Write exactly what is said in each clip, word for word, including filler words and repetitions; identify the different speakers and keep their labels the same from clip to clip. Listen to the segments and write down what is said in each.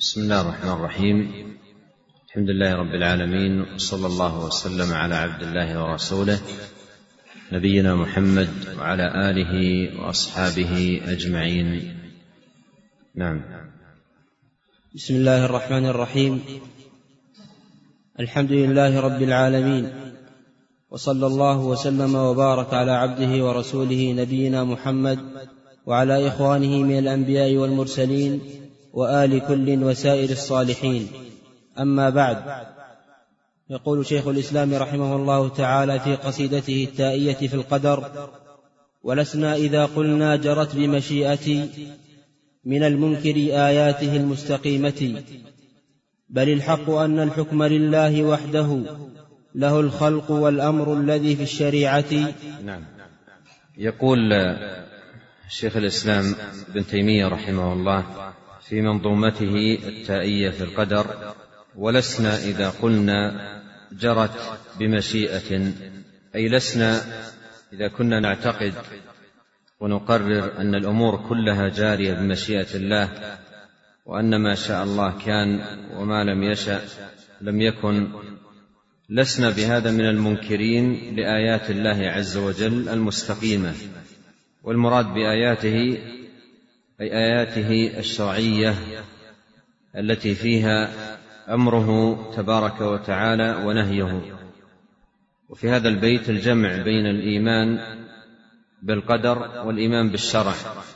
Speaker 1: بسم الله الرحمن الرحيم. الحمد لله رب العالمين، وصلى الله وسلم على عبد الله ورسوله نبينا محمد وعلى آله وأصحابه أجمعين. نعم.
Speaker 2: بسم الله الرحمن الرحيم. الحمد لله رب العالمين، وصلى الله وسلم وبارك على عبده ورسوله نبينا محمد وعلى إخوانه من الأنبياء والمرسلين وآل كل وسائر الصالحين. أما بعد، يقول شيخ الإسلام رحمه الله تعالى في قصيدته التائية في القدر: ولسنا إذا قلنا جرت بمشيئتي من المنكر آياته المستقيمة، بل الحق أن الحكم لله وحده، له الخلق والأمر الذي في الشريعة.
Speaker 1: نعم. يقول شيخ الإسلام ابن تيمية رحمه الله في منظومته التائية في القدر: ولسنا إذا قلنا جرت بمشيئة، أي لسنا إذا كنا نعتقد ونقرر أن الأمور كلها جارية بمشيئة الله، وأن ما شاء الله كان وما لم يشأ لم يكن، لسنا بهذا من المنكرين لآيات الله عز وجل المستقيمة. والمراد بآياته أي آياته الشرعية التي فيها أمره تبارك وتعالى ونهيه. وفي هذا البيت الجمع بين الإيمان بالقدر والإيمان بالشرع،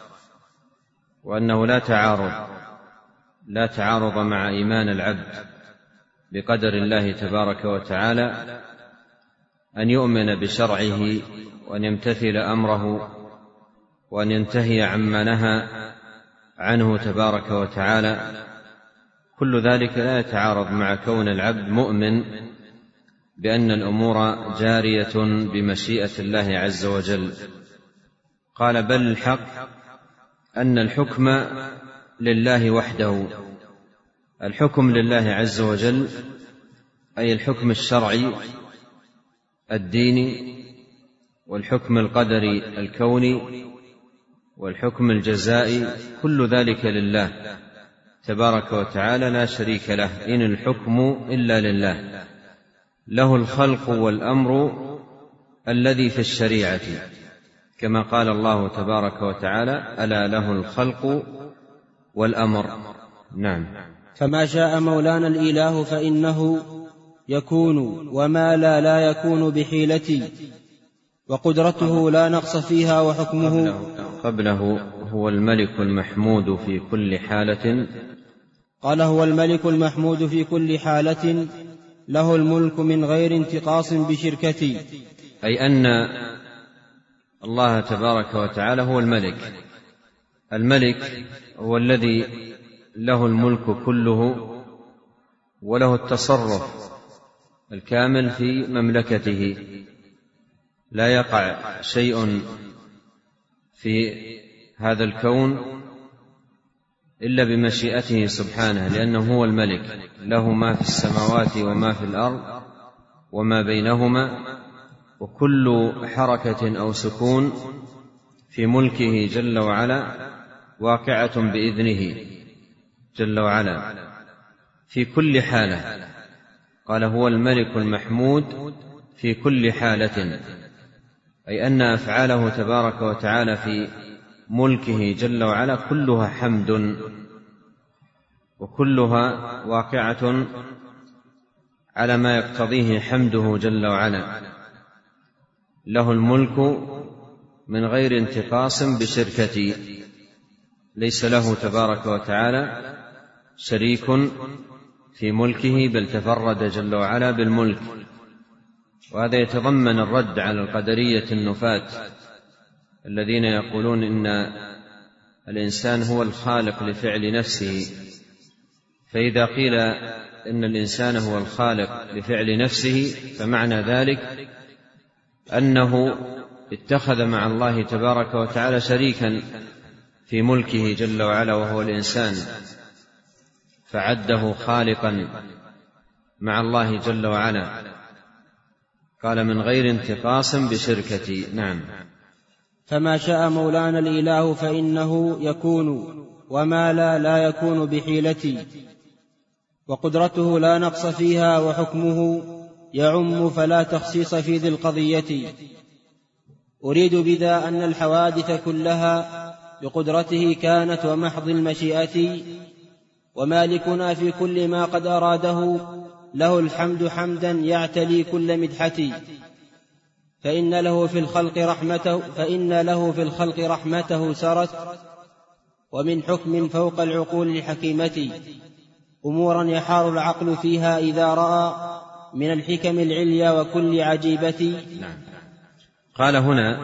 Speaker 1: وأنه لا تعارض لا تعارض مع إيمان العبد بقدر الله تبارك وتعالى أن يؤمن بشرعه وأن يمتثل أمره وأن ينتهي عما نهى عنه تبارك وتعالى. كل ذلك لا يتعارض مع كون العبد مؤمن بأن الأمور جارية بمشيئة الله عز وجل. قال: بل الحق أن الحكم لله وحده. الحكم لله عز وجل أي الحكم الشرعي الديني، والحكم القدري الكوني، والحكم الجزائي، كل ذلك لله تبارك وتعالى لا شريك له، إن الحكم إلا لله، له الخلق والأمر الذي في الشريعة، كما قال الله تبارك وتعالى: ألا له الخلق والأمر. نعم.
Speaker 2: فما شاء مولانا الإله فإنه يكون، وما لا لا يكون بحيلتي، وقدرته لا نقص فيها، وحكمه
Speaker 1: قبله هو الملك المحمود في كل حالة.
Speaker 2: قال: هو الملك المحمود في كل حالة، له الملك من غير انتقاص بشركتي.
Speaker 1: أي أن الله تبارك وتعالى هو الملك. الملك هو الذي له الملك كله، وله التصرف الكامل في مملكته، لا يقع شيء في هذا الكون إلا بمشيئته سبحانه، لأنه هو الملك، له ما في السماوات وما في الأرض وما بينهما، وكل حركة أو سكون في ملكه جل وعلا واقعة بإذنه جل وعلا في كل حالة. قال: هو الملك المحمود في كل حالة، أي أن أفعاله تبارك وتعالى في ملكه جل وعلا كلها حمد، وكلها واقعة على ما يقتضيه حمده جل وعلا. له الملك من غير انتقاص بشركتي، ليس له تبارك وتعالى شريك في ملكه، بل تفرد جل وعلا بالملك. وهذا يتضمن الرد على القدرية النفاة الذين يقولون إن الإنسان هو الخالق لفعل نفسه. فإذا قيل إن الإنسان هو الخالق لفعل نفسه، فمعنى ذلك أنه اتخذ مع الله تبارك وتعالى شريكا في ملكه جل وعلا، وهو الإنسان، فعده خالقا مع الله جل وعلا. قال: من غير انتقاص بشركتي. نعم.
Speaker 2: فما شاء مولانا الإله فإنه يكون، وما لا لا يكون بحيلتي، وقدرته لا نقص فيها، وحكمه يعم فلا تخصيص في ذي القضية. أريد بذا أن الحوادث كلها بقدرته كانت ومحض المشيئة، ومالكنا في كل ما قد أراده له الحمد حمدا يعتلي كل مدحة، فإن له في الخلق رحمته فإن له في الخلق رحمته سرت، ومن حكم فوق العقول الحكيمة أمورا يحار العقل فيها إذا رأى من الحكم العليا وكل عجيبة.
Speaker 1: نعم. قال هنا: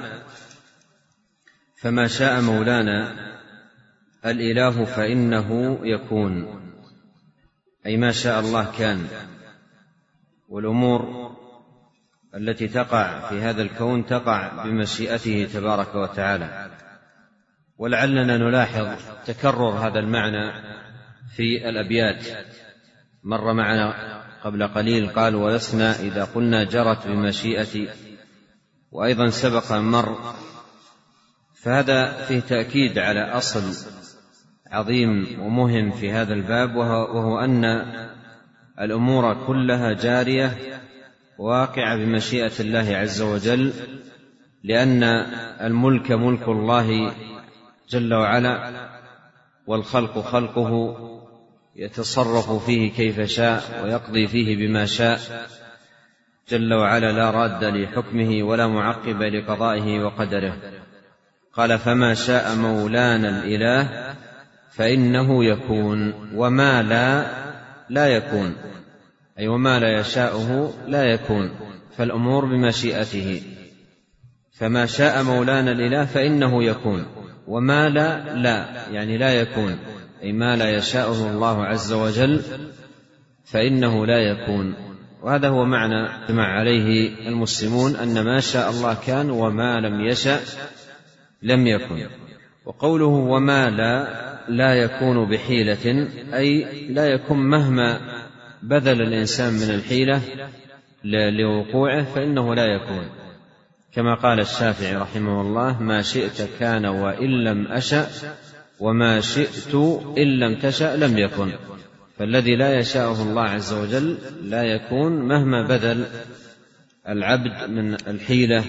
Speaker 1: فما شاء مولانا الإله فإنه يكون، أي ما شاء الله كان، والأمور التي تقع في هذا الكون تقع بمشيئته تبارك وتعالى. ولعلنا نلاحظ تكرر هذا المعنى في الأبيات. مر معنا قبل قليل قال: ولسنا إذا قلنا جرت بمشيئتي، وأيضا سبق مر. فهذا فيه تأكيد على أصل عظيم ومهم في هذا الباب، وهو أن الأمور كلها جارية واقعة بمشيئة الله عز وجل، لأن الملك ملك الله جل وعلا، والخلق خلقه يتصرف فيه كيف شاء ويقضي فيه بما شاء جل وعلا، لا راد لحكمه ولا معقب لقضائه وقدره. قال: فما شاء مولانا الإله فإنه يكون، وما لا لا يكون، أي وما لا يشاءه لا يكون، فالأمور بمشيئته. فما شاء مولانا الإله فإنه يكون، وما لا لا يعني لا يكون، أي ما لا يشاءه الله عز وجل فإنه لا يكون. وهذا هو معنى اجمع عليه المسلمون، أن ما شاء الله كان وما لم يشأ لم يكن. وقوله وما لا لا يكون بحيلة، أي لا يكون مهما بذل الإنسان من الحيلة لوقوعه فإنه لا يكون، كما قال الشافعي رحمه الله: ما شئت كان وإن لم أشأ، وما شئت إن لم تشأ لم يكن. فالذي لا يشاءه الله عز وجل لا يكون مهما بذل العبد من الحيلة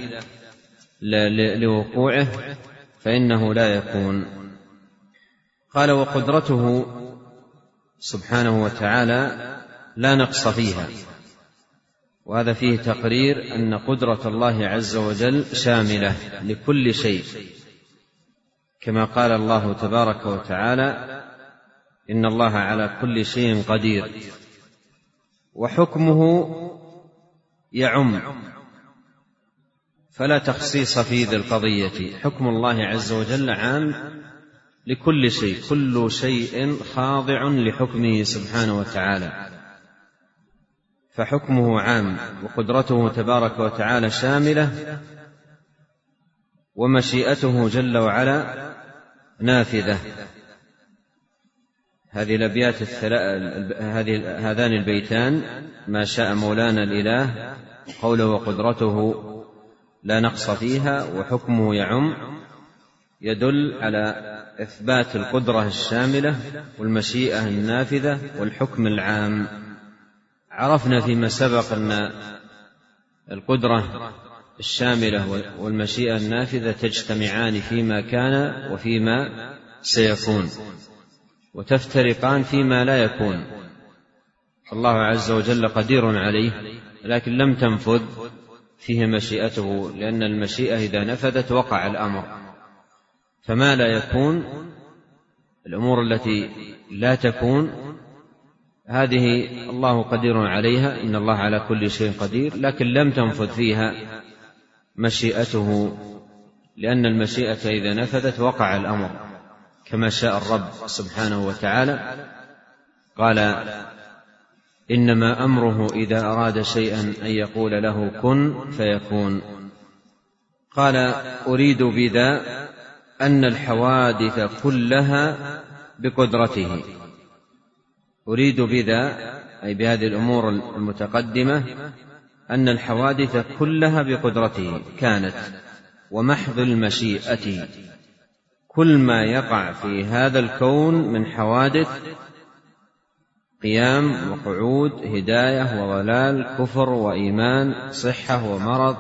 Speaker 1: لوقوعه فإنه لا يكون. قال: وقدرته سبحانه وتعالى لا نقص فيها. وهذا فيه تقرير أن قدرة الله عز وجل شاملة لكل شيء، كما قال الله تبارك وتعالى: إن الله على كل شيء قدير. وحكمه يعم فلا تخصيص في ذي القضية. حكم الله عز وجل عام لكل شيء، كل شيء خاضع لحكمه سبحانه وتعالى، فحكمه عام، وقدرته تبارك وتعالى شاملة، ومشيئته جل وعلا نافذة. هذه الأبيات هذان البيتان: ما شاء مولانا الإله، قوله وقدرته لا نقص فيها، وحكمه يعم، يدل على إثبات القدرة الشاملة والمشيئة النافذة والحكم العام. عرفنا فيما سبق أن القدرة الشاملة والمشيئة النافذة تجتمعان فيما كان وفيما سيكون، وتفترقان فيما لا يكون. الله عز وجل قدير عليه، لكن لم تنفذ فيه مشيئته، لأن المشيئة إذا نفذت وقع الأمر. فما لا يكون، الأمور التي لا تكون، هذه الله قدير عليها، إن الله على كل شيء قدير، لكن لم تنفذ فيها مشيئته، لأن المشيئة إذا نفذت وقع الأمر كما شاء الرب سبحانه وتعالى. قال: إنما أمره إذا أراد شيئا أن يقول له كن فيكون. قال: أريد بذا أن الحوادث كلها بقدرته. أريد بذا أي بهذه الأمور المتقدمة أن الحوادث كلها بقدرته كانت ومحض المشيئة. كل ما يقع في هذا الكون من حوادث قيام وقعود، هداية وضلال، كفر وإيمان، صحة ومرض،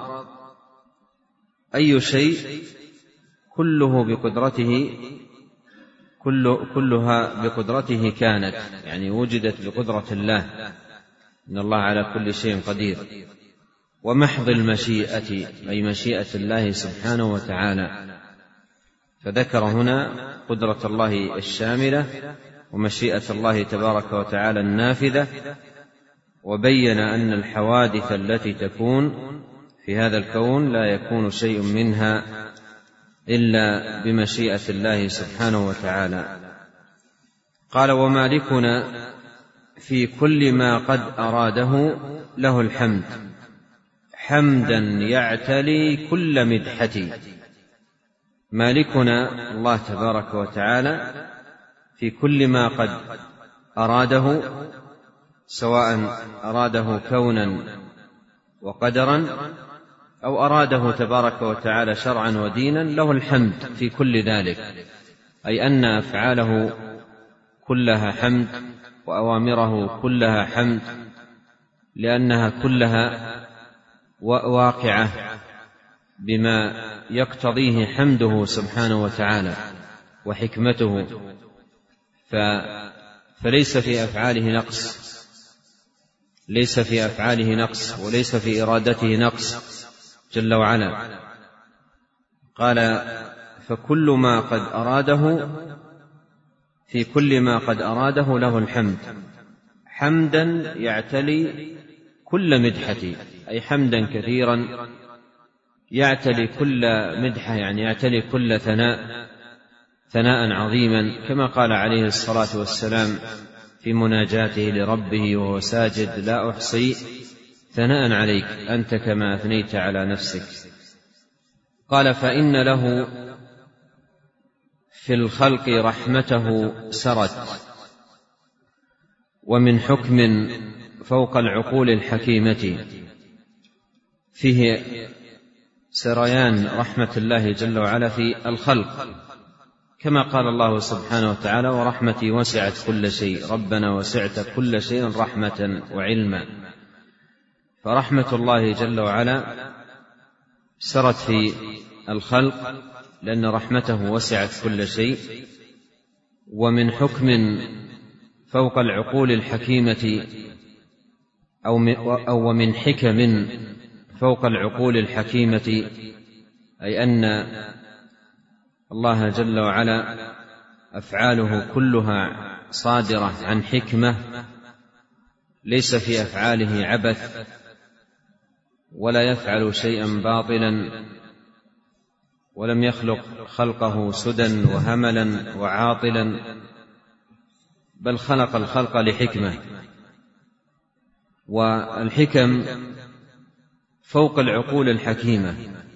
Speaker 1: أي شيء كله بقدرته، كل كلها بقدرته كانت، يعني وجدت بقدرة الله، إن الله على كل شيء قدير. ومحض المشيئة أي مشيئة الله سبحانه وتعالى، فذكر هنا قدرة الله الشاملة ومشيئة الله تبارك وتعالى النافذة، وبين أن الحوادث التي تكون في هذا الكون لا يكون شيء منها إلا بمشيئة الله سبحانه وتعالى. قال: ومالكنا في كل ما قد أراده له الحمد حمدا يعتلي كل مدحة. مالكنا الله تبارك وتعالى في كل ما قد أراده، سواء أراده كونا وقدرا أو أراده تبارك وتعالى شرعا ودينا، له الحمد في كل ذلك، أي أن أفعاله كلها حمد وأوامره كلها حمد، لأنها كلها واقعة بما يقتضيه حمده سبحانه وتعالى وحكمته، فليس في أفعاله نقص، ليس في أفعاله نقص وليس في إرادته نقص جل وعلا. قال: فكل ما قد أراده في كل ما قد أراده له الحمد حمدا يعتلي كل مدحة، أي حمدا كثيرا يعتلي كل مدحة، يعني يعتلي كل ثناء ثناء عظيما، كما قال عليه الصلاة والسلام في مناجاته لربه وهو ساجد: لا أحصي ثناء عليك أنت كما أثنيت على نفسك. قال: فإن له في الخلق رحمته سرت، ومن حكم فوق العقول الحكيمة. فيه سريان رحمة الله جل وعلا في الخلق، كما قال الله سبحانه وتعالى: ورحمتي وسعت كل شيء. ربنا وسعت كل شيء رحمة وعلما. فرحمة الله جل وعلا سرت في الخلق لأن رحمته وسعت كل شيء. ومن حكم فوق العقول الحكيمة أو ومن حكم فوق العقول الحكيمة، أي أن الله جل وعلا أفعاله كلها صادرة عن حكمة، ليس في أفعاله عبث، ولا يفعل شيئا باطلا، ولم يخلق خلقه سدى وهملا وعاطلا، بل خلق الخلق لحكمة. والحكم فوق العقول الحكيمة،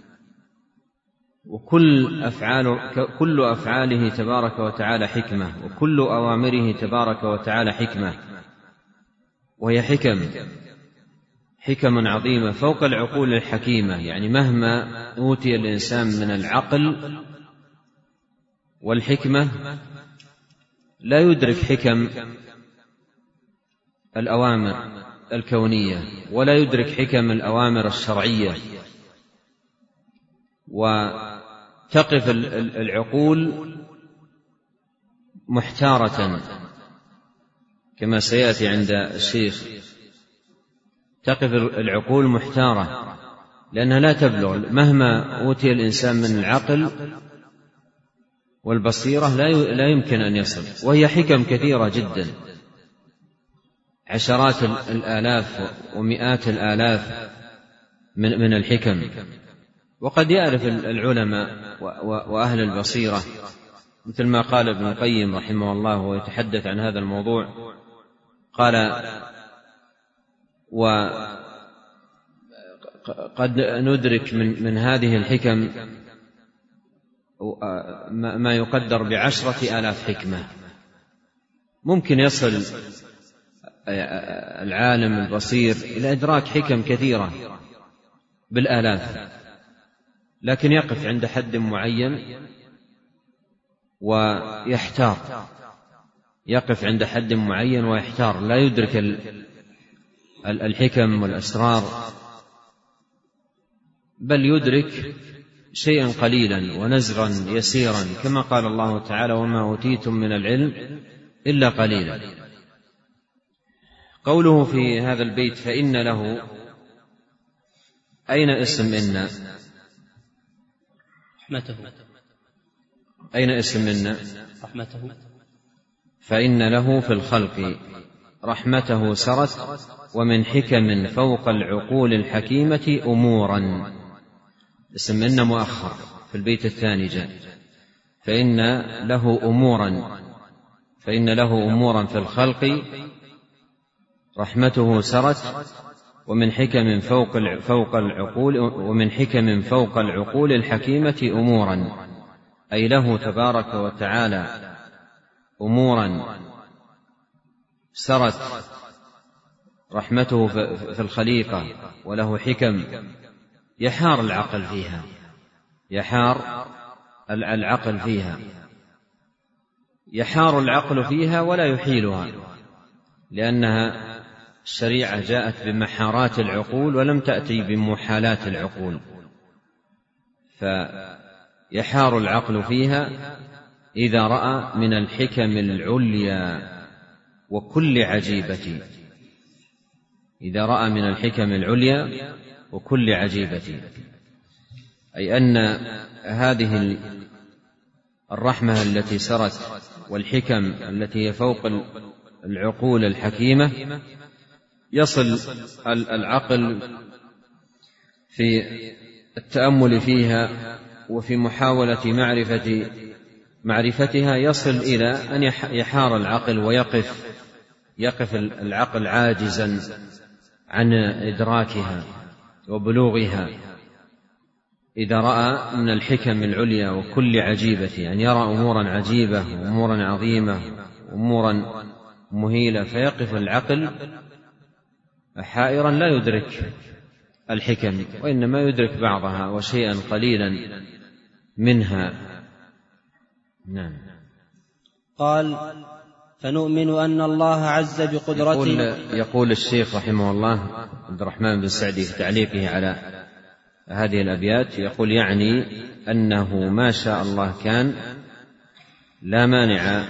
Speaker 1: وكل أفعال كل أفعاله تبارك وتعالى حكمة، وكل أوامره تبارك وتعالى حكمة، وهي حكم حكم عظيمة فوق العقول الحكيمة. يعني مهما أوتي الإنسان من العقل والحكمة لا يدرك حكم الأوامر الكونية، ولا يدرك حكم الأوامر الشرعية. وتقف العقول محتارة كما سيأتي عند الشيخ، تقف العقول محتارة لأنها لا تبلغ، مهما أوتي الإنسان من العقل والبصيرة لا يمكن أن يصل. وهي حكم كثيرة جدا، عشرات الآلاف ومئات الآلاف من من الحكم. وقد يعرف العلماء وأهل البصيرة، مثل ما قال ابن القيم رحمه الله ويتحدث عن هذا الموضوع، قال: وقد ندرك من, من هذه الحكم ما يقدر بعشرة آلاف حكمة. ممكن يصل العالم البصير إلى إدراك حكم كثيرة بالآلاف، لكن يقف عند حد معين ويحتار يقف عند حد معين ويحتار، لا يدرك الحكم والأسرار، بل يدرك شيئا قليلا ونزرا يسيرا، كما قال الله تعالى: وما أوتيتم من العلم إلا قليلا. قوله في هذا البيت فإن له، أين اسم إن؟
Speaker 2: رحمته.
Speaker 1: أين اسم إن؟
Speaker 2: رحمته.
Speaker 1: فإن له في الخلق رحمته سرت ومن حكم فوق العقول الحكيمة أمورا. اسم إن مؤخر في البيت الثاني جاء فإن له أمورا، فإن له أمورا في الخلق رحمته سرت ومن حكم فوق فوق العقول ومن حكم فوق العقول الحكيمة أمورا، أي له تبارك وتعالى أمورا سرت رحمته في الخليقة، وله حكم يحار العقل فيها، يحار العقل فيها يحار العقل فيها ولا يحيلها، لأنها الشريعة جاءت بمحارات العقول ولم تأتي بمحالات العقول، فيحار العقل فيها إذا رأى من الحكم العليا وكل عجيبة، إذا رأى من الحكم العليا وكل عجيبة، أي أن هذه الرحمة التي سرت والحكم التي هي فوق العقول الحكيمة يصل العقل في التأمل فيها وفي محاولة معرفة معرفتها، يصل إلى أن يحار العقل ويقف يقف العقل عاجزا عن إدراكها وبلوغها، إذا رأى من الحكم العليا وكل عجيبة، يعني يرى أمورا عجيبة وأمورا عظيمة وأمورا مهيلة، فيقف العقل حائرا لا يدرك الحكم، وإنما يدرك بعضها وشيئا قليلا منها. نعم.
Speaker 2: قال: فنؤمن أن الله عز بقدرته.
Speaker 1: يقول, يقول الشيخ رحمه الله عبد الرحمن بن سعدي في تعليقه على هذه الأبيات، يقول: يعني أنه ما شاء الله كان، لا مانع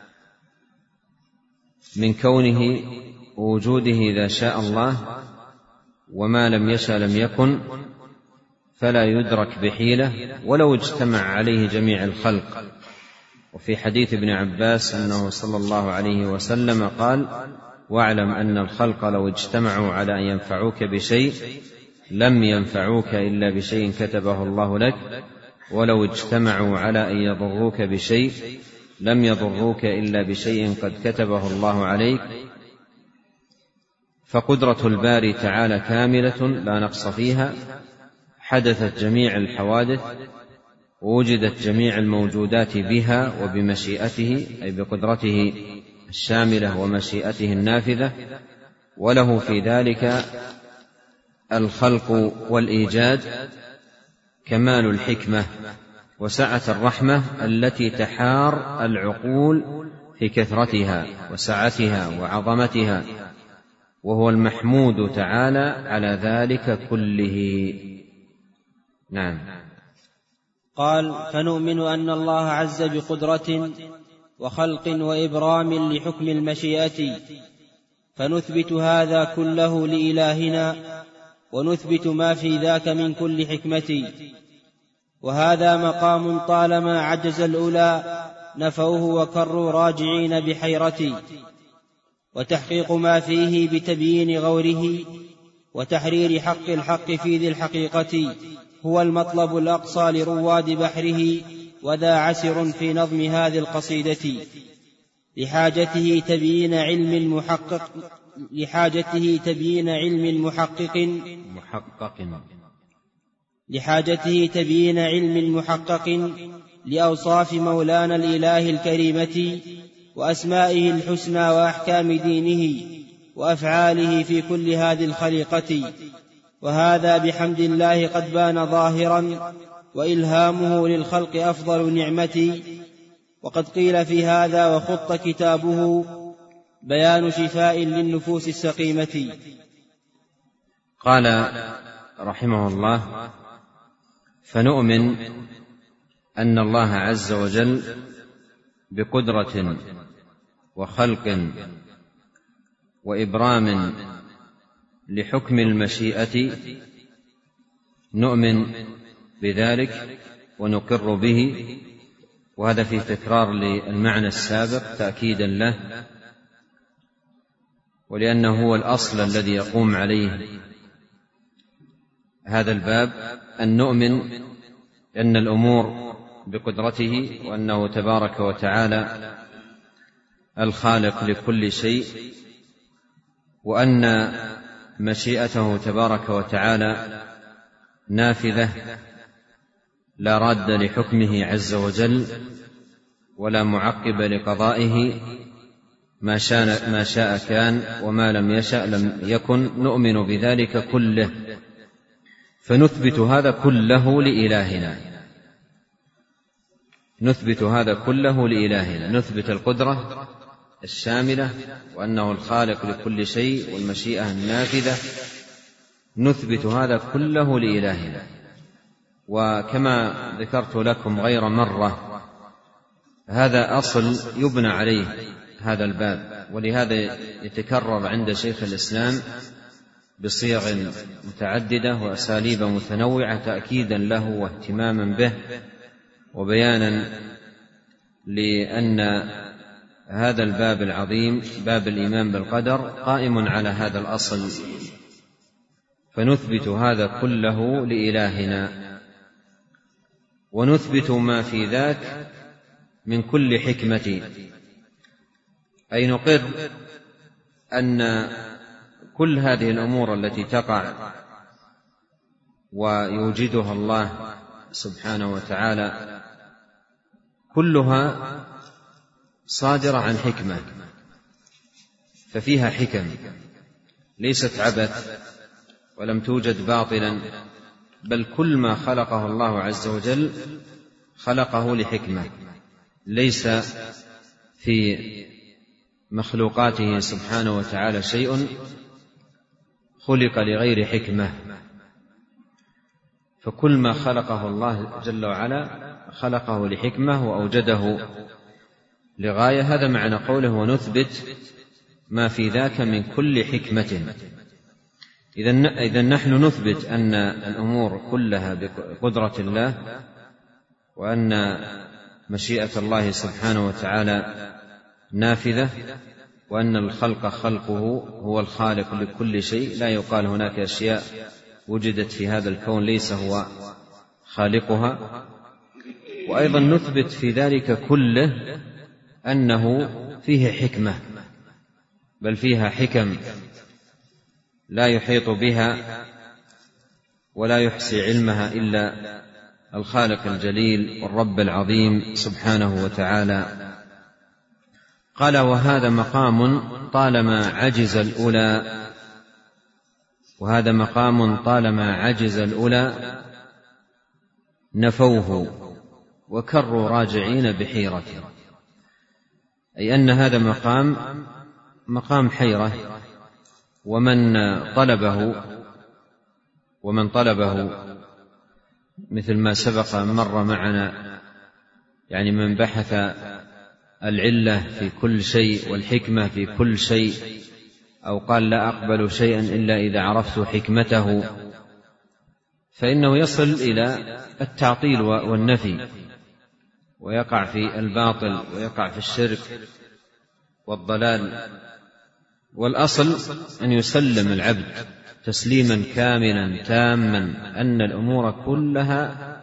Speaker 1: من كونه ووجوده إذا شاء الله، وما لم يشاء لم يكن، فلا يدرك بحيلة ولو اجتمع عليه جميع الخلق. وفي حديث ابن عباس أنه صلى الله عليه وسلم قال: واعلم أن الخلق لو اجتمعوا على أن ينفعوك بشيء لم ينفعوك إلا بشيء كتبه الله لك، ولو اجتمعوا على أن يضروك بشيء لم يضروك إلا بشيء قد كتبه الله عليك. فقدرة الباري تعالى كاملة لا نقص فيها، حدثت جميع الحوادث ووجدت جميع الموجودات بها وبمشيئته، أي بقدرته الشاملة ومشيئته النافذة، وله في ذلك الخلق والإيجاد، كمال الحكمة وسعة الرحمة التي تحار العقول في كثرتها وسعتها وعظمتها، وهو المحمود تعالى على ذلك كله. نعم.
Speaker 2: قال: فنؤمن أن الله عز بقدرة وخلق وإبرام لحكم المشيئة، فنثبت هذا كله لإلهنا، ونثبت ما في ذاك من كل حكمة. وهذا مقام طالما عجز الأولى نفوه وكروا راجعين بحيرتي، وتحقيق ما فيه بتبيين غوره وتحرير حق الحق في ذي الحقيقة هو المطلب الأقصى لرواد بحره، وذا عسر في نظم هذه القصيدة، لحاجته تبيين علم المحقق لحاجته تبيين علم المحقق
Speaker 1: محقق
Speaker 2: لحاجته تبيين علم المحقق لأوصاف مولانا الإله الكريمة وأسمائه الحسنى وأحكام دينه وأفعاله في كل هذه الخليقة. وهذا بحمد الله قد بان ظاهرا، وإلهامه للخلق أفضل نعمة، وقد قيل في هذا وخط كتابه بيان شفاء للنفوس السقيمة.
Speaker 1: قال رحمه الله: فنؤمن أن الله عز وجل بقدرة وخلق وإبرام لحكم المشيئة نؤمن بذلك ونقر به، وهذا في تكرار للمعنى السابق تأكيدا له، ولأنه هو الأصل الذي يقوم عليه هذا الباب، أن نؤمن أن الأمور بقدرته، وأنه تبارك وتعالى الخالق لكل شيء، وأن مشيئته تبارك وتعالى نافذة لا راد لحكمه عز وجل ولا معقب لقضائه، ما شاء, ما شاء كان وما لم يشأ لم يكن. نؤمن بذلك كله، فنثبت هذا كله لإلهنا، نثبت هذا كله لإلهنا، نثبت القدرة الشاملة وأنه الخالق لكل شيء والمشيئة النافذة، نثبت هذا كله لإلهنا. وكما ذكرت لكم غير مرة، هذا أصل يبنى عليه هذا الباب، ولهذا يتكرر عند شيخ الإسلام بصيغ متعددة وأساليب متنوعة تأكيدا له واهتماما به، وبيانا لأن هذا الباب العظيم باب الإيمان بالقدر قائم على هذا الأصل. فنثبت هذا كله لإلهنا، ونثبت ما في ذاك من كل حكمة، أي نقر أن كل هذه الأمور التي تقع ويوجدها الله سبحانه وتعالى كلها صادرة عن حكمة، ففيها حكم ليست عبث ولم توجد باطلا، بل كل ما خلقه الله عز وجل خلقه لحكمة، ليس في مخلوقاته سبحانه وتعالى شيء خلق لغير حكمة، فكل ما خلقه الله جل وعلا خلقه لحكمة وأوجده لغاية. هذا معنى قوله ونثبت ما في ذاك من كل حكمة. إذن نحن نثبت أن الأمور كلها بقدرة الله، وأن مشيئة الله سبحانه وتعالى نافذة، وأن الخلق خلقه هو الخالق لكل شيء، لا يقال هناك أشياء وجدت في هذا الكون ليس هو خالقها. وأيضا نثبت في ذلك كله أنه فيه حكمة، بل فيها حكم لا يحيط بها ولا يحصي علمها إلا الخالق الجليل والرب العظيم سبحانه وتعالى. قال: وهذا مقام طالما عجز الأولى وهذا مقام طالما عجز الأولى نفوه وكروا راجعين بحيرته، أي أن هذا مقام مقام حيرة، ومن طلبه ومن طلبه مثل ما سبق مر معنا، يعني من بحث العلة في كل شيء والحكمة في كل شيء، أو قال لا أقبل شيئا إلا إذا عرفت حكمته، فإنه يصل إلى التعطيل والنفي، ويقع في الباطل ويقع في الشرك والضلال. والأصل أن يسلم العبد تسليما كاملا تاما أن الأمور كلها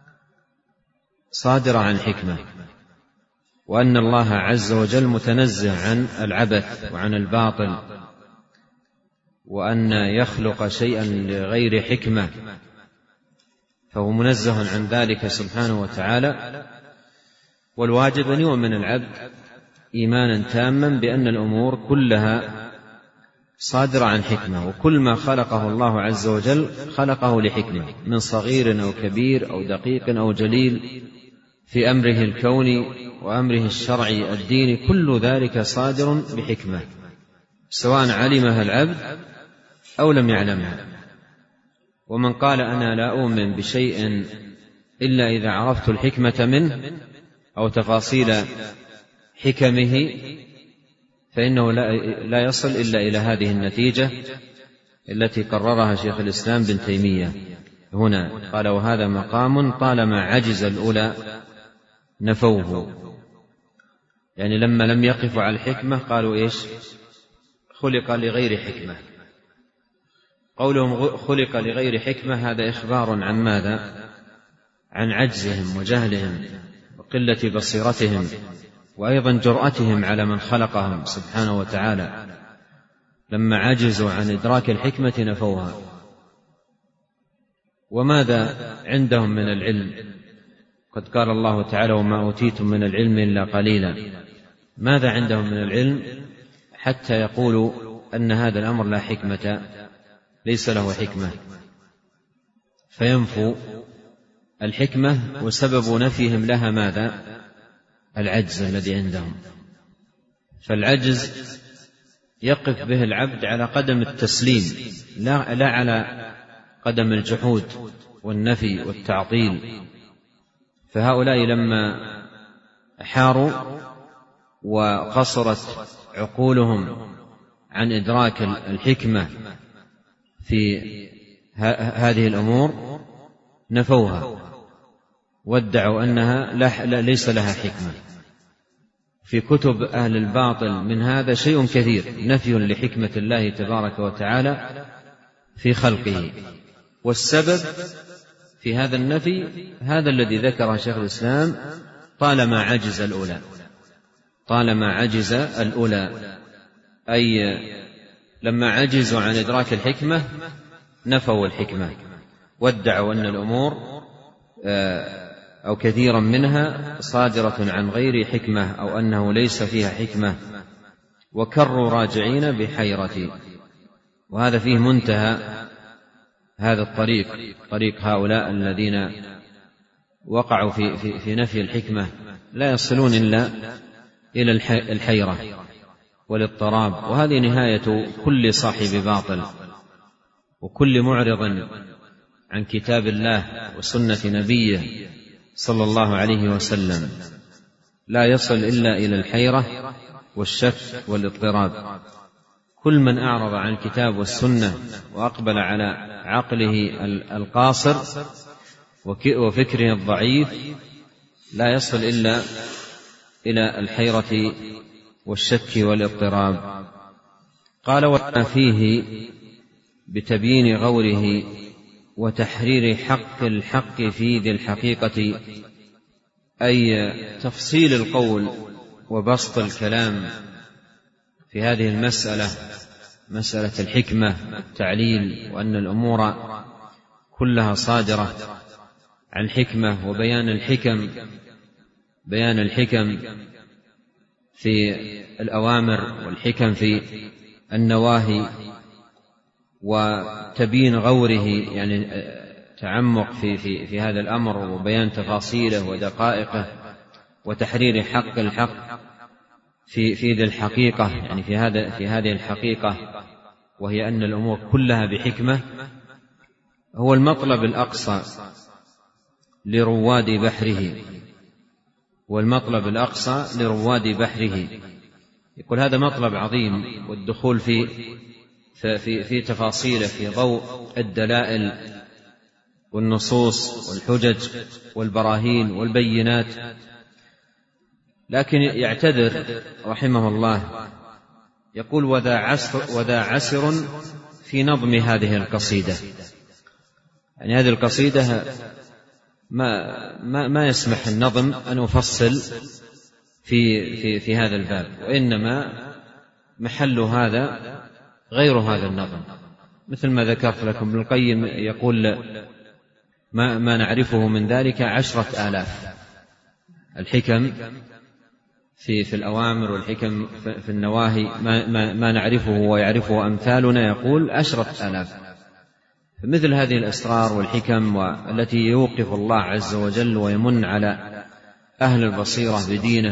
Speaker 1: صادرة عن حكمة، وأن الله عز وجل متنزه عن العبث وعن الباطل، وأن يخلق شيئا لغير حكمة فهو منزه عن ذلك سبحانه وتعالى. والواجب أن يؤمن العبد إيمانا تاما بأن الأمور كلها صادرة عن حكمة، وكل ما خلقه الله عز وجل خلقه لحكمة، من صغير أو كبير أو دقيق أو جليل في أمره الكوني وأمره الشرعي الديني كل ذلك صادر بحكمة، سواء علمها العبد أو لم يعلمها. ومن قال أنا لا أؤمن بشيء إلا إذا عرفت الحكمة منه أو تفاصيل حكمه فإنه لا يصل إلا إلى هذه النتيجة التي قررها شيخ الإسلام بن تيمية هنا. قال وهذا مقام طالما عجز الأولى نفوه، يعني لما لم يقفوا على الحكمة قالوا إيش؟ خلق لغير حكمة. قولهم خلق لغير حكمة هذا إخبار عن ماذا؟ عن عجزهم وجهلهم وقلة بصيرتهم، وأيضا جرأتهم على من خلقهم سبحانه وتعالى. لما عجزوا عن إدراك الحكمة نفوها. وماذا عندهم من العلم؟ قد قال الله تعالى وما أوتيتم من العلم إلا قليلا. ماذا عندهم من العلم حتى يقولوا أن هذا الأمر لا حكمة، ليس له حكمة، فينفوا الحكمة، وسبب نفيهم لها ماذا؟ العجز الذي عندهم. فالعجز يقف به العبد على قدم التسليم، لا, لا على قدم الجحود والنفي والتعطيل. فهؤلاء لما حاروا وقصرت عقولهم عن إدراك الحكمة في هذه الأمور نفوها وادعوا أنها ليس لها حكمة. في كتب أهل الباطل من هذا شيء كثير، نفي لحكمة الله تبارك وتعالى في خلقه. والسبب في هذا النفي هذا الذي ذكره شيخ الإسلام، طالما عجز الأولى طالما عجز الأولى أي لما عجزوا عن إدراك الحكمة نفوا الحكمة، وادعوا أن الأمور أو كثيرا منها صادرة عن غير حكمة، أو أنه ليس فيها حكمة، وكروا راجعين بحيرة. وهذا فيه منتهى هذا الطريق، طريق هؤلاء الذين وقعوا في, في, في نفي الحكمة، لا يصلون إلا إلى الحيرة والاضطراب. وهذه نهاية كل صاحب باطل وكل معرض عن كتاب الله وسنة نبيه صلى الله عليه وسلم، لا يصل إلا إلى الحيرة والشك والاضطراب. كل من أعرض عن الكتاب والسنة وأقبل على عقله القاصر وفكره الضعيف لا يصل إلا إلى الحيرة والشك والاضطراب. قال وما فيه بتبيين غوره وتحرير حق الحق في ذي الحقيقة، أي تفصيل القول وبسط الكلام في هذه المسألة، مسألة الحكمة والتعليل، وأن الأمور كلها صادرة عن حكمة، وبيان الحكم بيان الحكم في الأوامر والحكم في النواهي، وتبيين غوره يعني تعمق في, في, في هذا الأمر وبيان تفاصيله ودقائقه، وتحرير حق الحق في, في ذي الحقيقة، يعني في, هذا في هذه الحقيقة، وهي أن الأمور كلها بحكمة. هو المطلب الأقصى لرواد بحره والمطلب الأقصى لرواد بحره. يقول هذا مطلب عظيم، والدخول في في في تفاصيله في ضوء الدلائل والنصوص والحجج والبراهين والبينات. لكن يعتذر رحمه الله، يقول وذا عسر, وذا عسر في نظم هذه القصيدة. يعني هذه القصيدة ما, ما, ما يسمح النظم أن يفصل في, في, في هذا الباب، وإنما محل هذا غير هذا النظم. مثل ما ذكرت لكم، ابن القيم يقول ما, ما نعرفه من ذلك عشرة آلاف الحكم في, في الأوامر والحكم في النواهي، ما, ما, ما نعرفه ويعرفه أمثالنا، يقول عشرة آلاف. فمثل هذه الأسرار والحكم والتي يوقف الله عز وجل ويمن على أهل البصيرة بدينه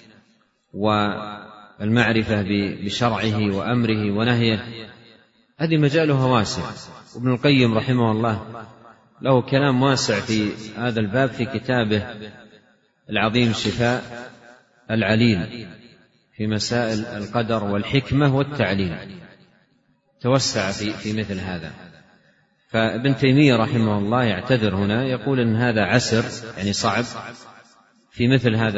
Speaker 1: والمعرفة بشرعه وأمره ونهيه، هذه مجالها واسع. وابن القيم رحمه الله له كلام واسع في هذا الباب في كتابه العظيم شفاء العليل في مسائل القدر والحكمة والتعليل، توسع في, في مثل هذا. فابن تيمية رحمه الله يعتذر هنا، يقول إن هذا عسر، يعني صعب في مثل هذا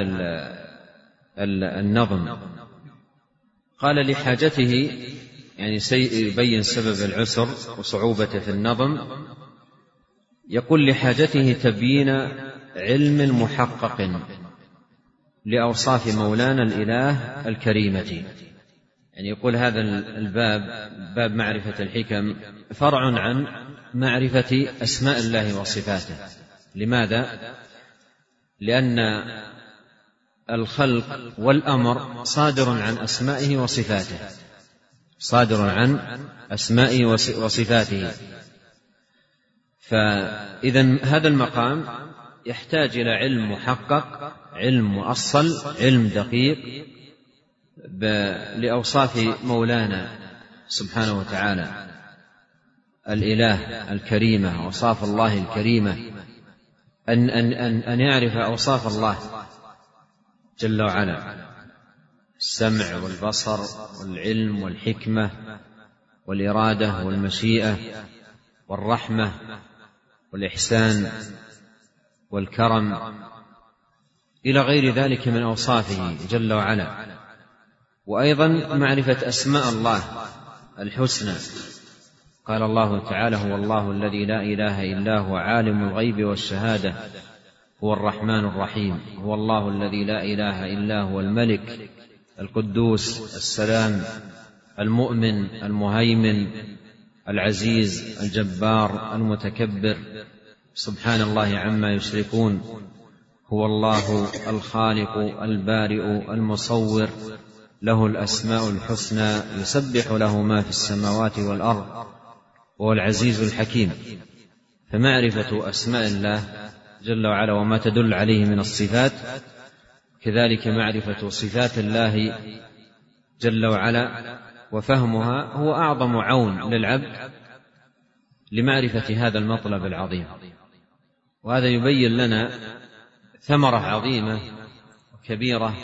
Speaker 1: النظم. قال لحاجته، يعني سيبين سبب العسر وصعوبته في النظم، يقول لحاجته تبيين علم محقق لأوصاف مولانا الإله الكريمة. يعني يقول هذا الباب، باب معرفة الحكم، فرع عن معرفة أسماء الله وصفاته. لماذا؟ لأن الخلق والأمر صادر عن أسمائه وصفاته، صادر عن أسمائه وصفاته. فإذن هذا المقام يحتاج إلى علم محقق، علم مؤصل، علم دقيق لأوصاف مولانا سبحانه وتعالى الإله الكريمة، أوصاف الله الكريمة، أن, أن, أن, أن يعرف أوصاف الله جل وعلا: السمع والبصر والعلم والحكمة والإرادة والمشيئة والرحمة والإحسان والكرم إلى غير ذلك من أوصافه جل وعلا. وأيضا معرفة أسماء الله الحسنى. قال الله تعالى: هو الله الذي لا إله إلا هو عالم الغيب والشهادة هو الرحمن الرحيم. هو الله الذي لا إله إلا هو الملك القدوس السلام المؤمن المهيمن العزيز الجبار المتكبر سبحان الله عما يشركون. هو الله الخالق البارئ المصور له الأسماء الحسنى يسبح له ما في السماوات والأرض وهو العزيز الحكيم. فمعرفة أسماء الله جل وعلا وما تدل عليه من الصفات، كذلك معرفة صفات الله جل وعلا وفهمها هو أعظم عون للعبد لمعرفة هذا المطلب العظيم. وهذا يبين لنا ثمرة عظيمة وكبيرة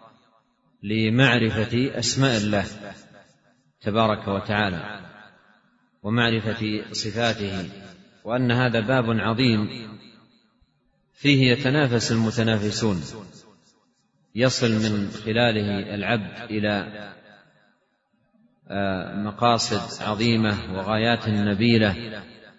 Speaker 1: لمعرفة أسماء الله تبارك وتعالى ومعرفة صفاته، وأن هذا باب عظيم فيه يتنافس المتنافسون، يصل من خلاله العبد إلى مقاصد عظيمة وغايات نبيلة،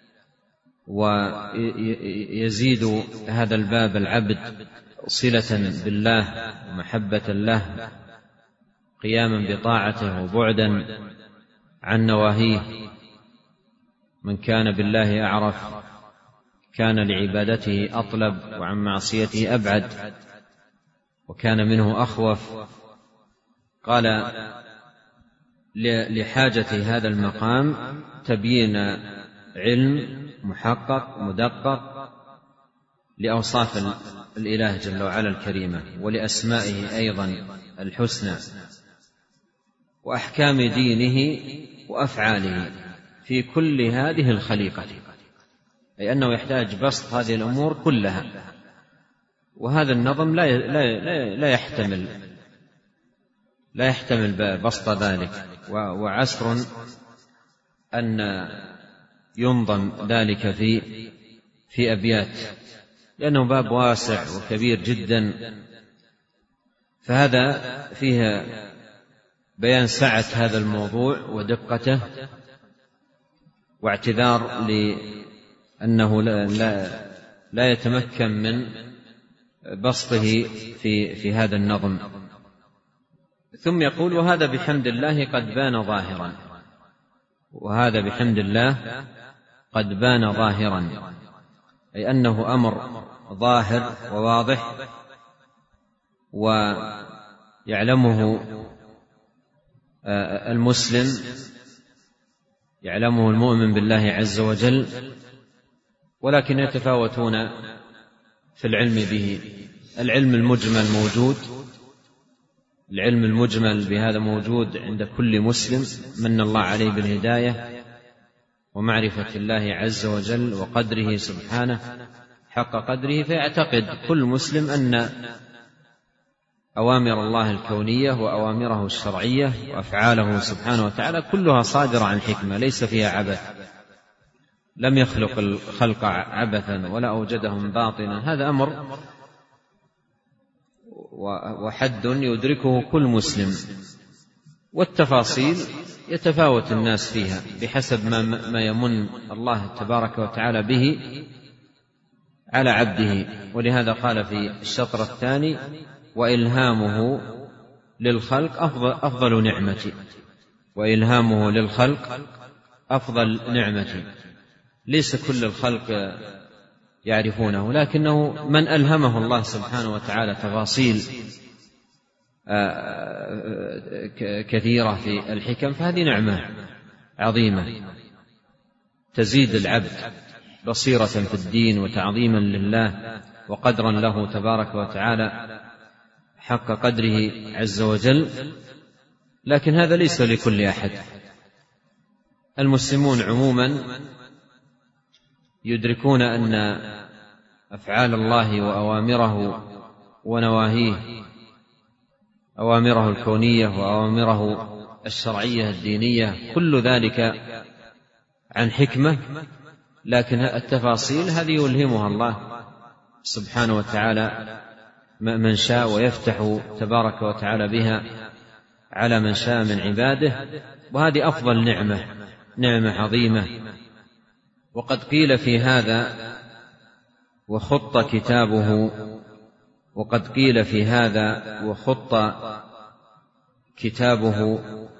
Speaker 1: ويزيد هذا الباب العبد صلة بالله ومحبة له، قياما بطاعته وبعدا عن نواهيه. من كان بالله أعرف كان لعبادته أطلب وعن معصيته أبعد وكان منه أخوف. قال لحاجة هذا المقام تبيين علم محقق مدقق لأوصاف الإله جل وعلا الكريمة ولأسمائه أيضا الحسنى وأحكام دينه وأفعاله في كل هذه الخليقة، أي أنه يحتاج بسط هذه الأمور كلها. وهذا النظم لا لا لا يحتمل لا يحتمل بسط ذلك، وعسر أن ينظم ذلك في في أبيات، لأنه باب واسع وكبير جدا. فهذا فيه بيان سعة هذا الموضوع ودقته، واعتذار لأنه لا, لا, لا يتمكن من بسطه في, في هذا النظم. ثم يقول: وهذا بحمد الله قد بان ظاهرا. وهذا بحمد الله قد بان ظاهرا، أي أنه أمر ظاهر وواضح ويعلمه المسلم، يعلمه المؤمن بالله عز وجل، ولكن يتفاوتون في العلم به. العلم المجمل موجود، العلم المجمل بهذا موجود عند كل مسلم، من الله عليه بالهداية ومعرفة الله عز وجل وقدره سبحانه حق قدره، فيعتقد كل مسلم أن أوامر الله الكونية وأوامره الشرعية وأفعاله سبحانه وتعالى كلها صادرة عن حكمة ليس فيها عبث، لم يخلق الخلق عبثا ولا أوجدهم باطنا. هذا أمر وحد يدركه كل مسلم، والتفاصيل يتفاوت الناس فيها بحسب ما يمن الله تبارك وتعالى به على عبده. ولهذا قال في الشطر الثاني: وإلهامه للخلق أفضل, أفضل نعمة، وإلهامه للخلق أفضل نعمة. ليس كل الخلق يعرفونه، لكنه من ألهمه الله سبحانه وتعالى تفاصيل كثيرة في الحكم، فهذه نعمة عظيمة تزيد العبد بصيرة في الدين وتعظيما لله وقدرا له تبارك وتعالى حق قدره عز وجل. لكن هذا ليس لكل أحد. المسلمون عموما يدركون أن أفعال الله وأوامره ونواهيه، أوامره الكونية وأوامره الشرعية الدينية، كل ذلك عن حكمة، لكن التفاصيل هذه يلهمها الله سبحانه وتعالى من شاء، ويفتح تبارك وتعالى بها على من شاء من عباده، وهذه أفضل نعمة، نعمة عظيمة. وقد قيل في هذا وخط كتابه وقد قيل في هذا وخط كتابه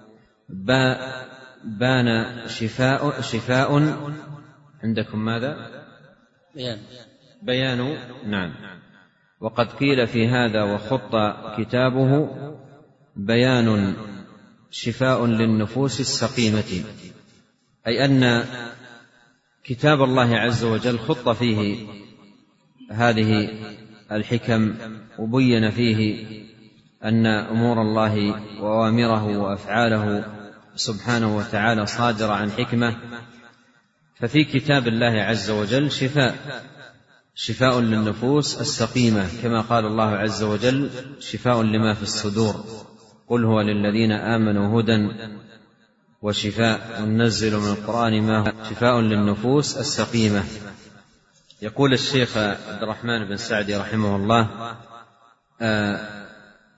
Speaker 1: بان شفاء شفاء عندكم ماذا؟
Speaker 2: بيان
Speaker 1: بيان نعم. وقد قيل في هذا وخط كتابه بيان شفاء للنفوس السقيمة، أي أن كتاب الله عز وجل خط فيه هذه الحكم، وبين فيه أن أمور الله وأوامره وأفعاله سبحانه وتعالى صادرة عن حكمة. ففي كتاب الله عز وجل شفاء شفاء للنفوس السقيمة، كما قال الله عز وجل: شفاء لما في الصدور، قل هو للذين آمنوا هدى وشفاء، وننزل من القرآن ما هو شفاء للنفوس السقيمة. يقول الشيخ عبد الرحمن بن سعدي رحمه الله: آه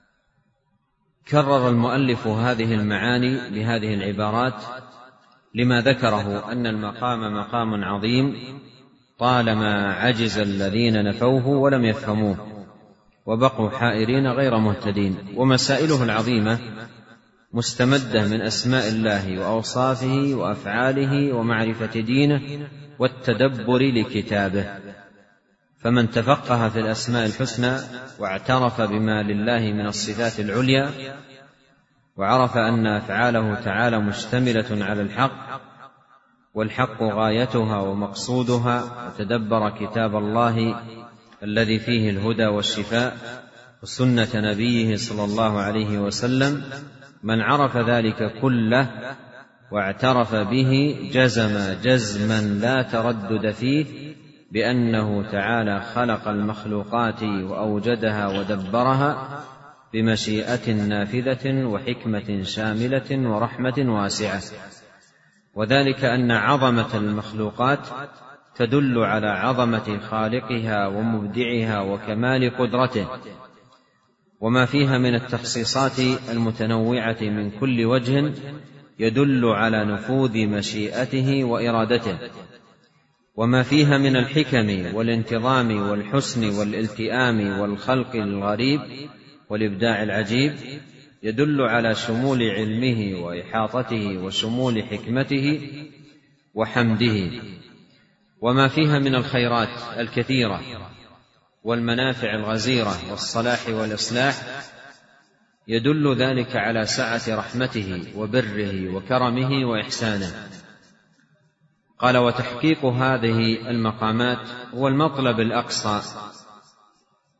Speaker 1: كرر المؤلف هذه المعاني بهذه العبارات لما ذكره أن المقام مقام عظيم طالما عجز الذين نفوه ولم يفهموه وبقوا حائرين غير مهتدين. ومسائله العظيمة مستمدة من أسماء الله وأوصافه وأفعاله ومعرفة دينه والتدبر لكتابه. فمن تفقه في الأسماء الحسنى واعترف بما لله من الصفات العليا، وعرف أن أفعاله تعالى مشتملة على الحق والحق غايتها ومقصودها، وتدبر كتاب الله الذي فيه الهدى والشفاء وسنة نبيه صلى الله عليه وسلم، من عرف ذلك كله واعترف به جزم جزما لا تردد فيه بأنه تعالى خلق المخلوقات وأوجدها ودبرها بمشيئة نافذة وحكمة شاملة ورحمة واسعة. وذلك أن عظمة المخلوقات تدل على عظمة خالقها ومبدعها وكمال قدرته، وما فيها من التخصيصات المتنوعة من كل وجه يدل على نفوذ مشيئته وإرادته، وما فيها من الحكم والانتظام والحسن والالتئام والخلق الغريب والإبداع العجيب يدل على شمول علمه وإحاطته وشمول حكمته وحمده، وما فيها من الخيرات الكثيرة والمنافع الغزيرة والصلاح والإصلاح يدل ذلك على سعة رحمته وبره وكرمه وإحسانه. قال: وتحقيق هذه المقامات هو المطلب الأقصى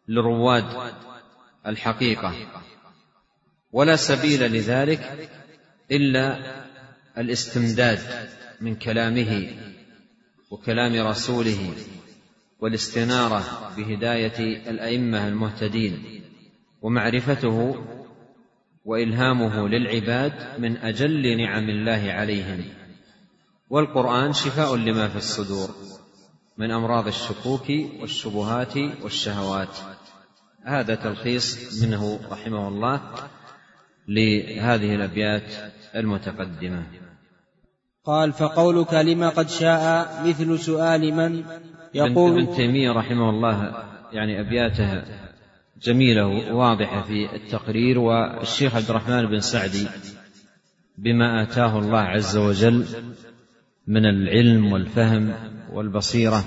Speaker 1: لرواد الحقيقة، ولا سبيل لذلك إلا الاستمداد من كلامه وكلام رسوله والاستنارة بهداية الأئمة المهتدين ومعرفته وإلهامه للعباد من أجل نعم الله عليهم. والقرآن شفاء لما في الصدور من أمراض الشكوك والشبهات والشهوات. هذا تلخيص منه رحمه الله لهذه الأبيات المتقدمة.
Speaker 2: قال: فقولك لما قد شاء مثل سؤال من يقول.
Speaker 1: ابن تيمية رحمه الله يعني أبياته جميلة وواضحة في التقرير. والشيخ عبد الرحمن بن سعدي بما آتاه الله عز وجل من العلم والفهم والبصيرة،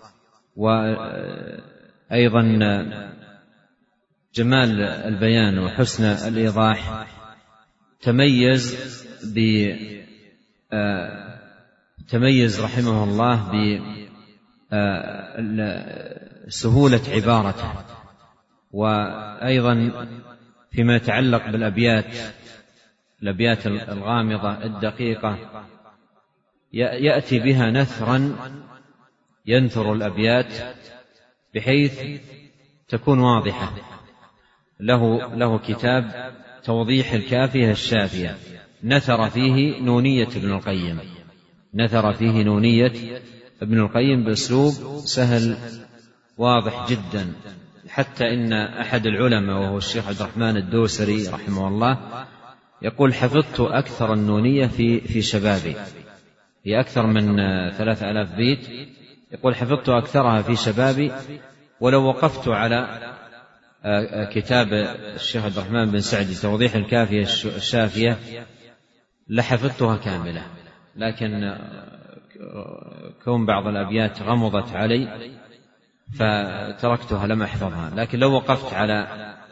Speaker 1: وأيضا جمال البيان وحسن الإيضاح، تميز ب تميز رحمه الله بسهولة عبارته، وأيضا فيما يتعلق بالأبيات الأبيات الغامضة الدقيقة يأتي بها نثرا ينثر الأبيات بحيث تكون واضحة. له, له كتاب توضيح الكافية الشافية، نثر فيه نونية ابن القيم نثر فيه نونية ابن القيم بأسلوب سهل واضح جدا، حتى إن أحد العلماء وهو الشيخ عبد الرحمن الدوسري رحمه الله يقول: حفظت أكثر النونية في في شبابي، هي أكثر من ثلاثة آلاف بيت، يقول: حفظت أكثرها في شبابي، ولو وقفت على كتاب الشيخ عبد الرحمن بن سعدي توضيح الكافية الشافية لحفظتها كاملة، لكن كون بعض الأبيات غمضت علي فتركتها لم أحفظها. لكن لو وقفت على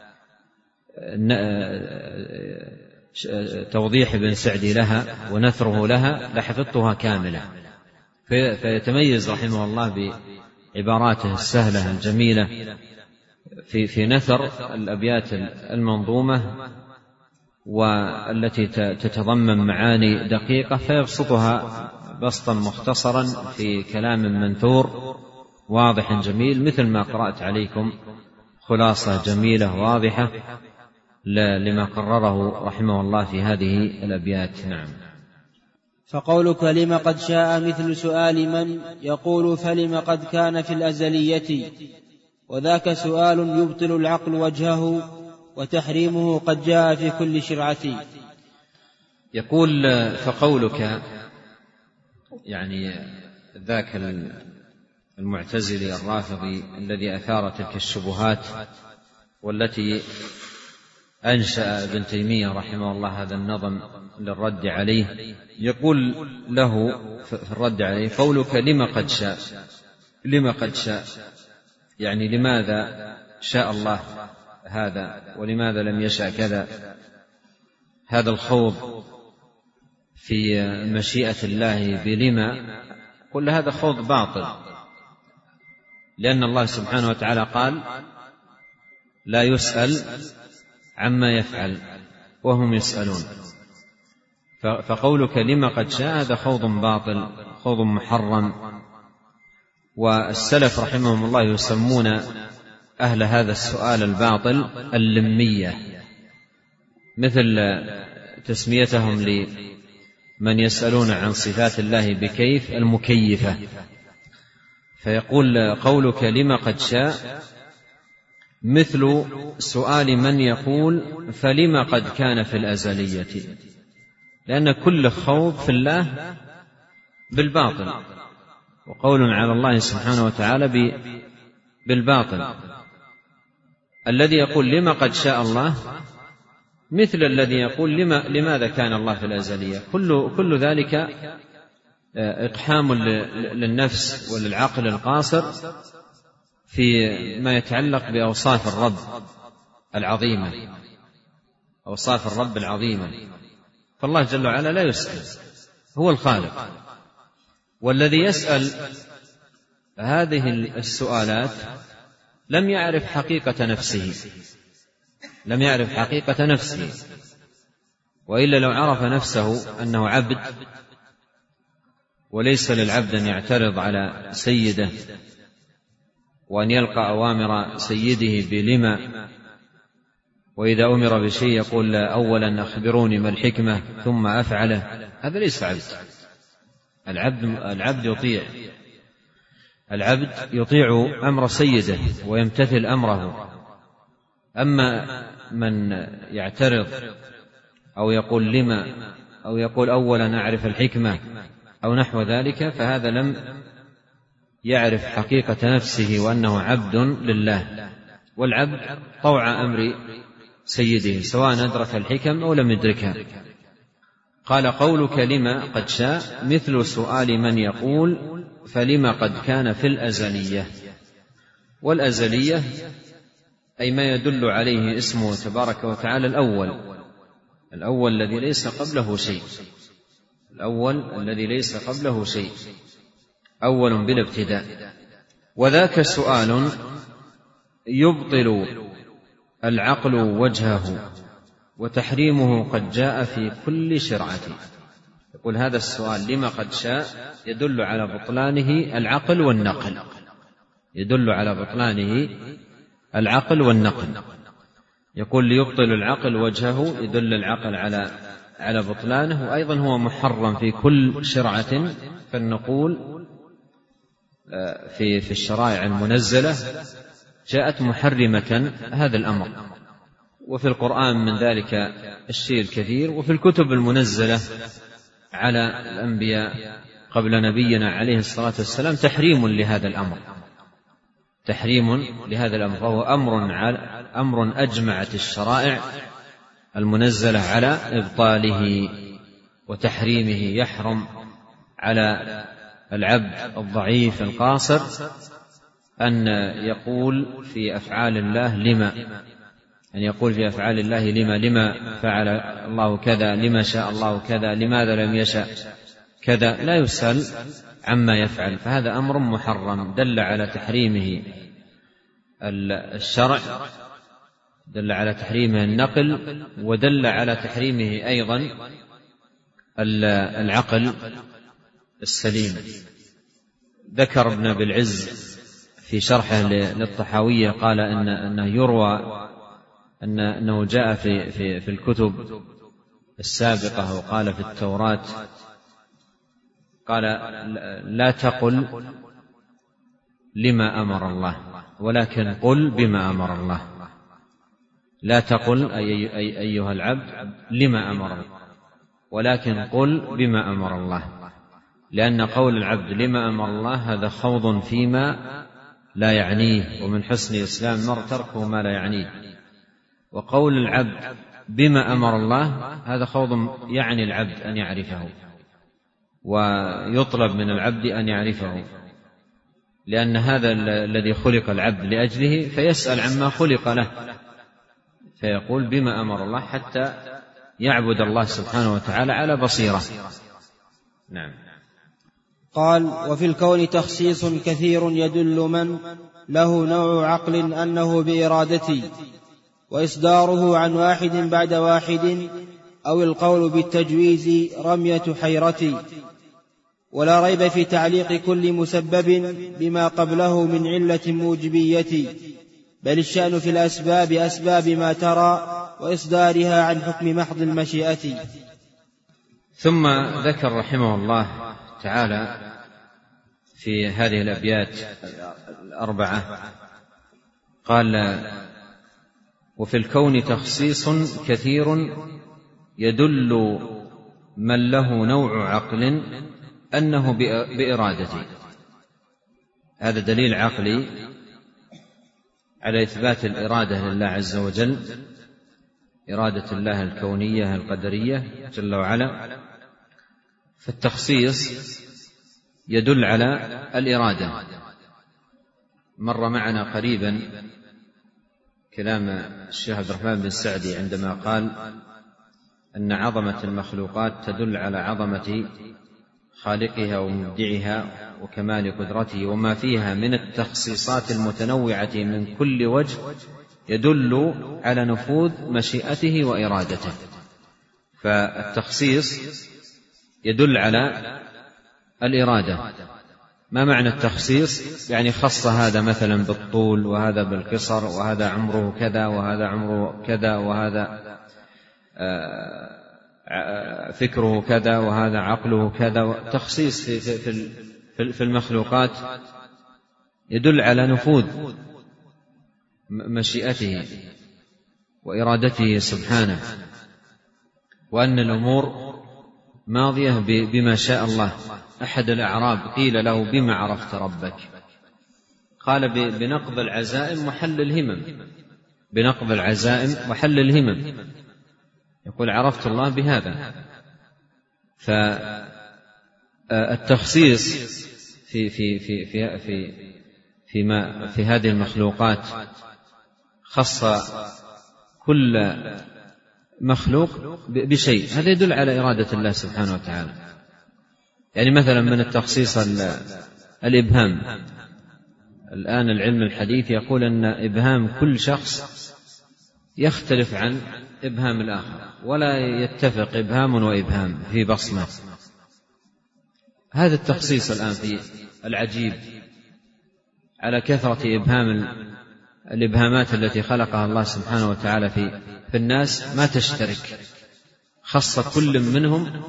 Speaker 1: توضيح ابن سعدي لها ونثره لها لحفظتها كاملة. فيتميز رحمه الله بعباراته السهلة الجميلة في في نثر الأبيات المنظومة والتي تتضمن معاني دقيقة، فيبسطها بسطا مختصرا في كلام منثور واضح جميل، مثل ما قرأت عليكم خلاصة جميلة واضحة لما قرره رحمه الله في هذه الأبيات. نعم.
Speaker 2: فقولك لما قد شاء مثل سؤال من يقول فلم قد كان في الأزلية، وذاك سؤال يبطل العقل وجهه، وتحريمه قد جاء في كل شرعة.
Speaker 1: يقول: فقولك يعني ذاك المعتزلي الرافضي الذي أثار تلك الشبهات والتي أنشأ ابن تيمية رحمه الله هذا النظم للرد عليه، يقول له في الرد عليه: قولك لما قد شاء، لما قد شاء يعني لماذا شاء الله هذا ولماذا لم يشاء كذا؟ هذا الخوض في مشيئة الله بلما، قل هذا خوض باطل، لأن الله سبحانه وتعالى قال: لا يسأل عما يفعل وهم يسألون. فقولك لما قد شاء هذا خوض باطل، خوض محرم. والسلف رحمهم الله يسمون أهل هذا السؤال الباطل اللمية، مثل تسميتهم لمن يسألون عن صفات الله بكيف المكيفة. فيقول: قولك لما قد شاء مثل سؤال من يقول فلما قد كان في الأزلية، لأن كل خوض في الله بالباطل، وقول على الله سبحانه وتعالى بالباطل. الذي يقول لما قد شاء الله مثل الذي يقول لما لماذا كان الله في الأزلية. كل, كل ذلك إقحام للنفس وللعقل القاصر في ما يتعلق بأوصاف الرب العظيمة، أوصاف الرب العظيمة. فالله جل وعلا لا يسأل، هو الخالق. والذي يسأل هذه السؤالات لم يعرف حقيقة نفسه، لم يعرف حقيقة نفسه، وإلا لو عرف نفسه أنه عبد وليس للعبد أن يعترض على سيده وأن يلقى أوامر سيده بلما، وإذا أمر بشيء يقول أولا أخبروني ما الحكمة ثم أفعله، هذا ليس عبد. العبد العبد يطيع العبد يطيع أمر سيده ويمتثل أمره. أما من يعترض أو يقول لما أو يقول أولا أعرف الحكمة أو نحو ذلك، فهذا لم يعرف حقيقة نفسه وأنه عبد لله. والعبد طوع أمر سيده سواء أدرك الحكم أو لم يدركها. قال قولك لما قد شاء مثل سؤال من يقول فلما قد كان في الأزلية. والأزلية أي ما يدل عليه اسمه تبارك وتعالى الأول، الأول الذي ليس قبله شيء، الأول الذي ليس قبله شيء، أول بلا ابتداء. وذاك سؤال يبطل العقل وجهه وتحريمه قد جاء في كل شرعة. يقول هذا السؤال لما قد شاء يدل على بطلانه العقل والنقل، يدل على بطلانه العقل والنقل. يقول ليبطل العقل وجهه، يدل العقل على على بطلانه، وأيضا هو محرم في كل شرعة. فالنقول في في الشرائع المنزلة جاءت محرمة هذا الأمر، وفي القرآن من ذلك الشيء الكثير، وفي الكتب المنزلة على الأنبياء قبل نبينا عليه الصلاة والسلام تحريم لهذا الأمر، تحريم لهذا الأمر، فهو أمر أمر أجمعت الشرائع المنزلة على إبطاله وتحريمه. يحرم على العبد الضعيف القاصر أن يقول في أفعال الله لما، أن يقول في أفعال الله لما لما فعل الله كذا، لما شاء الله كذا، لماذا لم يشاء كذا، لا يسأل عما يفعل، فهذا أمر محرم دل على تحريمه الشرع، دل على تحريمه النقل، ودل على تحريمه أيضا العقل السليم. ذكر ابن أبي العز في شرحه للطحاوية قال إن أنه يروى أن أنه جاء في في في الكتب السابقة، وقال في التوراة، قال لا تقل لما أمر الله ولكن قل بما أمر الله. لا تقل أي أي أيها العبد لما أمر الله، ولكن قل بما أمر الله، لأن قول العبد لما أمر الله هذا خوض فيما لا يعنيه، ومن حسن الإسلام المرء تركه ما لا يعنيه. وقول العبد بما أمر الله هذا خوض يعني العبد أن يعرفه، ويطلب من العبد أن يعرفه، لأن هذا الذي خلق العبد لأجله، فيسأل عما خلق له، فيقول بما أمر الله حتى يعبد الله سبحانه وتعالى على بصيرة. نعم.
Speaker 2: قال وفي الكون تخصيص كثير يدل من له نوع عقل أنه بإرادتي، وإصداره عن واحد بعد واحد، أو القول بالتجويز رمية حيرتي. ولا ريب في تعليق كل مسبب بما قبله من علة موجبية، بل الشأن في الأسباب أسباب ما ترى، وإصدارها عن حكم محض المشيئة.
Speaker 1: ثم ذكر رحمه الله تعالى في هذه الأبيات الأربعة قال وفي الكون تخصيص كثير يدل من له نوع عقل أنه بإرادته. هذا دليل عقلي على إثبات الإرادة لله عز وجل، إرادة الله الكونية القدرية جل وعلا. فالتخصيص يدل على الإرادة. مر معنا قريبا كلام الشيخ عبد الرحمن بن سعدي عندما قال أن عظمة المخلوقات تدل على عظمة خالقها ومبدعها وكمال قدرته وما فيها من التخصيصات المتنوعة من كل وجه يدل على نفوذ مشيئته وإرادته. فالتخصيص يدل على الإرادة. ما معنى التخصيص؟ يعني خص هذا مثلا بالطول وهذا بالقصر وهذا عمره كذا وهذا عمره كذا وهذا فكره كذا وهذا عقله كذا. تخصيص في المخلوقات يدل على نفوذ مشيئته وإرادته سبحانه، وأن الأمور ماضية بما شاء الله. أحد الأعراب قيل له: بما عرفت ربك؟ قال: بنقض العزائم وحل الهمم. بنقض العزائم وحل الهمم. يقول: عرفت الله بهذا. فالتخصيص في في في في في فيما في هذه المخلوقات خص كل مخلوق بشيء، هذا يدل على إرادة الله سبحانه وتعالى. يعني مثلا من التخصيص الإبهام. الآن العلم الحديث يقول أن إبهام كل شخص يختلف عن إبهام الآخر، ولا يتفق إبهام وإبهام في بصمة. هذا التخصيص الآن في العجيب على كثرة إبهام الإبهامات التي خلقها الله سبحانه وتعالى في في الناس ما تشترك، خص كل منهم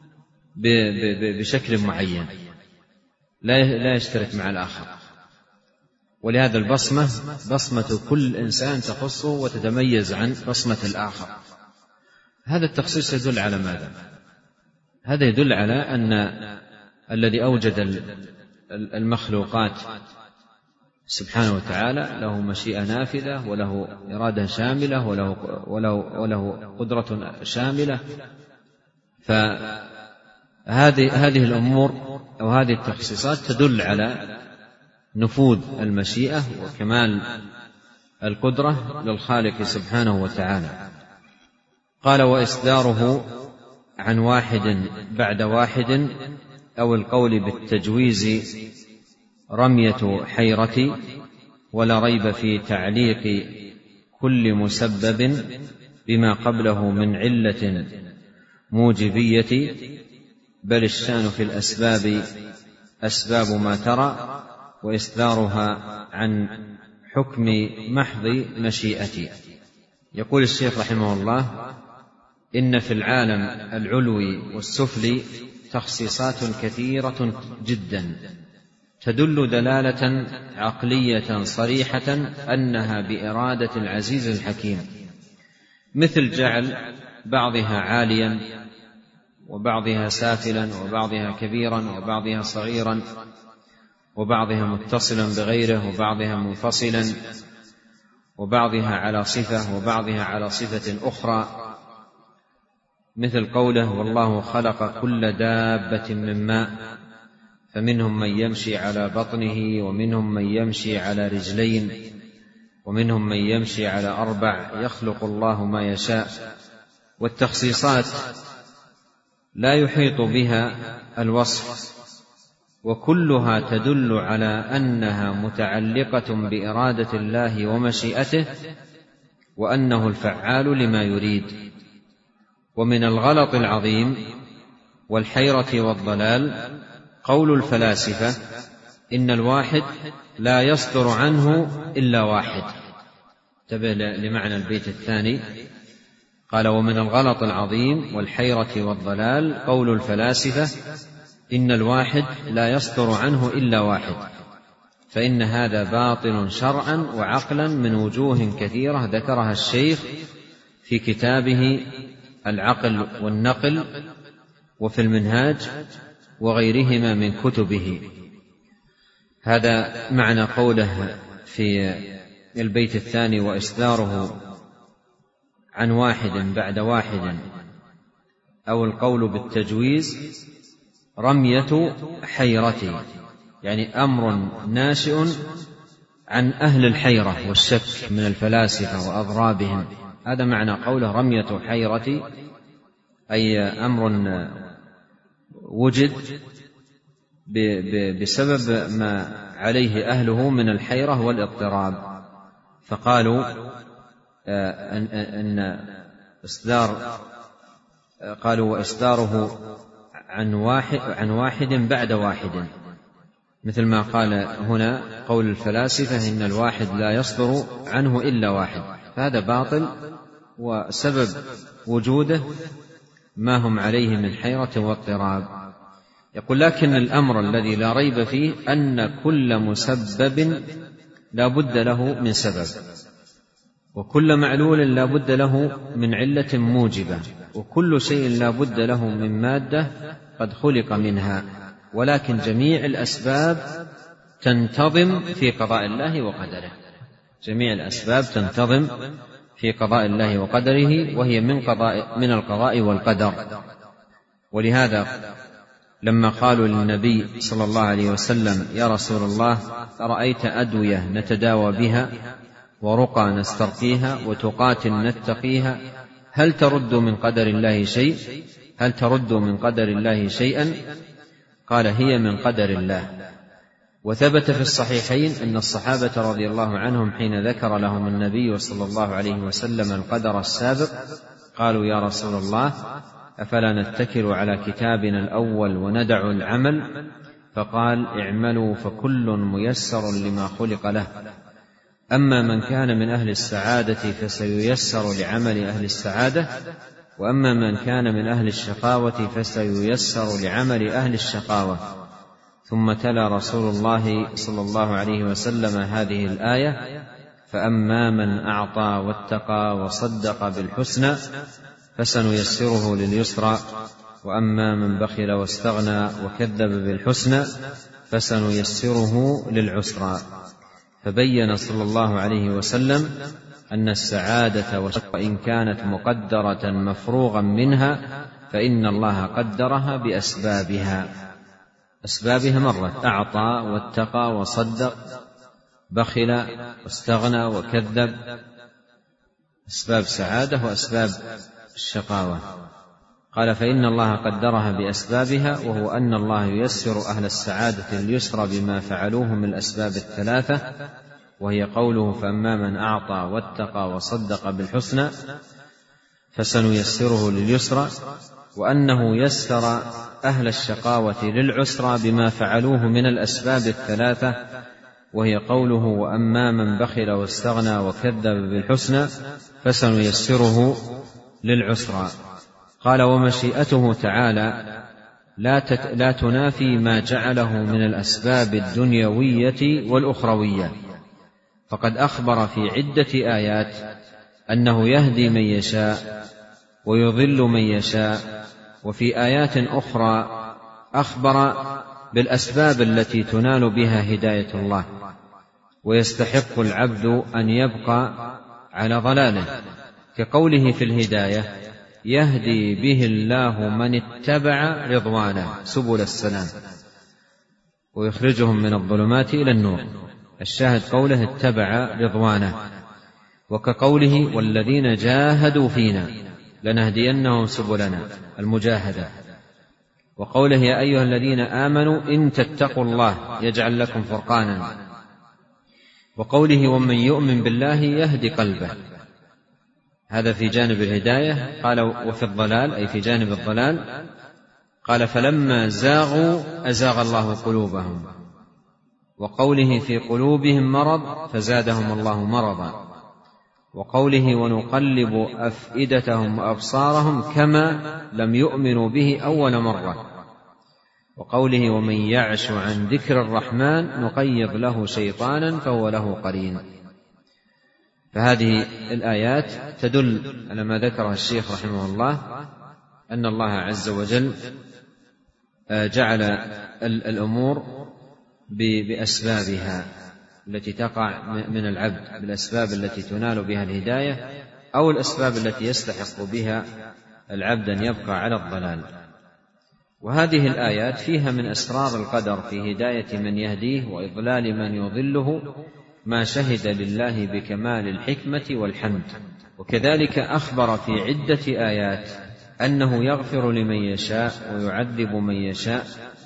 Speaker 1: بشكل معين لا يشترك مع الآخر. ولهذا البصمة بصمة كل إنسان تخصه وتتميز عن بصمة الآخر. هذا التخصيص يدل على ماذا؟ هذا يدل على أن الذي أوجد المخلوقات سبحانه وتعالى له مشيئة نافذة وله إرادة شاملة وله, وله, وله قدرة شاملة. فهذه هذه الأمور أو هذه التخصيصات تدل على نفوذ المشيئة وكمال القدرة للخالق سبحانه وتعالى. قال: وإصداره عن واحد بعد واحد أو القول بالتجويز رمية حيرة، ولا ريب في تعليق كل مسبب بما قبله من علة موجبية، بل الشان في الأسباب أسباب ما ترى، وإصدارها عن حكم محض مشيئتي. يقول الشيخ رحمه الله: إن في العالم العلوي والسفلي تخصيصات كثيرة جدا تدل دلالة عقلية صريحة أنها بإرادة العزيز الحكيم، مثل جعل بعضها عاليا وبعضها سافلا وبعضها كبيرا وبعضها صغيرا وبعضها متصلا بغيره وبعضها منفصلا وبعضها على صفة وبعضها على صفة أخرى، مثل قوله: والله خلق كل دابة من ماء فمنهم من يمشي على بطنه ومنهم من يمشي على رجلين ومنهم من يمشي على أربع يخلق الله ما يشاء. والتخصيصات لا يحيط بها الوصف، وكلها تدل على أنها متعلقة بإرادة الله ومشيئته، وأنه الفعال لما يريد. ومن الغلط العظيم والحيرة والضلال قول الفلاسفة: إن الواحد لا يصدر عنه إلا واحد. انتبه لمعنى البيت الثاني. قال: ومن الغلط العظيم والحيرة والضلال قول الفلاسفة: إن الواحد لا يصدر عنه إلا واحد، فإن هذا باطل شرعا وعقلا من وجوه كثيرة ذكرها الشيخ في كتابه العقل والنقل وفي المنهاج وغيرهما من كتبه. هذا معنى قوله في البيت الثاني: وإصداره عن واحد بعد واحد أو القول بالتجويز رمية حيرة، يعني أمر ناشئ عن أهل الحيرة والشك من الفلاسفة وأضرابهم. هذا معنى قوله رمية حيرة، أي أمر وجد بسبب ما عليه أهله من الحيرة والاضطراب، فقالوا أن إصدار قالوا وإصداره عن واحد, عن واحد بعد واحد، مثل ما قال هنا قول الفلاسفة إن الواحد لا يصدر عنه إلا واحد، فهذا باطل، وسبب وجوده ما هم عليه من حيرة واضطراب. يقول لكن الأمر الذي لا ريب فيه أن كل مسبب لا بد له من سبب، وكل معلول لا بد له من علة موجبة، وكل شيء لا بد له من مادة قد خلق منها، ولكن جميع الأسباب تنتظم في قضاء الله وقدره، جميع الأسباب تنتظم في قضاء الله وقدره، وهي من قضاء من القضاء والقدر. ولهذا لما قالوا للنبي صلى الله عليه وسلم يا رسول الله أرأيت أدوية نتداوى بها ورقى نسترقيها وتقات نتقيها، هل ترد من قدر الله شيء هل ترد من قدر الله شيئا؟ قال هي من قدر الله. وثبت في الصحيحين أن الصحابة رضي الله عنهم حين ذكر لهم النبي صلى الله عليه وسلم القدر السابق قالوا يا رسول الله أفلا نتكل على كتابنا الأول وندع العمل؟ فقال اعملوا فكل ميسر لما خلق له، أما من كان من أهل السعادة فسييسر لعمل أهل السعادة، وأما من كان من أهل الشقاوة فسييسر لعمل أهل الشقاوة. ثم تلا رسول الله صلى الله عليه وسلم هذه الآية فأما من أعطى واتقى وصدق بالحسنى فسنيسره لليسرى، وأما من بخل واستغنى وكذب بالحسنى فسنيسره للعسرى. فبين صلى الله عليه وسلم أن السعادة وإن كانت مقدرة مفروغا منها فإن الله قدرها بأسبابها، أسبابها مرة أعطى واتقى وصدق، بخل واستغنى وكذب، أسباب سعادة وأسباب الشقاوة. قال فإن الله قدرها بأسبابها، وهو أن الله ييسر أهل السعادة اليسر بما فعلوه من الأسباب الثلاثة، وهي قوله فأما من أعطى واتقى وصدق بالحسنى فسنيسره لليسرى، وأنه يسر أهل الشقاوة للعسرى بما فعلوه من الأسباب الثلاثة، وهي قوله وأما من بخل واستغنى وكذب بالحسنى فسنيسره للعسرى. قال ومشيئته تعالى لا تنافي ما جعله من الأسباب الدنيوية والأخروية، فقد أخبر في عدة آيات أنه يهدي من يشاء ويضل من يشاء، وفي آيات أخرى أخبر بالأسباب التي تنال بها هداية الله، ويستحق العبد أن يبقى على ضلاله، كقوله في الهداية يهدي به الله من اتبع رضوانه سبل السلام ويخرجهم من الظلمات إلى النور. الشاهد قوله اتبع رضوانه، وكقوله والذين جاهدوا فينا لنهدينهم سبلنا المجاهدة، وقوله يا أيها الذين آمنوا إن تتقوا الله يجعل لكم فرقانا، وقوله ومن يؤمن بالله يهدي قلبه. هذا في جانب الهداية. قال وفي الضلال أي في جانب الضلال قال فلما زاغوا أزاغ الله قلوبهم، وقوله في قلوبهم مرض فزادهم الله مرضا، وقوله ونقلب أفئدتهم وأبصارهم كما لم يؤمنوا به أول مرة، وقوله ومن يعش عن ذكر الرحمن نقيض له شيطانا فهو له قرين. فهذه الآيات تدل على ما ذكره الشيخ رحمه الله أن الله عز وجل جعل الأمور بأسبابها التي تقع من العبد، بالأسباب التي تنال بها الهداية أو الأسباب التي يستحق بها العبد أن يبقى على الضلال. وهذه الآيات فيها من أسرار القدر في هداية من يهديه وإضلال من يضله ما شهد لله بكمال الحكمة والحمد. وكذلك أخبر في عدة آيات أنه يغفر لمن يشاء ويعذب من يشاء،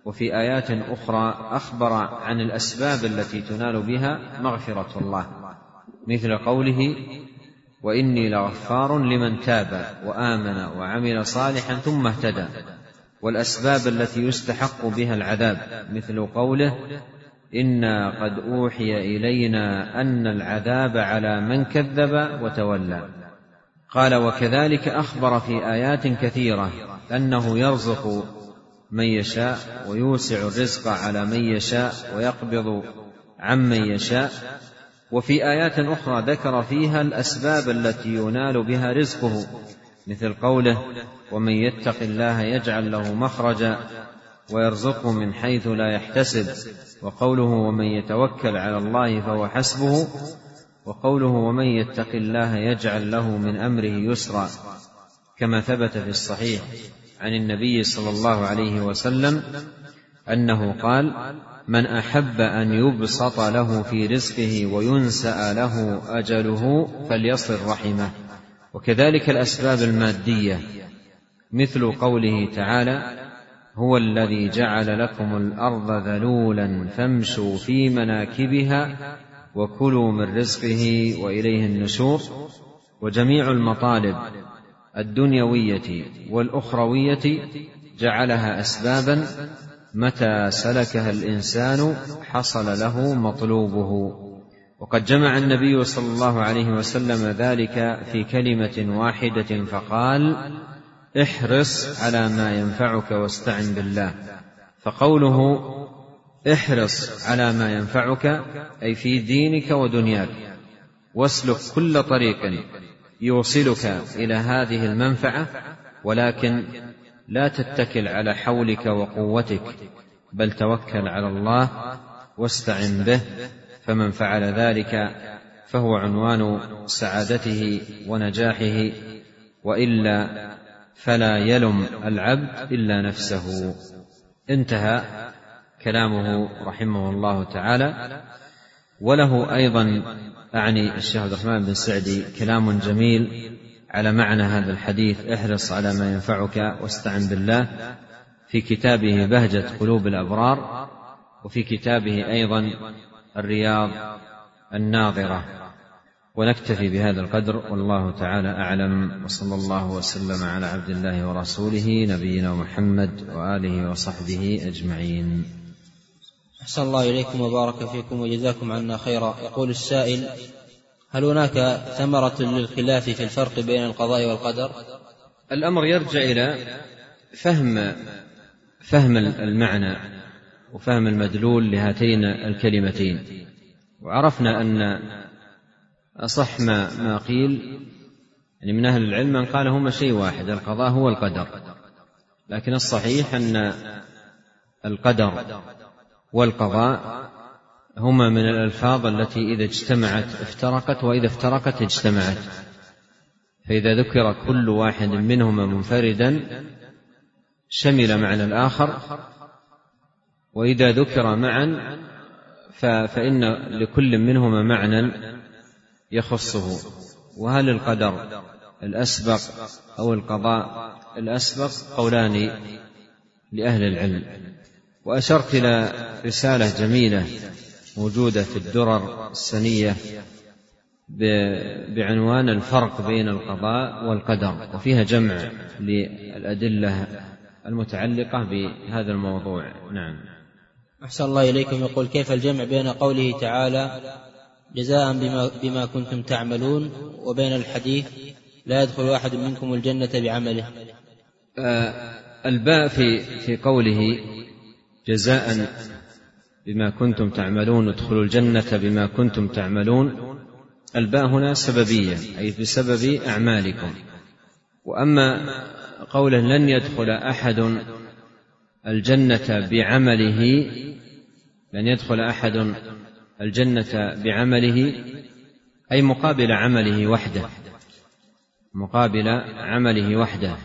Speaker 1: وفي آيات أخرى أخبر عن الأسباب التي تنال بها مغفرة الله، مثل قوله: وإني لغفار لمن تاب وآمن وعمل صالحا ثم اهتدى. والأسباب التي يستحق بها العذاب، مثل قوله: إنا قد أوحي إلينا أن العذاب على من كذب وتولى. قال: وكذلك أخبر في آيات كثيرة أنه يرزق من يشاء ويوسع الرزق على من يشاء ويقبض عمن يشاء. وفي آيات أخرى ذكر فيها الأسباب التي ينال بها رزقه، مثل قوله: ومن يتق الله يجعل له مخرجا ويرزقه من حيث لا يحتسب. وقوله: ومن يتوكل على الله فهو حسبه. وقوله: ومن يتق الله يجعل له من أمره يسرا، كما ثبت في الصحيح عن النبي صلى الله عليه وسلم أنه قال: من أحب أن يبسط له في رزقه وينسأ له أجله فليصل رحمه. وكذلك الأسباب المادية، مثل قوله تعالى: هو الذي جعل لكم الأرض ذلولا فامشوا في مناكبها وكلوا من رزقه وإليه النشور. وجميع المطالب الدنيوية والأخروية جعلها أسبابا متى سلكها الإنسان حصل له مطلوبه. وقد جمع النبي صلى الله عليه وسلم ذلك في كلمة واحدة فقال: احرص على ما ينفعك واستعن بالله. فقوله احرص على ما ينفعك أي في دينك ودنياك، واسلك كل طريق يوصلك إلى هذه المنفعة، ولكن لا تتكل على حولك وقوتك، بل توكل على الله واستعن به. فمن فعل ذلك فهو عنوان سعادته ونجاحه، وإلا فلا يلم العبد إلا نفسه. انتهى كلامه رحمه الله تعالى. وله أيضا، أعني الشيخ عبد الرحمن بن سعدي، كلام جميل على معنى هذا الحديث: احرص على ما ينفعك واستعن بالله، في كتابه بهجة قلوب الأبرار، وفي كتابه أيضا الرياض الناظرة. ونكتفي بهذا القدر، والله تعالى أعلم، وصلى الله وسلم على عبد الله ورسوله نبينا محمد وآله وصحبه أجمعين.
Speaker 2: أحسن الله إليكم وبارك فيكم وجزاكم عنا خيرا. يقول السائل: هل هناك ثمرة للخلاف في الفرق بين القضاء والقدر؟
Speaker 1: الأمر يرجع إلى فهم فهم المعنى وفهم المدلول لهاتين الكلمتين. وعرفنا أن أصح ما, ما قيل يعني من أهل العلم من قال هما شيء واحد، القضاء هو القدر، لكن الصحيح أن القدر والقضاء هما من الألفاظ التي إذا اجتمعت افترقت، وإذا افترقت اجتمعت. فإذا ذكر كل واحد منهما منفردا شمل معنى الآخر، وإذا ذكر معا فإن لكل منهما معنى يخصه. وهل القدر الأسبق أو القضاء الأسبق؟ قولان لأهل العلم. وأشرت إلى رسالة جميلة موجودة في الدرر السنية بعنوان الفرق بين القضاء والقدر، وفيها جمع للأدلة المتعلقة بهذا الموضوع. نعم.
Speaker 2: أحسن الله إليكم. يقول: كيف الجمع بين قوله تعالى جزاء بما, بما كنتم تعملون وبين الحديث لا يدخل أحد منكم الجنة بعمله؟
Speaker 1: آه الباء في, في قوله جزاء بما كنتم تعملون ادخلوا الجنة بما كنتم تعملون، الباء هنا سببية، أي بسبب أعمالكم. وأما قوله لن يدخل أحد الجنة بعمله، لن يدخل أحد الجنة بعمله أي مقابل عمله وحده، مقابل عمله وحده.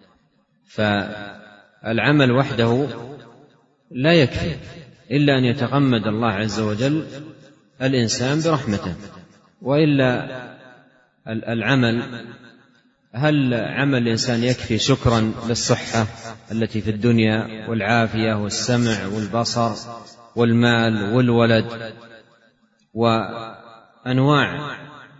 Speaker 1: فالعمل وحده لا يكفي إلا أن يتغمد الله عز وجل الإنسان برحمته، وإلا العمل هل عمل الإنسان يكفي شكرا للصحة التي في الدنيا والعافية والسمع والبصر والمال والولد وأنواع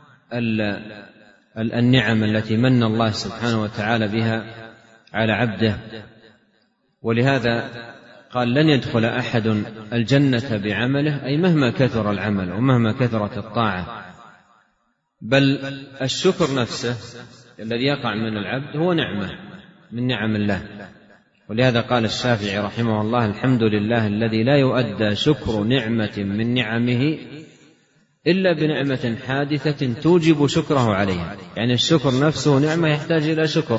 Speaker 1: النعم التي من الله سبحانه وتعالى بها على عبده؟ ولهذا قال لن يدخل أحد الجنة بعمله، أي مهما كثر العمل ومهما كثرت الطاعة، بل الشكر نفسه الذي يقع من العبد هو نعمة من نعم الله. ولهذا قال الشافعي رحمه الله: الحمد لله الذي لا يؤدى شكر نعمة من نعمه إلا بنعمة حادثة توجب شكره عليها. يعني الشكر نفسه نعمة يحتاج إلى شكر،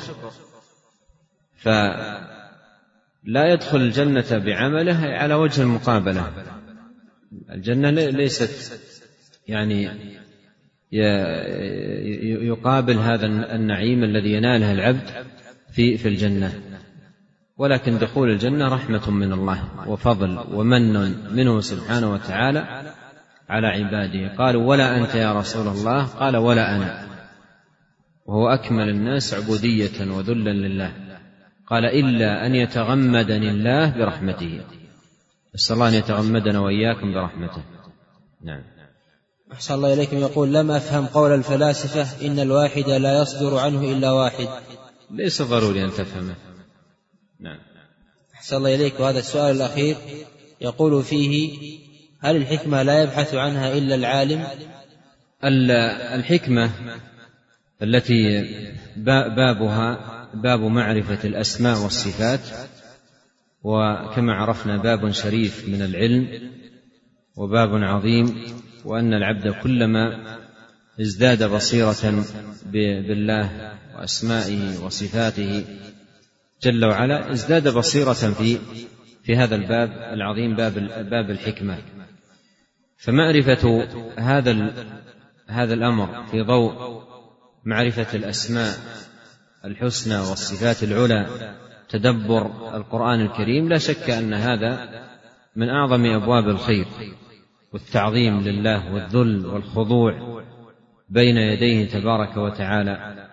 Speaker 1: فلا يدخل الجنة بعمله على وجه المقابلة. الجنة ليست يعني يقابل هذا النعيم الذي يناله العبد في في الجنة، ولكن دخول الجنة رحمة من الله وفضل ومن منه سبحانه وتعالى على عباده. قالوا: ولا أنت يا رسول الله؟ قال: ولا أنا، وهو أكمل الناس عبودية وذلا لله. قال: إلا أن يتغمدني الله برحمته. أسأل الله أن يتغمدنا وإياكم برحمته. نعم.
Speaker 2: أحسن الله إليكم. يقول: لم أفهم قول الفلاسفة إن الواحد لا يصدر عنه إلا واحد.
Speaker 1: ليس ضروري أن تفهمه. نعم.
Speaker 2: أحسن الله إليك. وهذا السؤال الأخير يقول فيه: هل الحكمة لا يبحث عنها إلا العالم؟
Speaker 1: الحكمة التي بابها باب معرفة الأسماء والصفات، وكما عرفنا باب شريف من العلم وباب عظيم، وأن العبد كلما ازداد بصيرة بالله وأسمائه وصفاته جل وعلا ازداد بصيرة في في هذا الباب العظيم، باب باب الحكمة. فمعرفة هذا هذا الأمر في ضوء معرفة الأسماء الحسنى والصفات العلى، تدبر القرآن الكريم، لا شك أن هذا من أعظم أبواب الخير والتعظيم لله والذل والخضوع بين يديه تبارك وتعالى.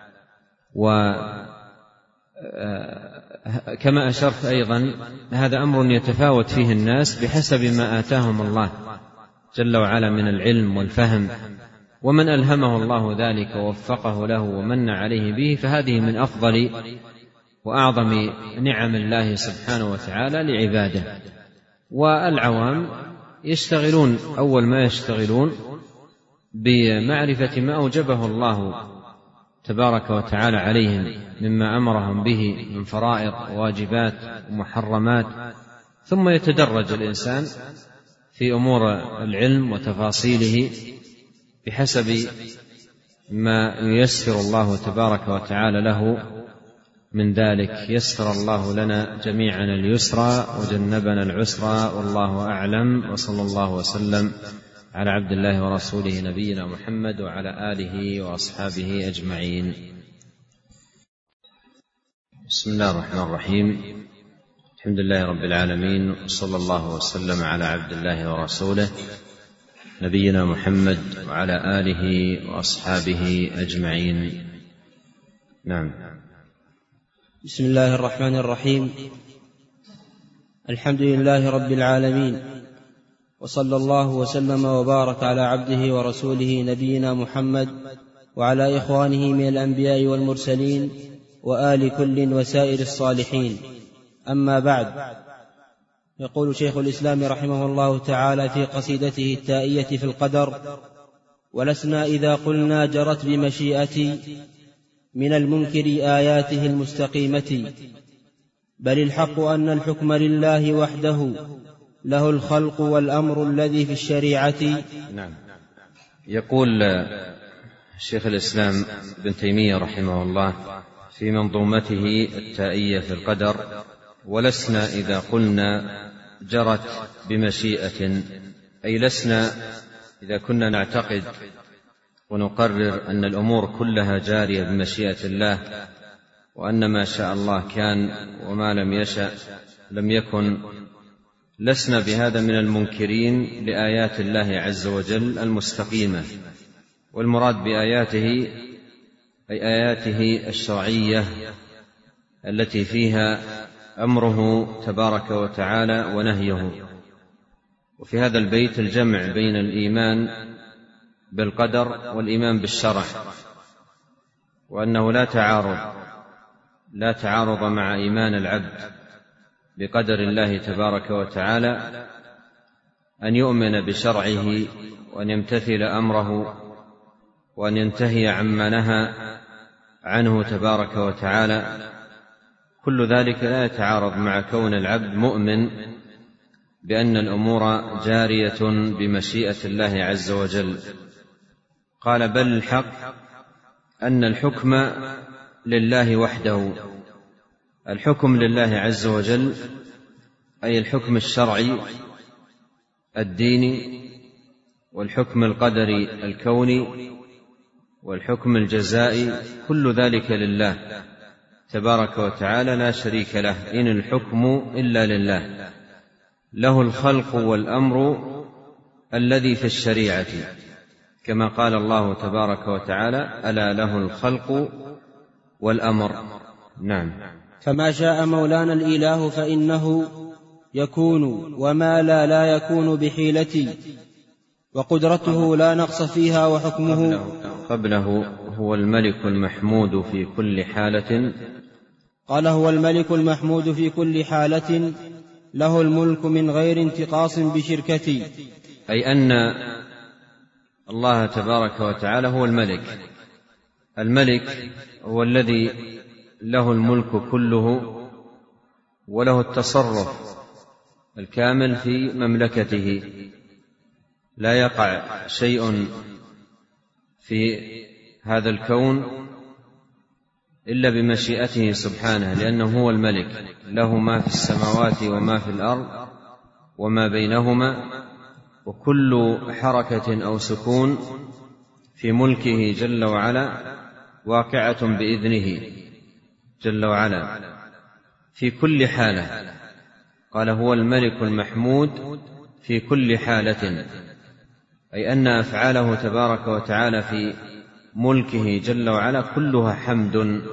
Speaker 1: وكما أشرت أيضا هذا أمر يتفاوت فيه الناس بحسب ما آتاهم الله جل وعلا من العلم والفهم، ومن ألهمه الله ذلك ووفقه له ومن عليه به، فهذه من أفضل وأعظم نعم الله سبحانه وتعالى لعباده. والعوام يشتغلون أول ما يشتغلون بمعرفة ما أوجبه الله تبارك وتعالى عليهم مما أمرهم به من فرائض وواجبات ومحرمات، ثم يتدرج الإنسان في أمور العلم وتفاصيله بحسب ما ييسر الله تبارك وتعالى له من ذلك. يسر الله لنا جميعا اليسرى وجنبنا العسرى، والله أعلم. وصلى الله وسلم على عبد الله ورسوله نبينا محمد وعلى آله وأصحابه أجمعين. بسم الله الرحمن الرحيم. الحمد لله رب العالمين، وصلى الله وسلم على عبد الله ورسوله نبينا محمد وعلى آله وأصحابه أجمعين. نعم.
Speaker 2: بسم الله الرحمن الرحيم. الحمد لله رب العالمين، وصلى الله وسلم وبارك على عبده ورسوله نبينا محمد وعلى إخوانه من الأنبياء والمرسلين وآل كل وسائر الصالحين. أما بعد، يقول شيخ الإسلام رحمه الله تعالى في قصيدته التائية في القدر: ولسنا إذا قلنا جرت بمشيئتي من المنكر آياته المستقيمة، بل الحق أن الحكم لله وحده، له الخلق والأمر الذي في الشريعة.
Speaker 1: نعم. يقول شيخ الإسلام ابن تيمية رحمه الله في منظومته التائية في القدر: ولسنا إذا قلنا جرت بمشيئة، أي لسنا إذا كنا نعتقد ونقرر أن الأمور كلها جارية بمشيئة الله، وأن ما شاء الله كان وما لم يشأ لم يكن، لسنا بهذا من المنكرين لآيات الله عز وجل المستقيمة. والمراد بآياته أي آياته الشرعية التي فيها أمره تبارك وتعالى ونهيه. وفي هذا البيت الجمع بين الإيمان بالقدر والإيمان بالشرع، وأنه لا تعارض لا تعارض مع إيمان العبد بقدر الله تبارك وتعالى أن يؤمن بشرعه وأن يمتثل أمره وأن ينتهي عما نهى عنه تبارك وتعالى. كل ذلك لا يتعارض مع كون العبد مؤمن بأن الأمور جارية بمشيئة الله عز وجل. قال: بل الحق أن الحكم لله وحده. الحكم لله عز وجل أي الحكم الشرعي الديني، والحكم القدري الكوني، والحكم الجزائي، كل ذلك لله تبارك وتعالى لا شريك له. إن الحكم إلا لله، له الخلق والأمر الذي في الشريعة، كما قال الله تبارك وتعالى: ألا له الخلق والأمر. نعم.
Speaker 2: فما شاء مولانا الإله فإنه يكون، وما لا لا يكون بحيلتي، وقدرته لا نقص فيها، وحكمه
Speaker 1: قبله, قبله هو الملك المحمود في كل حالة.
Speaker 2: قال: هو الملك المحمود في كل حالة، له الملك من غير انتقاص بشركتي.
Speaker 1: أي أن الله تبارك وتعالى هو الملك. الملك هو الذي له الملك كله، وله التصرف الكامل في مملكته. لا يقع شيء في هذا الكون إلا بمشيئته سبحانه، لأنه هو الملك، له ما في السماوات وما في الأرض وما بينهما، وكل حركة أو سكون في ملكه جل وعلا واقعة بإذنه جل وعلا في كل حالة. قال: هو الملك المحمود في كل حالة، أي أن أفعاله تبارك وتعالى في ملكه جل وعلا كلها حمد،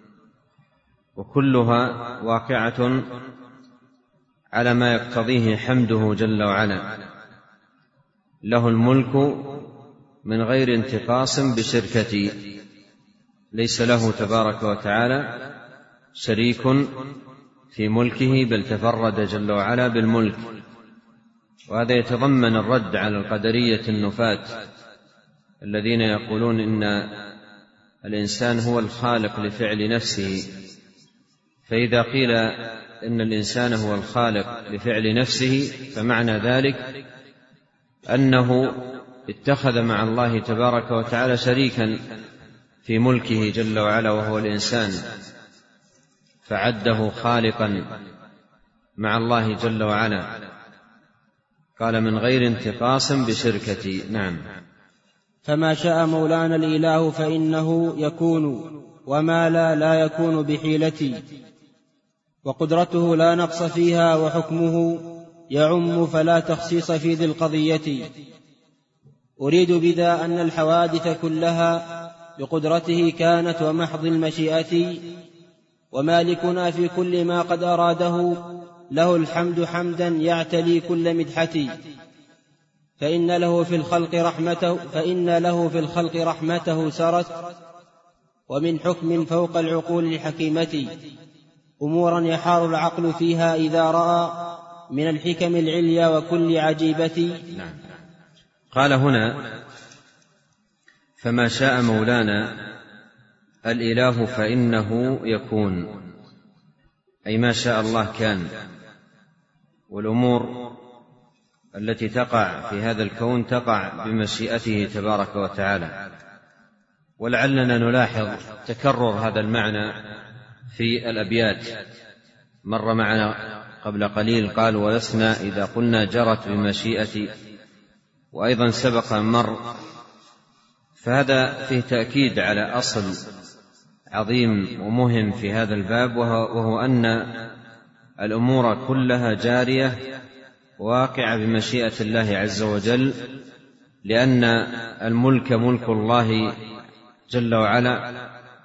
Speaker 1: وكلها واقعة على ما يقتضيه حمده جل وعلا. له الملك من غير انتقاص بشركتي، ليس له تبارك وتعالى شريك في ملكه، بل تفرد جل وعلا بالملك. وهذا يتضمن الرد على القدرية النفاة الذين يقولون إن الإنسان هو الخالق لفعل نفسه. فإذا قيل إن الإنسان هو الخالق لفعل نفسه، فمعنى ذلك أنه اتخذ مع الله تبارك وتعالى شريكا في ملكه جل وعلا، وهو الإنسان، فعده خالقا مع الله جل وعلا. قال: من غير انتقاص بشركتي. نعم.
Speaker 2: فما شاء مولانا الإله فإنه يكون، وما لا لا يكون بحيلتي، وقدرته لا نقص فيها، وحكمه يعم فلا تخصيص في ذي القضية. أريد بذا أن الحوادث كلها بقدرته كانت ومحض المشيئة، ومالكنا في كل ما قد أراده له الحمد حمدا يعتلي كل مدحتي. فإن له في الخلق رحمته فإن له في الخلق رحمته سرت، ومن حكم فوق العقول الحكيمة، أمورا يحار العقل فيها إذا رأى من الحكم العليا وكل عجيبة.
Speaker 1: نعم. قال هنا: فما شاء مولانا الإله فإنه يكون، أي ما شاء الله كان. والأمور التي تقع في هذا الكون تقع بمشيئته تبارك وتعالى. ولعلنا نلاحظ تكرر هذا المعنى في الأبيات. مر معنا قبل قليل قال: ولسنا إذا قلنا جرت بمشيئتي، وأيضا سبق مر. فهذا فيه تأكيد على أصل عظيم ومهم في هذا الباب، وهو أن الأمور كلها جارية واقعة بمشيئة الله عز وجل، لأن الملك ملك الله جل وعلا،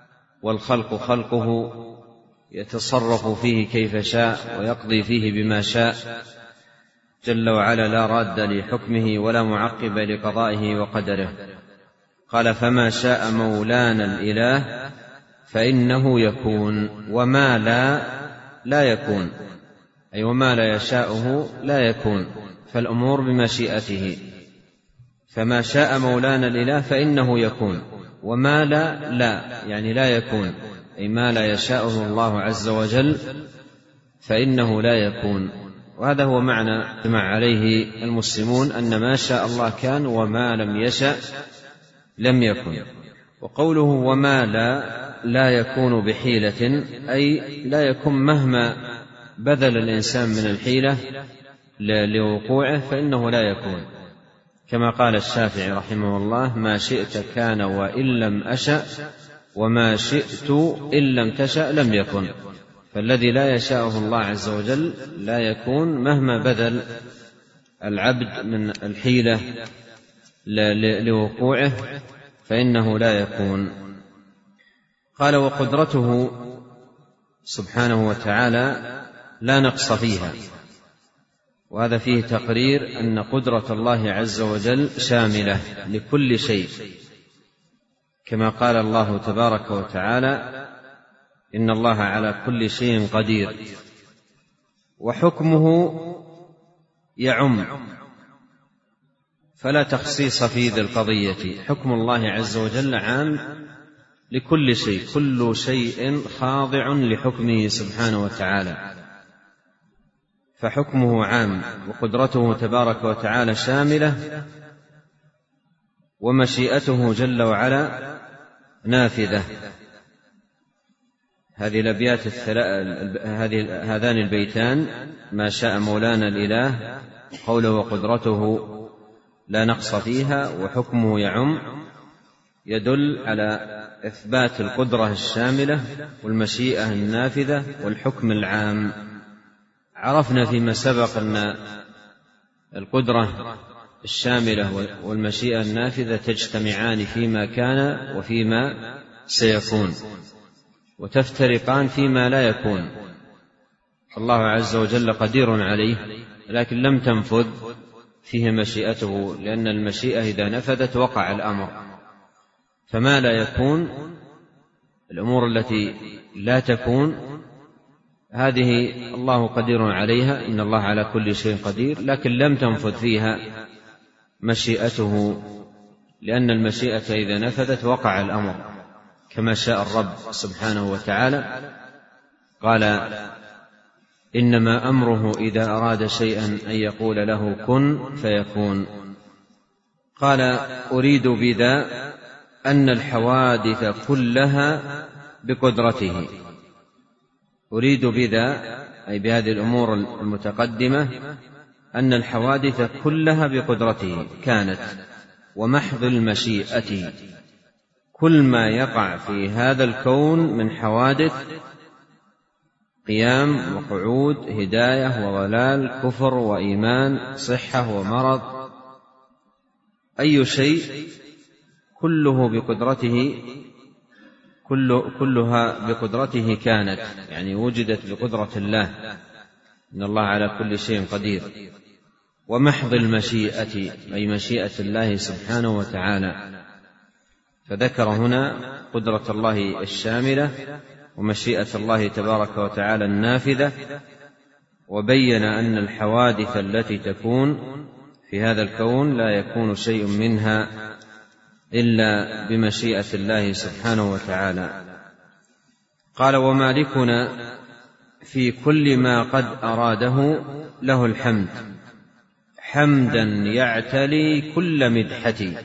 Speaker 1: والخلق خلقه يتصرف فيه كيف شاء ويقضي فيه بما شاء جل وعلا، لا راد لحكمه ولا معقب لقضائه وقدره. قال: فما شاء مولانا الإله فإنه يكون، وما لا لا يكون، أي وما لا يشاءه لا يكون، فالأمور بمشيئته. فما شاء مولانا الإله فإنه يكون، وما لا لا يعني لا يكون، أي ما لا يشاءه الله عز وجل فإنه لا يكون. وهذا هو معنى اجمع عليه المسلمون، أن ما شاء الله كان وما لم يشأ لم يكن. وقوله وما لا لا يكون بحيلة، أي لا يكون مهما بذل الإنسان من الحيلة لوقوعه فإنه لا يكون، كما قال الشافعي رحمه الله: ما شئت كان وإن لم أشأ، وما شئت إن لم تشأ لم يكن. فالذي لا يشاءه الله عز وجل لا يكون مهما بذل العبد من الحيلة لوقوعه فإنه لا يكون. قال: وقدرته سبحانه وتعالى لا نقص فيها. وهذا فيه تقرير أن قدرة الله عز وجل شاملة لكل شيء، كما قال الله تبارك وتعالى: إن الله على كل شيء قدير. وحكمه يعم، فلا تخصيص في ذي القضية. حكم الله عز وجل عام لكل شيء، كل شيء خاضع لحكمه سبحانه وتعالى، فحكمه عام. وقدرته تبارك وتعالى شاملة، ومشيئته جل وعلا نافذة. هذه الأبيات هذان البيتان: ما شاء مولانا الإله، قوله وقدرته لا نقص فيها، وحكمه يعم، يدل على إثبات القدرة الشاملة والمشيئة النافذة والحكم العام. عرفنا فيما سبق أن القدرة الشاملة والمشيئة النافذة تجتمعان فيما كان وفيما سيكون، وتفترقان فيما لا يكون. الله عز وجل قدير عليه، لكن لم تنفذ فيه مشيئته، لأن المشيئة إذا نفذت وقع الأمر. فما لا يكون، الأمور التي لا تكون، هذه الله قدير عليها، إن الله على كل شيء قدير، لكن لم تنفذ فيها مشيئته، لأن المشيئة إذا نفذت وقع الأمر كما شاء الرب سبحانه وتعالى. قال: إنما أمره إذا أراد شيئا أن يقول له كن فيكون. قال: أريد بذا أن الحوادث كلها بقدرته. أريد بذا أي بهذه الأمور المتقدمة أن الحوادث كلها بقدرته كانت، ومحض المشيئة. كل ما يقع في هذا الكون من حوادث، قيام وقعود، هداية وضلال، كفر وإيمان، صحة ومرض، أي شيء كله بقدرته، كل كلها بقدرته كانت، يعني وجدت بقدرة الله، إن الله على كل شيء قدير. ومحض المشيئة أي مشيئة الله سبحانه وتعالى، فذكر هنا قدرة الله الشاملة ومشيئة الله تبارك وتعالى النافذة، وبين أن الحوادث التي تكون في هذا الكون لا يكون شيء منها إلا بمشيئة الله سبحانه وتعالى. قال: ومالكنا في كل ما قد أراده له الحمد، حمدا يعتلي كل مدحة.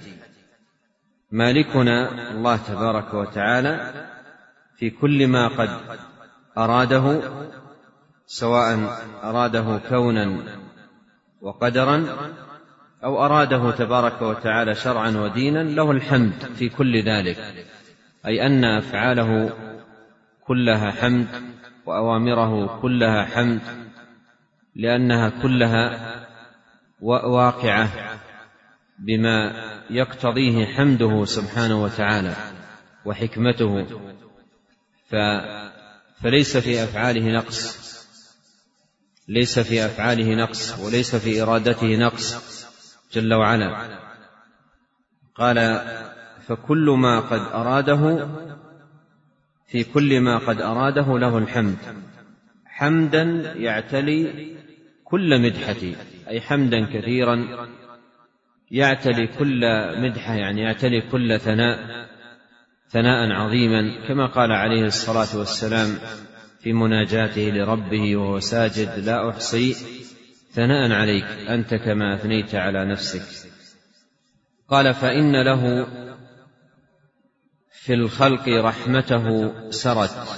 Speaker 1: مالكنا الله تبارك وتعالى في كل ما قد أراده، سواء أراده كونا وقدرا أو أراده تبارك وتعالى شرعا ودينا، له الحمد في كل ذلك، أي أن أفعاله كلها حمد، وأوامره كلها حمد، لأنها كلها واقعة بما يقتضيه حمده سبحانه وتعالى وحكمته. فليس في أفعاله نقص، ليس في أفعاله نقص وليس في إرادته نقص جل وعلا. قال فكل ما قد أراده في كل ما قد أراده له الحمد، حمدا يعتلي كل مدحة، أي حمدا كثيرا يعتلي كل مدحة، يعني يعتلي كل ثناء ثناء عظيما، كما قال عليه الصلاة والسلام في مناجاته لربه وهو ساجد: لا أحصي ثناء عليك أنت كما أثنيت على نفسك. قال فإن له في الخلق رحمته سرت،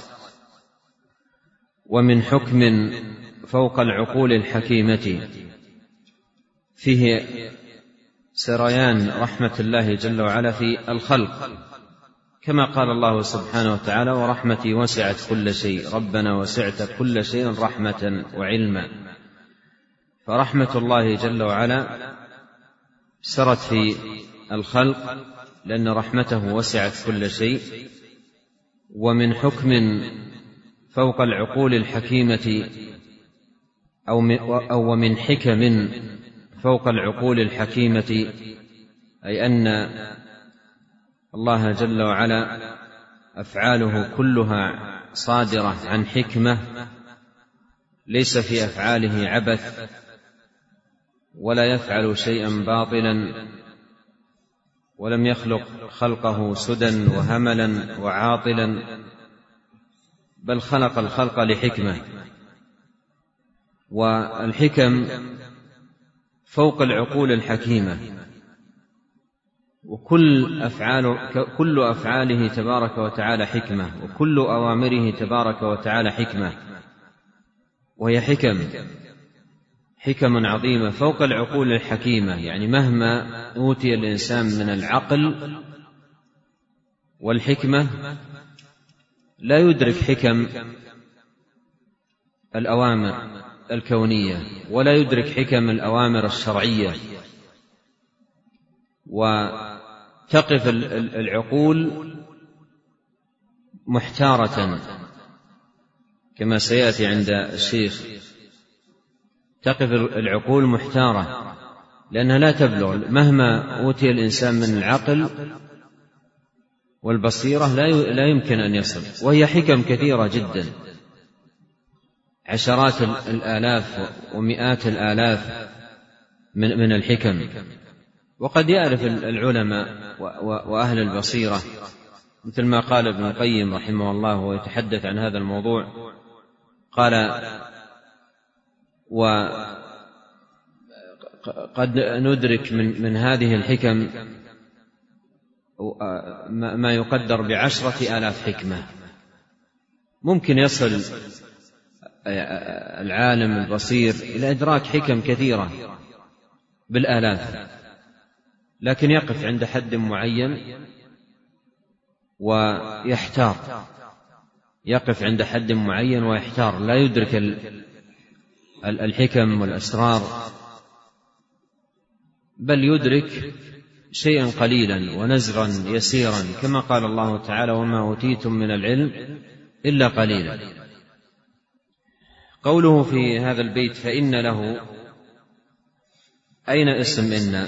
Speaker 1: ومن حكم فوق العقول الحكيمة، فيه سريان رحمة الله جل وعلا في الخلق، كما قال الله سبحانه وتعالى: ورحمتي وسعت كل شيء. ربنا وسعت كل شيء رحمة وعلما. فرحمة الله جل وعلا سرت في الخلق لأن رحمته وسعت كل شيء. ومن حكم فوق العقول الحكيمة أو ومن حكم فوق العقول الحكيمة، أي أن الله جل وعلا أفعاله كلها صادرة عن حكمة، ليس في أفعاله عبث، ولا يفعل شيئا باطلا، ولم يخلق خلقه سدى وهملا وعاطلا، بل خلق الخلق لحكمة. والحكم فوق العقول الحكيمة، وكل أفعاله كل أفعاله تبارك وتعالى حكمة، وكل أوامره تبارك وتعالى حكمة، وهي حكم حكم عظيمة فوق العقول الحكيمة. يعني مهما أوتي الإنسان من العقل والحكمة لا يدرك حكم الأوامر الكونية، ولا يدرك حكم الأوامر الشرعية. وتقف العقول محتارة كما سيأتي عند الشيخ، تقف العقول محتارة لأنها لا تبلغ، مهما أوتي الإنسان من العقل والبصيرة لا يمكن أن يصل. وهي حكم كثيرة جدا، عشرات الآلاف ومئات الآلاف من من الحكم. وقد يعرف العلماء وأهل البصيرة، مثل ما قال ابن القيم رحمه الله وهو يتحدث عن هذا الموضوع، قال: وقد ندرك من, من هذه الحكم ما يقدر بعشرة آلاف حكمة. ممكن يصل العالم البصير إلى إدراك حكم كثيرة بالآلاف، لكن يقف عند حد معين ويحتار، يقف عند حد معين ويحتار، لا يدرك الحكم والأسرار، بل يدرك شيئا قليلا ونزرا يسيرا، كما قال الله تعالى: وما أوتيتم من العلم إلا قليلا. قوله في هذا البيت فإن له، أين اسم إن؟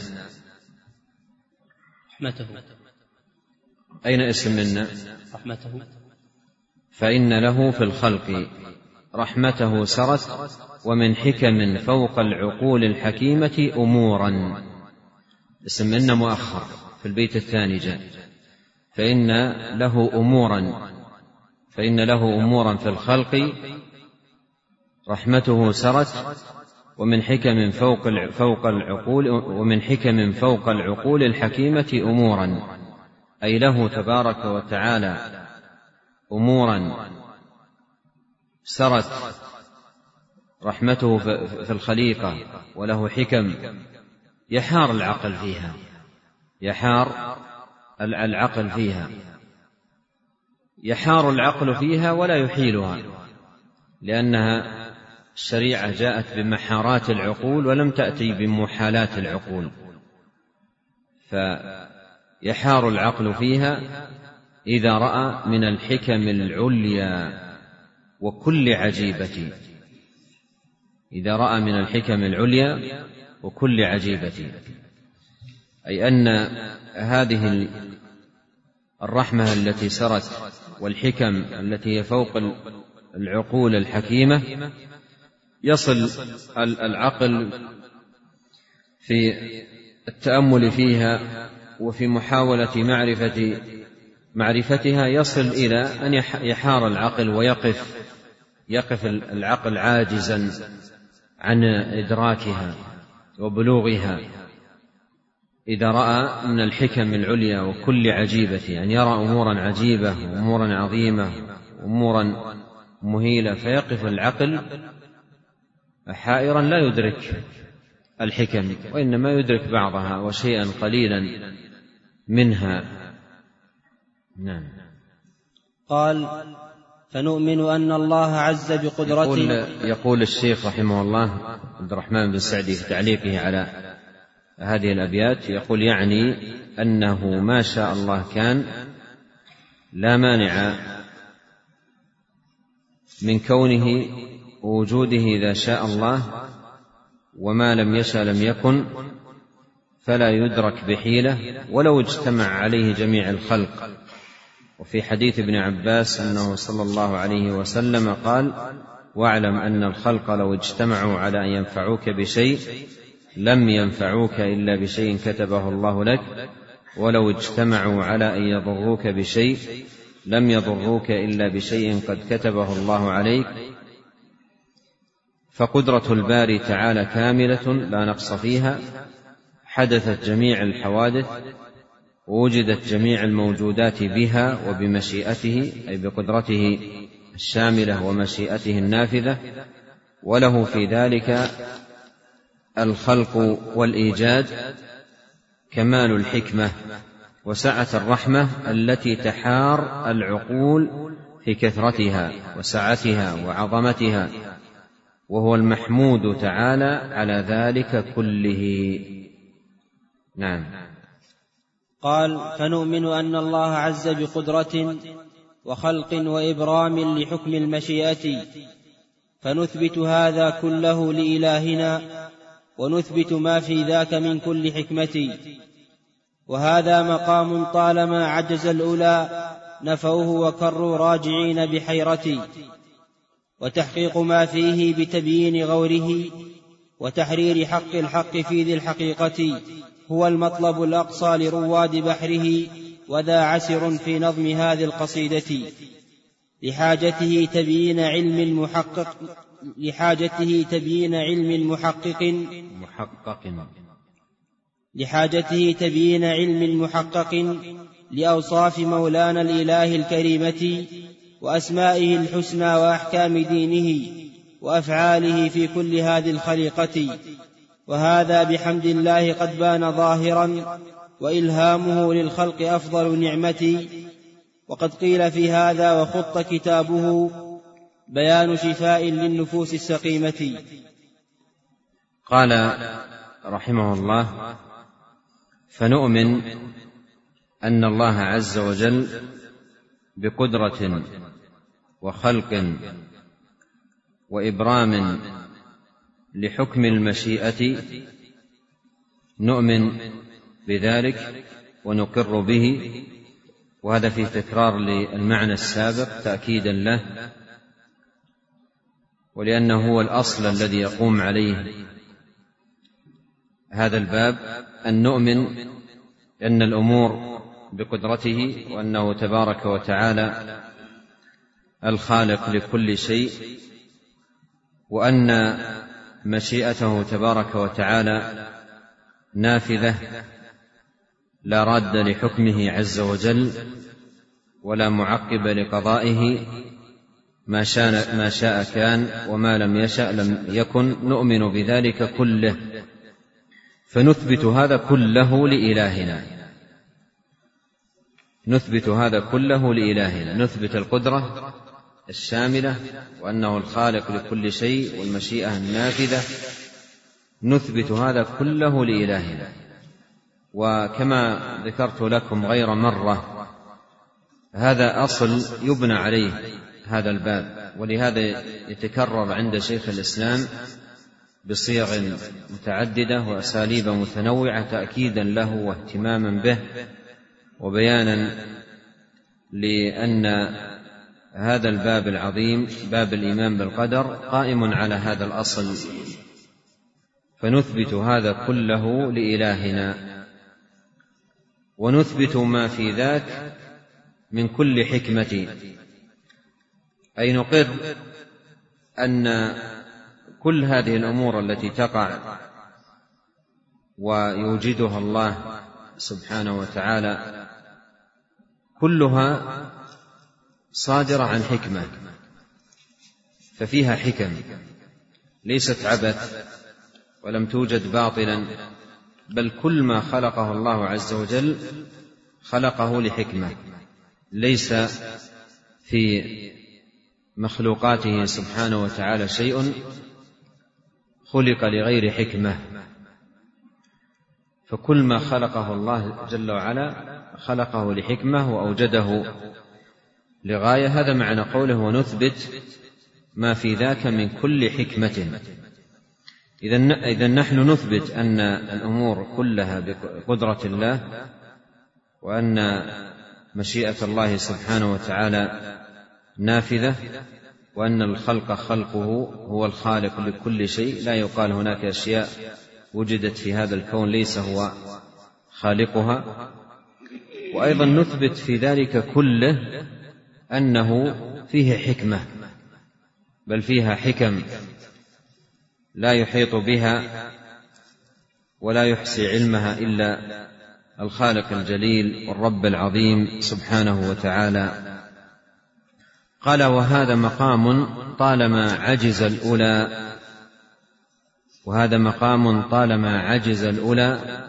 Speaker 2: رحمته.
Speaker 1: أين اسم إن؟
Speaker 2: رحمته.
Speaker 1: فإن له في الخلق رحمته سرت، ومن حكم فوق العقول الحكيمة أمورا. اسم إن مؤخر في البيت الثاني جاء، فإن له أمورا، فإن له أمورا في الخلق رحمته سرت، ومن حكم فوق فوق العقول ومن حكم فوق العقول الحكيمة أمورا، أي له تبارك وتعالى أمورا سرت رحمته في الخليقة، وله حكم يحار العقل فيها، يحار العقل فيها يحار العقل فيها ولا يحيلها، لأنها الشريعة جاءت بمحارات العقول ولم تأتي بمحالات العقول، فيحار العقل فيها إذا رأى من الحكم العليا وكل عجيبة، إذا رأى من الحكم العليا وكل عجيبة، أي أن هذه الرحمة التي سرت والحكم التي هي فوق العقول الحكيمة يصل العقل في التأمل فيها وفي محاولة معرفة معرفتها يصل إلى أن يحار العقل ويقف يقف العقل عاجزا عن إدراكها وبلوغها، إذا رأى من الحكم العليا وكل عجيبة، يعني يرى أمورا عجيبة وأمورا عظيمة وأمورا مهيلة، فيقف العقل حائرا لا يدرك الحكم، وإنما يدرك بعضها وشيئا قليلا منها. نعم.
Speaker 2: قال: فنؤمن أن الله عز بقدرته.
Speaker 1: يقول, يقول الشيخ رحمه الله عبد الرحمن بن سعدي في تعليقه على هذه الأبيات، يقول يعني أنه ما شاء الله كان، لا مانع من كونه ووجوده إذا شاء الله، وما لم يشاء لم يكن، فلا يدرك بحيلة ولو اجتمع عليه جميع الخلق. وفي حديث ابن عباس أنه صلى الله عليه وسلم قال: واعلم أن الخلق لو اجتمعوا على أن ينفعوك بشيء لم ينفعوك إلا بشيء كتبه الله لك، ولو اجتمعوا على أن يضروك بشيء لم يضروك إلا بشيء قد كتبه الله عليك. فقدرة الباري تعالى كاملة لا نقص فيها، حدثت جميع الحوادث ووجدت جميع الموجودات بها وبمشيئته، أي بقدرته الشاملة ومشيئته النافذة، وله في ذلك الخلق والإيجاد، كمال الحكمة وسعة الرحمة التي تحار العقول في كثرتها وسعتها وعظمتها، وهو المحمود تعالى على ذلك كله. نعم.
Speaker 2: قال: فنؤمن أن الله عز بقدرة وخلق وإبرام لحكم المشيئة، فنثبت هذا كله لإلهنا، ونثبت ما في ذاك من كل حكمة. وهذا مقام طالما عجز الأولى نفوه وكروا راجعين بحيرتي، وتحقيق ما فيه بتبيين غوره وتحرير حق الحق في ذي الحقيقة هو المطلب الأقصى لرواد بحره، وذا عسر في نظم هذه القصيدة لحاجته تبيين علم المحقق لحاجته تبيين علم المحقق
Speaker 1: محقق
Speaker 2: لحاجته تبيين علم المحقق لأوصاف مولانا الإله الكريمة وأسمائه الحسنى وأحكام دينه وأفعاله في كل هذه الخليقة. وهذا بحمد الله قد بان ظاهرا، وإلهامه للخلق أفضل نعمة. وقد قيل في هذا وخط كتابه بيان شفاء للنفوس السقيمة.
Speaker 1: قال رحمه الله: فنؤمن أن الله عز وجل بقدرة وخلق وإبرام لحكم المشيئة، نؤمن بذلك ونقر به، وهذا في تكرار للمعنى السابق تأكيدا له، ولأنه هو الأصل الذي يقوم عليه هذا الباب، أن نؤمن أن الأمور بقدرته، وأنه تبارك وتعالى الخالق لكل شيء، وأن مشيئته تبارك وتعالى نافذة لا راد لحكمه عز وجل ولا معقب لقضائه، ما شاء, ما شاء كان وما لم يشأ لم يكن. نؤمن بذلك كله، فنثبت هذا كله لإلهنا نثبت هذا كله لإلهنا نثبت القدرة الشاملة، وأنه الخالق لكل شيء، والمشيئة النافذة، نثبت هذا كله لإلهنا. وكما ذكرت لكم غير مرة هذا أصل يبنى عليه هذا الباب، ولهذا يتكرر عند شيخ الإسلام بصيغ متعددة وأساليب متنوعة تأكيدا له واهتماما به وبيانا لأن هذا الباب العظيم باب الإيمان بالقدر قائم على هذا الأصل، فنثبت هذا كله لإلهنا ونثبت ما في ذاك من كل حكمة، أي نقر أن كل هذه الأمور التي تقع ويوجدها الله سبحانه وتعالى كلها صادرة عن حكمة، ففيها حكم ليست عبث ولم توجد باطلا، بل كل ما خلقه الله عز وجل خلقه لحكمة، ليس في مخلوقاته سبحانه وتعالى شيء خلق لغير حكمة، فكل ما خلقه الله جل وعلا خلقه لحكمة وأوجده لغاية. هذا معنى قوله ونثبت ما في ذاك من كل حكمة. إذن نحن نثبت أن الأمور كلها بقدرة الله، وأن مشيئة الله سبحانه وتعالى نافذة، وأن الخلق خلقه هو الخالق لكل شيء، لا يقال هناك أشياء وجدت في هذا الكون ليس هو خالقها. وأيضا نثبت في ذلك كله أنه فيه حكمة، بل فيها حكم لا يحيط بها ولا يحصي علمها إلا الخالق الجليل والرب العظيم سبحانه وتعالى. قال وهذا مقام طالما عجز الأولى وهذا مقام طالما عجز الأولى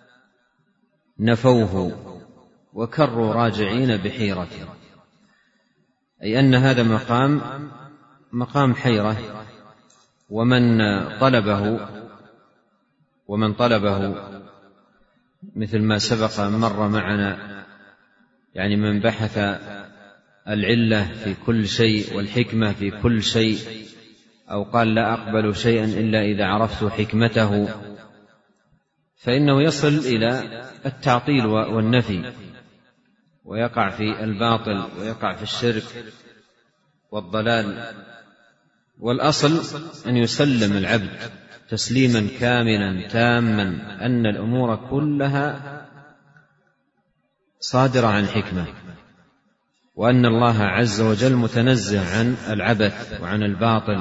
Speaker 1: نفوه وكروا راجعين بحيرته، أي أن هذا مقام مقام حيرة، ومن طلبه ومن طلبه مثل ما سبق مر معنا، يعني من بحث العلة في كل شيء والحكمة في كل شيء، أو قال لا أقبل شيئا إلا إذا عرفت حكمته، فإنه يصل إلى التعطيل والنفي، ويقع في الباطل ويقع في الشرك والضلال. والأصل أن يسلم العبد تسليما كاملا تاما أن الأمور كلها صادرة عن حكمة، وأن الله عز وجل متنزه عن العبث وعن الباطل،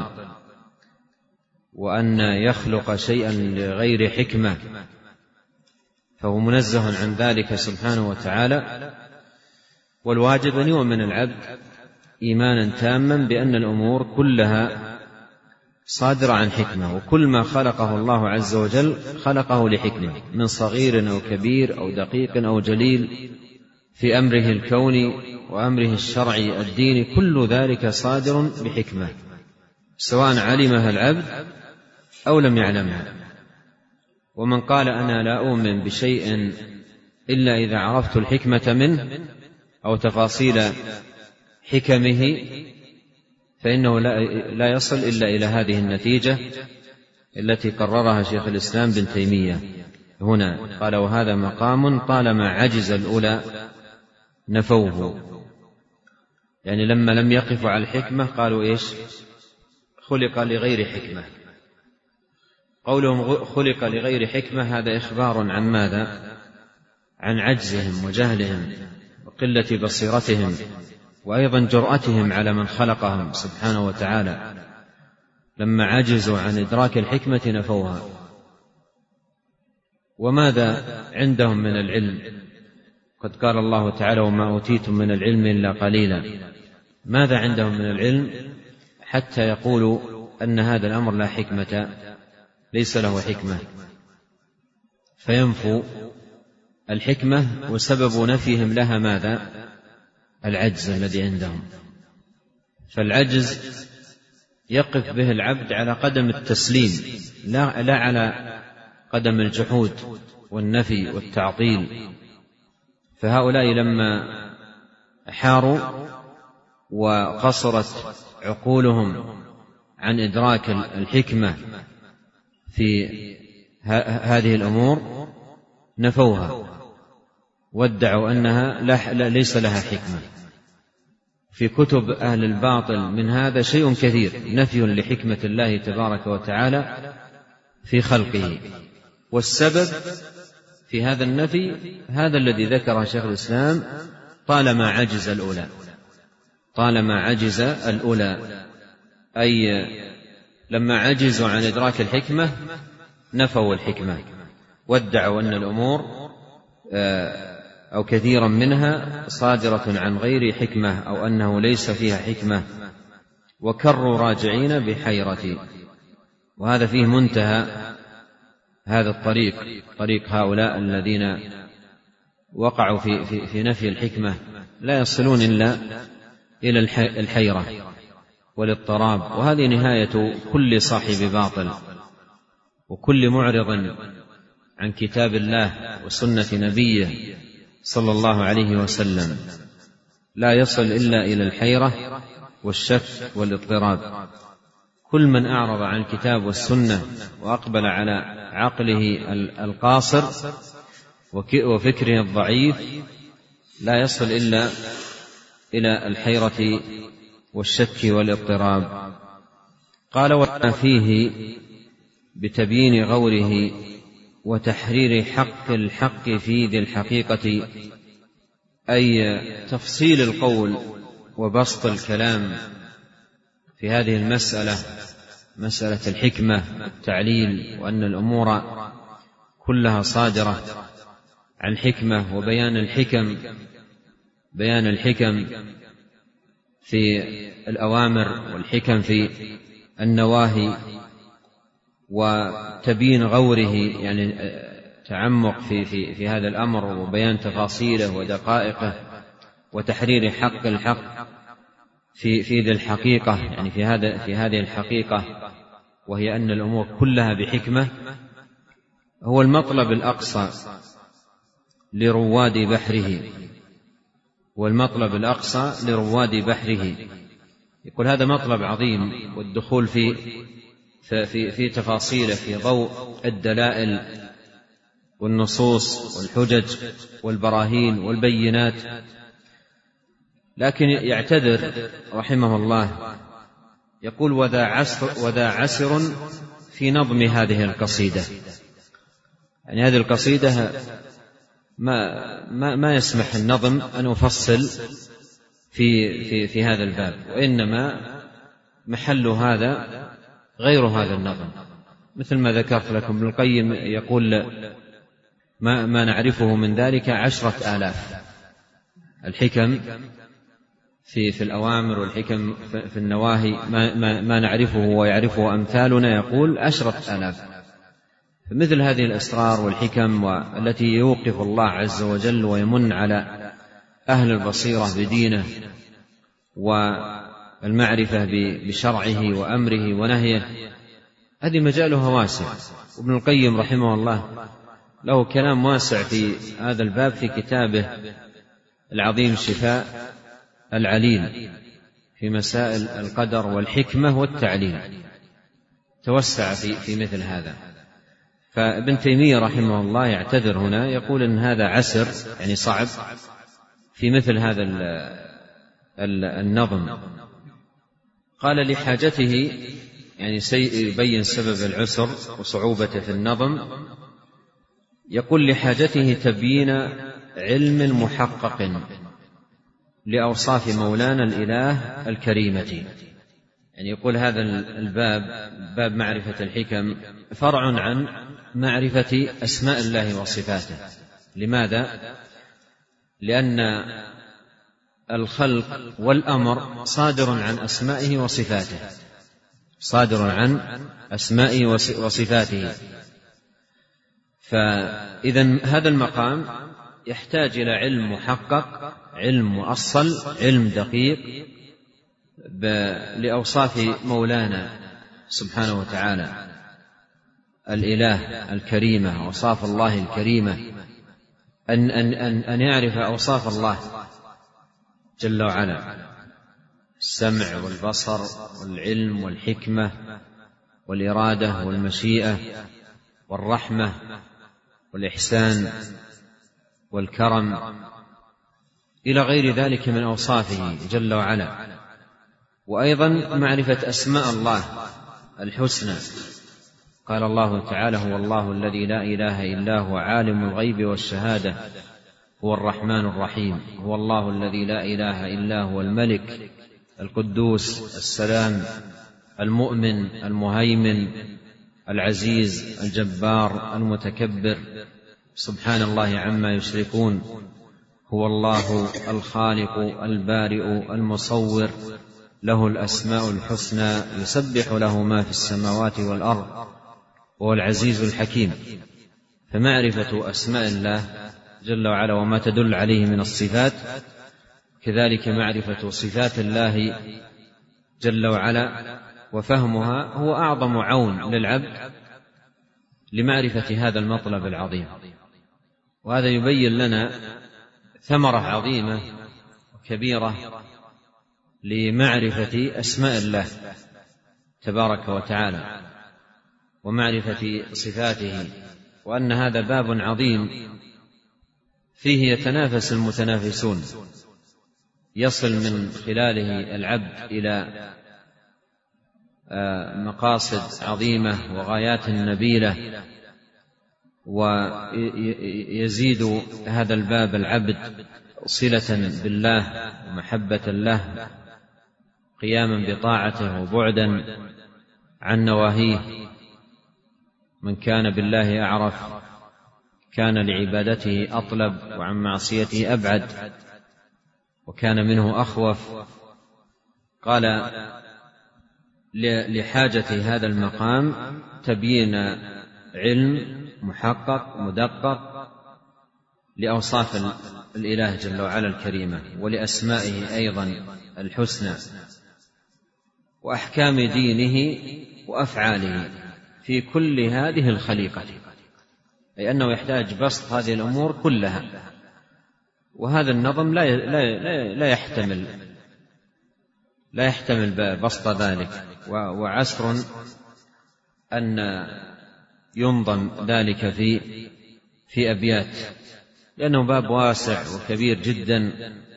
Speaker 1: وأن يخلق شيئا لغير حكمة فهو منزه عن ذلك سبحانه وتعالى. والواجب أن يؤمن العبد إيمانا تاما بأن الأمور كلها صادرة عن حكمة، وكل ما خلقه الله عز وجل خلقه لحكمة، من صغير أو كبير أو دقيق أو جليل في أمره الكوني وأمره الشرعي الديني، كل ذلك صادر بحكمة، سواء علمها العبد أو لم يعلمها. ومن قال أنا لا أؤمن بشيء إلا إذا عرفت الحكمة منه أو تفاصيل حكمه فإنه لا يصل إلا إلى هذه النتيجة التي قررها شيخ الإسلام بن تيمية هنا. قال وهذا مقام طالما عجز الأولى نفوه، يعني لما لم يقفوا على الحكمة قالوا إيش؟ خلق لغير حكمة. قولهم خلق لغير حكمة هذا إخبار عن ماذا؟ عن عجزهم وجهلهم وقلة بصيرتهم، وأيضا جرأتهم على من خلقهم سبحانه وتعالى، لما عجزوا عن إدراك الحكمة نفوها. وماذا عندهم من العلم؟ قد قال الله تعالى وما أوتيتم من العلم إلا قليلا. ماذا عندهم من العلم حتى يقولوا أن هذا الأمر لا حكمة، ليس له حكمة، فينفوا الحكمة، وسبب نفيهم لها ماذا؟ العجز الذي عندهم. فالعجز يقف به العبد على قدم التسليم، لا, لا على قدم الجحود والنفي والتعطيل. فهؤلاء لما حاروا وقصرت عقولهم عن إدراك الحكمة في هذه الأمور نفوها وادعوا أنها ليس لها حكمة. في كتب أهل الباطل من هذا شيء كثير، نفي لحكمة الله تبارك وتعالى في خلقه. والسبب في هذا النفي هذا الذي ذكره شيخ الإسلام: طالما عجز الأولى طالما عجز الأولى أي لما عجزوا عن إدراك الحكمة نفوا الحكمة وادعوا أن الأمور أو كثيرا منها صادرة عن غير حكمة أو أنه ليس فيها حكمة، وكروا راجعين بحيرة. وهذا فيه منتهى هذا الطريق، طريق هؤلاء الذين وقعوا في, في, في نفي الحكمة، لا يصلون إلا إلى الحيرة والاضطراب. وهذه نهاية كل صاحب باطل وكل معرض عن كتاب الله وسنة نبيه صلى الله عليه وسلم، لا يصل إلا إلى الحيرة والشك والاضطراب. كل من أعرض عن الكتاب والسنة وأقبل على عقله القاصر وفكره الضعيف لا يصل إلا إلى الحيرة والشك والاضطراب. قال: وما فيه بتبيين غوره وتحرير حق الحق في ذي الحقيقة، أي تفصيل القول وبسط الكلام في هذه المسألة، مسألة الحكمة والتعليل، وأن الأمور كلها صادرة عن حكمة، وبيان الحكم بيان الحكم في الأوامر والحكم في النواهي، وتبيين غوره يعني تعمق في, في, في هذا الأمر وبيان تفاصيله ودقائقه، وتحرير حق الحق في, في ذي الحقيقة، يعني في, هذا في هذه الحقيقة، وهي أن الأمور كلها بحكمة، هو المطلب الأقصى لرواد بحره والمطلب الأقصى لرواد بحره. يقول هذا مطلب عظيم، والدخول في في في تفاصيله في ضوء الدلائل والنصوص والحجج والبراهين والبينات. لكن يعتذر رحمه الله، يقول: وذا عسر, وذا عسر في نظم هذه القصيدة. يعني هذه القصيدة ما, ما, ما يسمح النظم أن يفصل في, في, في هذا الباب، وإنما محل هذا غير هذا النظم. مثل ما ذكرت لكم، ابن القيم يقول: ما, ما نعرفه من ذلك عشرة آلاف. الحكم في, في الأوامر والحكم في النواهي ما, ما, ما نعرفه ويعرفه أمثالنا، يقول عشرة آلاف. فمثل هذه الأسرار والحكم والتي يوقف الله عز وجل ويمن على أهل البصيرة بدينه والمعرفة بشرعه وأمره ونهيه، هذه مجالها واسع. وابن القيم رحمه الله له كلام واسع في هذا الباب في كتابه العظيم شفاء العليل في مسائل القدر والحكمة والتعليل، توسع في, في مثل هذا. فابن تيمية رحمه الله يعتذر هنا، يقول إن هذا عسر، يعني صعب في مثل هذا النظم. قال لحاجته، يعني سيبين سبب العسر وصعوبته في النظم، يقول لحاجته تبيين علم محقق لأوصاف مولانا الإله الكريمة. يعني يقول هذا الباب، باب معرفة الحكم، فرع عن معرفة أسماء الله وصفاته. لماذا؟ لأن الخلق والأمر صادر عن أسمائه وصفاته، صادر عن أسمائه وصفاته. فإذا هذا المقام يحتاج إلى علم محقق، علم مؤصل، علم دقيق لأوصاف مولانا سبحانه وتعالى الإله الكريمة، أوصاف الله الكريمة، أن, أن, أن, أن يعرف أوصاف الله جل وعلا، السمع والبصر والعلم والحكمة والإرادة والمشيئة والرحمة والإحسان والكرم إلى غير ذلك من أوصافه جل وعلا. وأيضا معرفة أسماء الله الحسنى، قال الله تعالى: هو الله الذي لا إله إلا هو عالم الغيب والشهادة هو الرحمن الرحيم. هو الله الذي لا إله إلا هو الملك القدوس السلام المؤمن المهيمن العزيز الجبار المتكبر، سبحان الله عما يشركون. هو الله الخالق البارئ المصور، له الأسماء الحسنى، يسبح له ما في السماوات والأرض، وهو العزيز الحكيم. فمعرفة أسماء الله جل وعلا وما تدل عليه من الصفات، كذلك معرفة صفات الله جل وعلا وفهمها هو أعظم عون للعبد لمعرفة هذا المطلب العظيم. وهذا يبين لنا ثمرة عظيمة وكبيرة لمعرفة أسماء الله تبارك وتعالى ومعرفة صفاته، وأن هذا باب عظيم فيه يتنافس المتنافسون، يصل من خلاله العبد إلى مقاصد عظيمة وغايات نبيلة، ويزيد هذا الباب العبد صلة بالله ومحبة له، قياما بطاعته وبعدا عن نواهيه. من كان بالله أعرف كان لعبادته أطلب، وعن معصيته أبعد، وكان منه أخوف. قال: لحاجة هذا المقام تبيين علم محقق مدقق لأوصاف الإله جل وعلا الكريمة، ولأسمائه أيضا الحسنى، وأحكام دينه وأفعاله في كل هذه الخليقة، أي أنه يحتاج بسط هذه الأمور كلها. وهذا النظم لا لا يحتمل لا يحتمل بسط ذلك، وعسر أن ينظم ذلك في في أبيات، لأنه باب واسع وكبير جدا.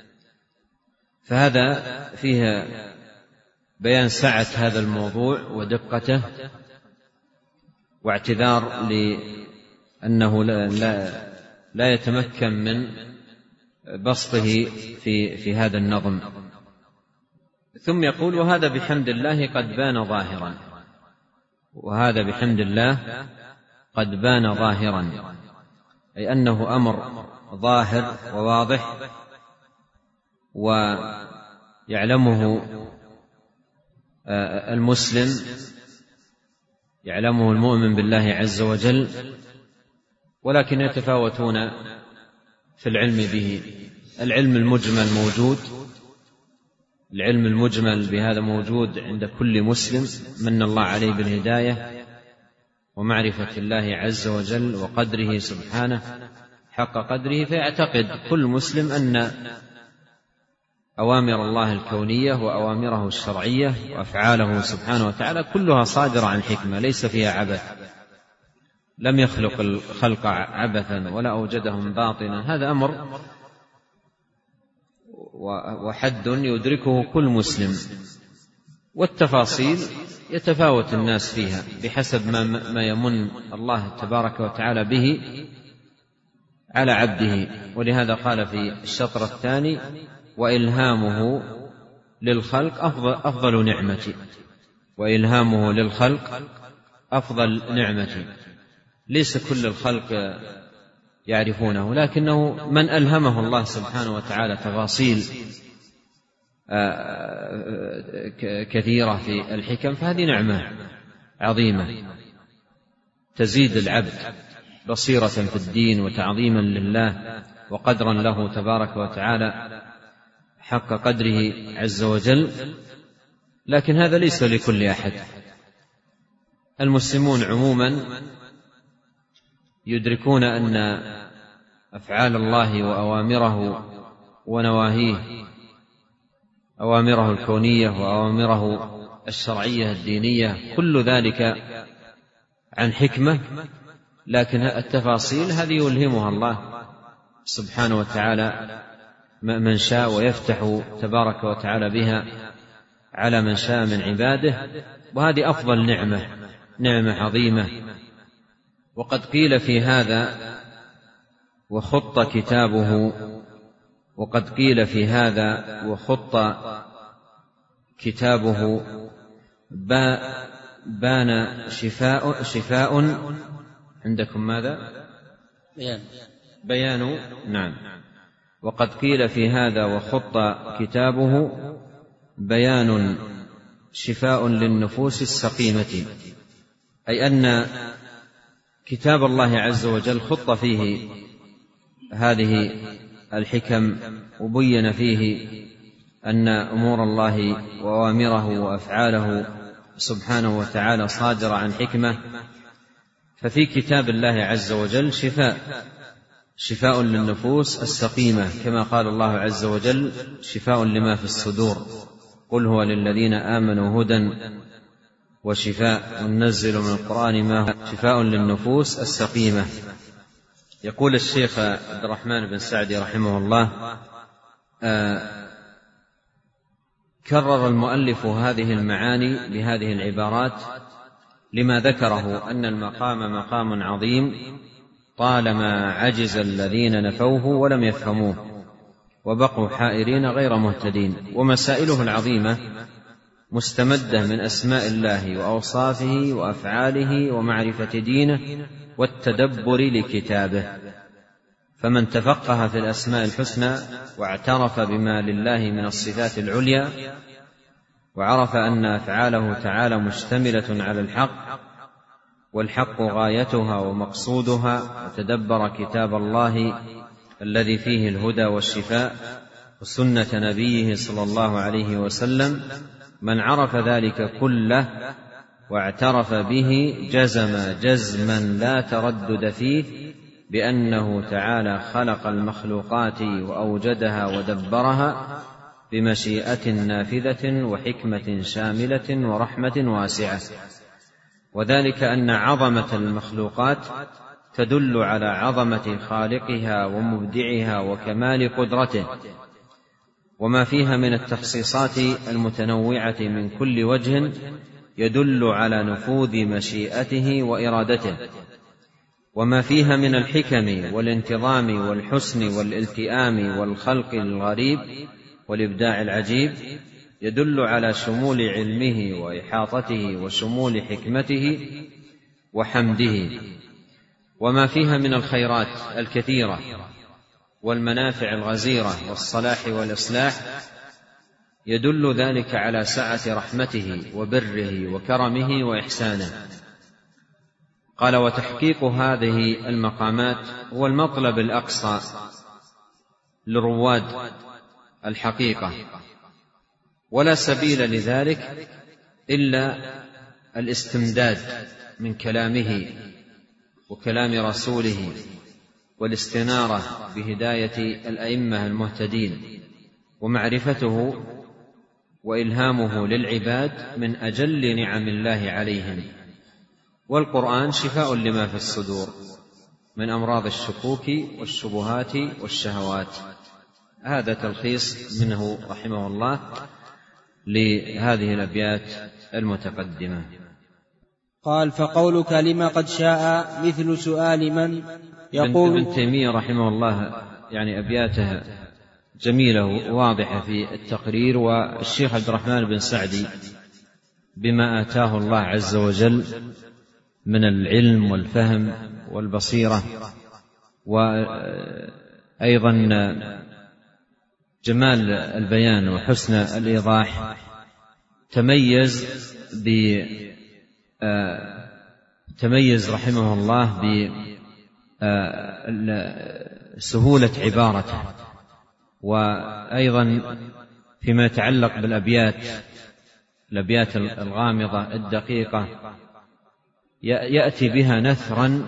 Speaker 1: فهذا فيها بيان سعة هذا الموضوع ودقته، واعتذار لأنه لا, لا, لا يتمكن من بسطه في, في هذا النظم. ثم يقول: وهذا بحمد الله قد بان ظاهرا. وهذا بحمد الله قد بان ظاهرا، أي أنه أمر ظاهر وواضح، ويعلمه المسلم، يعلمه المؤمن بالله عز وجل، ولكن يتفاوتون في العلم به. العلم المجمل موجود، العلم المجمل بهذا موجود عند كل مسلم، من الله عليه بالهداية ومعرفة الله عز وجل وقدره سبحانه حق قدره. فيعتقد كل مسلم أن أوامر الله الكونية وأوامره الشرعية وأفعاله سبحانه وتعالى كلها صادرة عن حكمة ليس فيها عبث، لم يخلق الخلق عبثا ولا أوجدهم باطلا. هذا أمر وحد يدركه كل مسلم، والتفاصيل يتفاوت الناس فيها بحسب ما يمن الله تبارك وتعالى به على عبده. ولهذا قال في الشطر الثاني: وإلهامه للخلق أفضل, أفضل نعمتي. وإلهامه للخلق أفضل نعمتي. ليس كل الخلق يعرفونه، لكنه من ألهمه الله سبحانه وتعالى تفاصيل كثيرة في الحكم، فهذه نعمة عظيمة تزيد العبد بصيرة في الدين وتعظيما لله وقدرا له تبارك وتعالى حق قدره عز وجل. لكن هذا ليس لكل أحد. المسلمون عموما يدركون أن أفعال الله وأوامره ونواهيه أوامره الكونية وأوامره الشرعية الدينية، كل ذلك عن حكمة، لكن التفاصيل هذه يلهمها الله سبحانه وتعالى من شاء، ويفتح تبارك وتعالى بها على من شاء من عباده، وهذه أفضل نعمة، نعمة عظيمة. وقد قيل في هذا وخط كتابه وقد قيل في هذا وخط كتابه بان شفاء شفاء عندكم ماذا؟
Speaker 2: بيان
Speaker 1: بيان نعم. وقد قيل في هذا وخط كتابه بيان شفاء للنفوس السقيمة، أي أن كتاب الله عز وجل خط فيه هذه الحكم، وبين فيه أن أمور الله وأوامره وأفعاله سبحانه وتعالى صادرة عن حكمة. ففي كتاب الله عز وجل شفاء شفاء للنفوس السقيمة، كما قال الله عز وجل: شفاء لما في الصدور، قل هو للذين آمنوا هدى وشفاء، وننزل من القرآن ما هو شفاء للنفوس السقيمة. يقول الشيخ عبد الرحمن بن سعدي رحمه الله: آه كرر المؤلف هذه المعاني بهذه العبارات لما ذكره أن المقام مقام عظيم، طالما عجز الذين نفوه ولم يفهموه وبقوا حائرين غير مهتدين. ومسائله العظيمة مستمدة من أسماء الله وأوصافه وأفعاله ومعرفة دينه والتدبر لكتابه، فمن تفقه في الأسماء الحسنى واعترف بما لله من الصفات العليا، وعرف أن أفعاله تعالى مشتملة على الحق والحق غايتها ومقصودها، وتدبر كتاب الله الذي فيه الهدى والشفاء وسنة نبيه صلى الله عليه وسلم، من عرف ذلك كله واعترف به جزم جزما لا تردد فيه بأنه تعالى خلق المخلوقات وأوجدها ودبرها بمشيئة نافذة وحكمة شاملة ورحمة واسعة، وذلك أن عظمة المخلوقات تدل على عظمة خالقها ومبدعها وكمال قدرته، وما فيها من التخصيصات المتنوعة من كل وجه يدل على نفوذ مشيئته وإرادته، وما فيها من الحكم والانتظام والحسن والالتئام والخلق الغريب والإبداع العجيب يدل على شمول علمه وإحاطته وشمول حكمته وحمده، وما فيها من الخيرات الكثيرة والمنافع الغزيرة والصلاح والإصلاح يدل ذلك على سعة رحمته وبره وكرمه وإحسانه. قال: وتحقيق هذه المقامات هو المطلب الأقصى لرواد الحقيقة، ولا سبيل لذلك إلا الاستمداد من كلامه وكلام رسوله والاستنارة بهداية الأئمة المهتدين، ومعرفته وإلهامه للعباد من أجل نعم الله عليهم. والقرآن شفاء لما في الصدور من أمراض الشكوك والشبهات والشهوات. هذا تلخيص منه رحمه الله لهذه الأبيات المتقدمة.
Speaker 2: قال: فقولك لما قد شاء مثل سؤال من يقول.
Speaker 1: ابن تيمية رحمه الله يعني أبياته جميلة وواضحة في التقرير، والشيخ عبد الرحمن بن سعدي بما آتاه الله عز وجل من العلم والفهم والبصيرة، وأيضا جمال البيان وحسن الإيضاح، تميز ب تميز رحمه الله بسهولة عبارته، وأيضا فيما يتعلق بالأبيات الأبيات الغامضة الدقيقة يأتي بها نثرا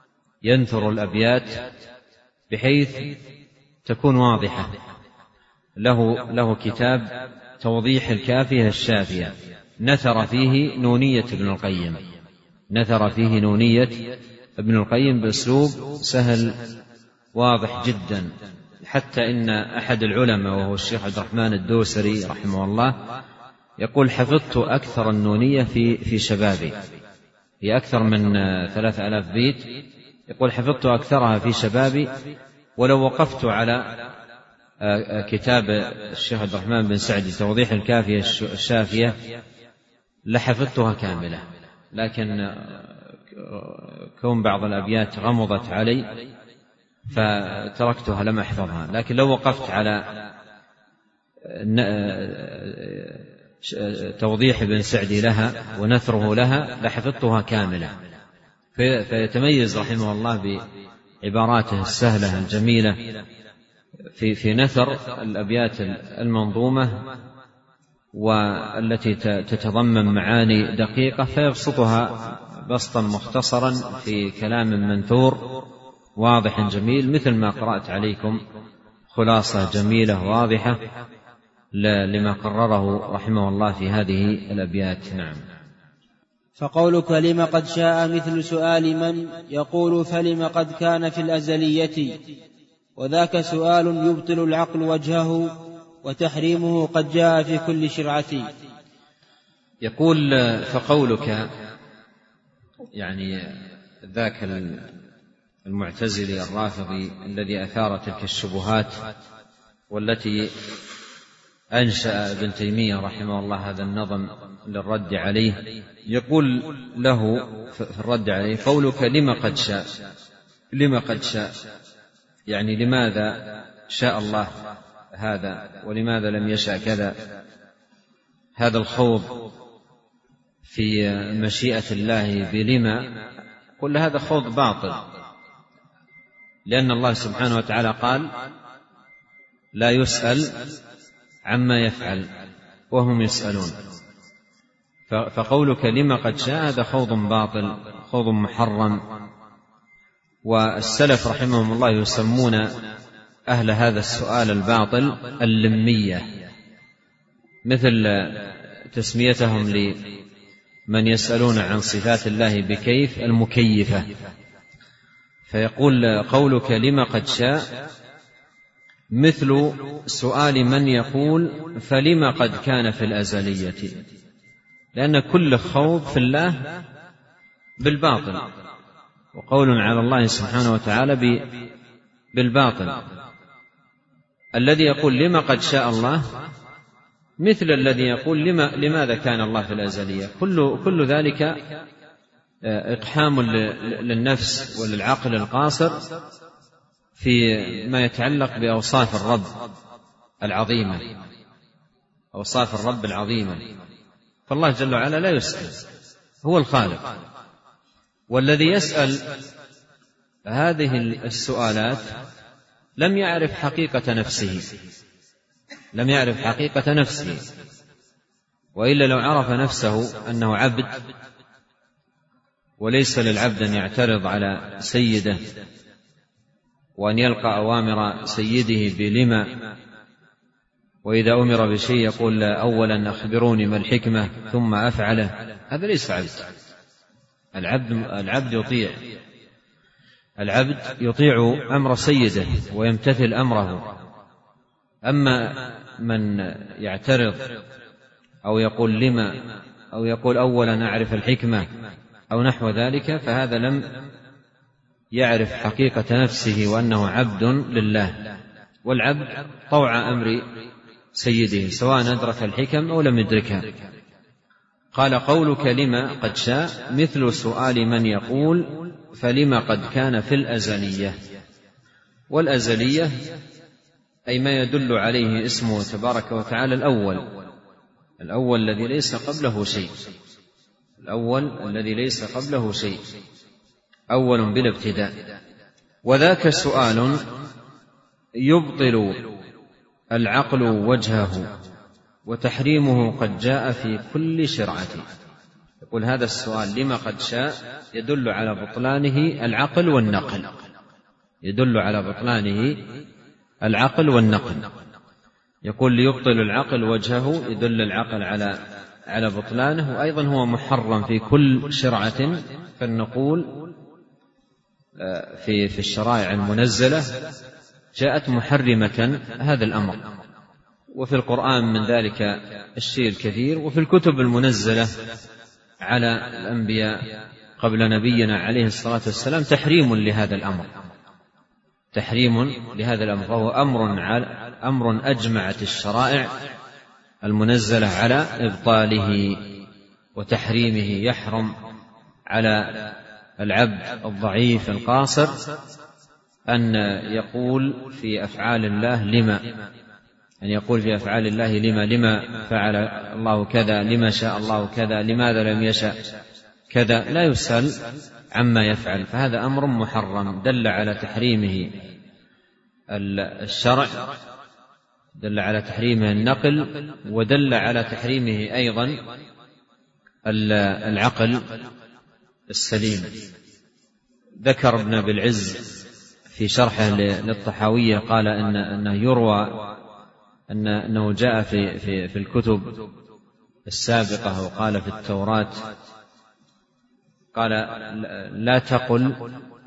Speaker 1: ينثر الأبيات بحيث تكون واضحة، له, له كتاب توضيح الكافية الشافية، نثر فيه نونية ابن القيم، نثر فيه نونية ابن القيم بأسلوب سهل واضح جدا، حتى إن أحد العلماء وهو الشيخ عبد الرحمن الدوسري رحمه الله يقول: حفظت أكثر النونية في في شبابي، هي أكثر من ثلاثة آلاف بيت، يقول: حفظت أكثرها في شبابي، ولو وقفت على كتاب الشيخ عبد الرحمن بن سعدي توضيح الكافية الشافية لحفظتها كاملة، لكن كون بعض الأبيات غمضت علي فتركتها لم أحفظها، لكن لو وقفت على توضيح ابن سعدي لها ونثره لها لحفظتها كاملة. فيتميز رحمه الله بعباراته السهلة الجميلة في في نثر الأبيات المنظومة والتي تتضمن معاني دقيقة، فيبسطها بسطا مختصرا في كلام منثور واضح جميل، مثل ما قرأت عليكم خلاصة جميلة واضحة لما قرره رحمه الله في هذه الأبيات. نعم.
Speaker 2: فقولك لم قد شاء مثل سؤال من يقول فلم قد كان في الأزلية، وذاك سؤال يبطل العقل وجهه، وتحريمه قد جاء في كل شرعة.
Speaker 1: يقول: فقولك، يعني ذاك المعتزلي الرافضي الذي أثار تلك الشبهات والتي أنشأ ابن تيمية رحمه الله هذا النظم للرد عليه، يقول له في الرد عليه: قولك لم قد شاء، لم قد شاء، يعني لماذا شاء الله هذا ولماذا لم يشاء كذا؟ هذا الخوض في مشيئة الله بلما، قل هذا خوض باطل، لأن الله سبحانه وتعالى قال: لا يسأل عما يفعل وهم يسألون. فقولك لما قد شاء هذا خوض باطل، خوض محرم. والسلف رحمهم الله يسمون أهل هذا السؤال الباطل اللمية، مثل تسميتهم لمن يسألون عن صفات الله بكيف المكيفة. فيقول: قولك لما قد شاء مثل سؤال من يقول فلما قد كان في الأزلية، لأن كل خوض في الله بالباطل، وقول على الله سبحانه وتعالى بالباطل. الذي يقول لما قد شاء الله مثل الذي يقول لما لماذا كان الله في الأزلية، كل, كل ذلك إقحام للنفس وللعقل القاصر في ما يتعلق بأوصاف الرب العظيمة، أوصاف الرب العظيمة. فالله جل وعلا لا يسأل، هو الخالق، والذي يسأل هذه السؤالات لم يعرف حقيقة نفسه، لم يعرف حقيقة نفسه، وإلا لو عرف نفسه أنه عبد وليس للعبد أن يعترض على سيده وأن يلقى أوامر سيده بلما، وإذا أمر بشيء يقول أولا أخبروني ما الحكمة ثم أفعله، هذا ليس عبد. العبد, العبد يطيع العبد يطيع أمر سيده ويمتثل أمره. أما من يعترض أو يقول لما أو يقول أولا أعرف الحكمة أو نحو ذلك، فهذا لم يعرف حقيقة نفسه وأنه عبد لله، والعبد طوع أمر سيده سواء أدرك الحكم أو لم يدركها. قال: قولك لما قد شاء مثل سؤال من يقول فلما قد كان في الأزلية. والأزلية أي ما يدل عليه اسمه تبارك وتعالى الأول، الأول الذي ليس قبله شيء، الأول الذي ليس قبله شيء، أول بلا ابتداء. وذاك سؤال يبطل العقل وجهه، وتحريمه قد جاء في كل شرعة. يقول هذا السؤال لما قد شاء يدل على بطلانه العقل والنقل، يدل على بطلانه العقل والنقل، يقول ليبطل العقل وجهه، يدل العقل على على بطلانه، وأيضا هو محرم في كل شرعة. فلنقول في في الشرائع المنزلة جاءت محرمة هذا الأمر، وفي القرآن من ذلك الشيء الكثير، وفي الكتب المنزلة على الأنبياء قبل نبينا عليه الصلاة والسلام تحريم لهذا الأمر، تحريم لهذا الأمر، فهو أمر أمر أجمعت الشرائع المنزلة على إبطاله وتحريمه. يحرم على العبد الضعيف القاصر أن يقول في أفعال الله لما، أن يقول في أفعال الله لما لما فعل الله كذا، لما شاء الله كذا، لماذا لم يشاء كذا، لا يسأل عما يفعل، فهذا أمر محرم دل على تحريمه الشرع، دل على تحريمه النقل، ودل على تحريمه أيضا العقل السليم. ذكر ابن أبي العز في شرحه للطحاوية قال إن أنه يروى أن أنه جاء في في في الكتب السابقة، وقال في التوراة، قال لا تقل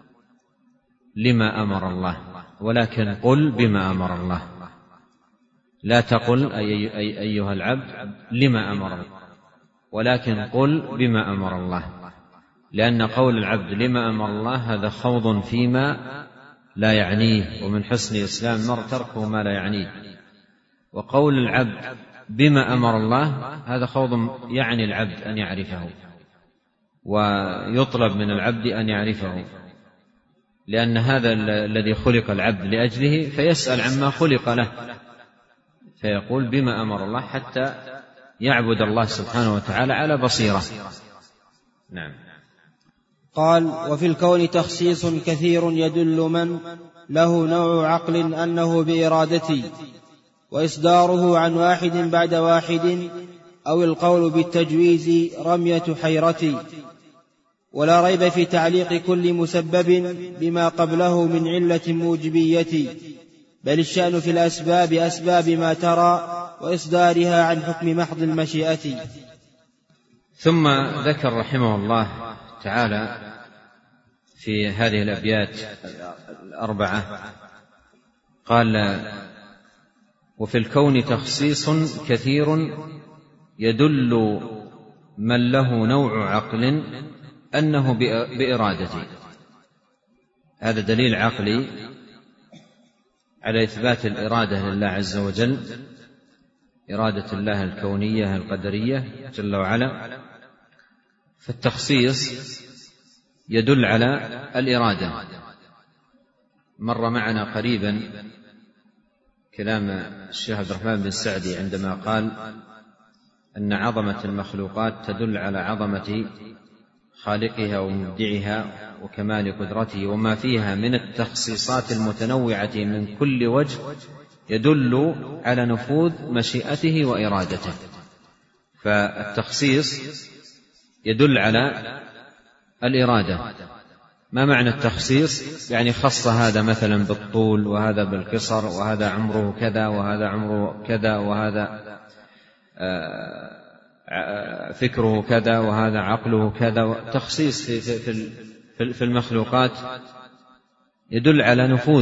Speaker 1: لما أمر الله ولكن قل بما أمر الله. لا تقل أي أي أيها العبد لما أمر الله، ولكن قل بما أمر الله، لأن قول العبد لما أمر الله هذا خوض فيما لا يعنيه، ومن حسن إسلام المرء تركه ما لا يعنيه. وقول العبد بما أمر الله هذا خوض يعني العبد أن يعرفه، ويطلب من العبد أن يعرفه، لأن هذا الذي خلق العبد لأجله، فيسأل عما خلق له، فيقول بما أمر الله حتى يعبد الله سبحانه وتعالى على بصيرة. نعم.
Speaker 2: قال: وفي الكون تخصيص كثير يدل من له نوع عقل أنه بإرادتي، وإصداره عن واحد بعد واحد، أو القول بالتجويز رمية حيرتي. ولا ريب في تعليق كل مسبب بما قبله من علة موجبية، بل الشأن في الأسباب أسباب ما ترى، وإصدارها عن حكم محض المشيئة.
Speaker 1: ثم ذكر رحمه الله تعالى في هذه الأبيات الأربعة قال: وفي الكون تخصيص كثير يدل من له نوع عقل أنه بإرادته. هذا دليل عقلي على إثبات الإرادة لله عز وجل، إرادة الله الكونية القدرية جل وعلا. فالتخصيص يدل على الإرادة. مر معنا قريبا كلام الشيخ عبد الرحمن بن سعدي عندما قال أن عظمة المخلوقات تدل على عظمة خالقها ومبدعها وكمال قدرته، وما فيها من التخصيصات المتنوعة من كل وجه يدل على نفوذ مشيئته وإرادته. فالتخصيص يدل على الإرادة. ما معنى التخصيص؟ يعني خص هذا مثلا بالطول، وهذا بالقصر، وهذا عمره كذا، وهذا عمره كذا، وهذا فكره كذا، وهذا عقله كذا. تخصيص في في المخلوقات يدل على نفوذ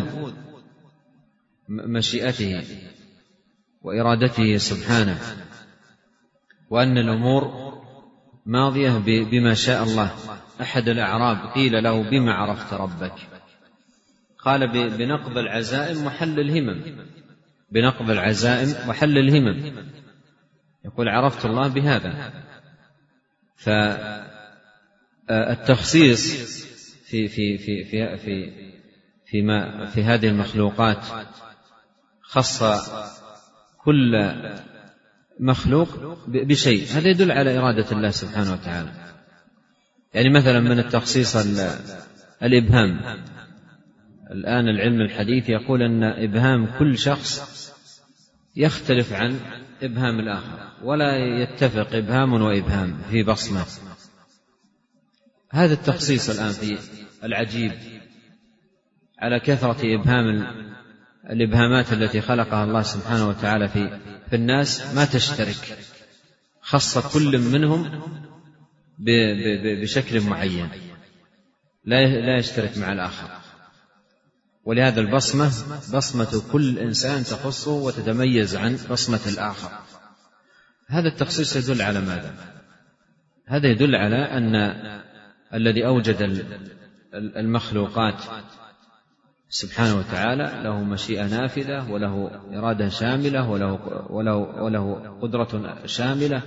Speaker 1: مشيئته وإرادته سبحانه، وأن الأمور ماضية بما شاء الله. أحد الأعراب قيل له: بما عرفت ربك؟ قال: بنقض العزائم وحل الهمم. بنقض العزائم وحل الهمم. يقول: عرفت الله بهذا. فالتخصيص في في في في في فيما في هذه المخلوقات خص كل مخلوق بشيء، هذا يدل على إرادة الله سبحانه وتعالى. يعني مثلا من التخصيص الإبهام. الآن العلم الحديث يقول أن إبهام كل شخص يختلف عن إبهام الآخر، ولا يتفق إبهام وإبهام في بصمة. هذا التخصيص الآن في العجيب على كثرة إبهام الإبهامات التي خلقها الله سبحانه وتعالى في, في الناس ما تشترك، خص كل منهم بشكل معين لا يشترك مع الآخر. ولهذا البصمة بصمة كل إنسان تخصه وتتميز عن بصمة الآخر. هذا التخصيص يدل على ماذا؟ هذا يدل على أن الذي أوجد المخلوقات سبحانه وتعالى له مشيئة نافذة وله إرادة شاملة وله, وله, وله قدرة شاملة.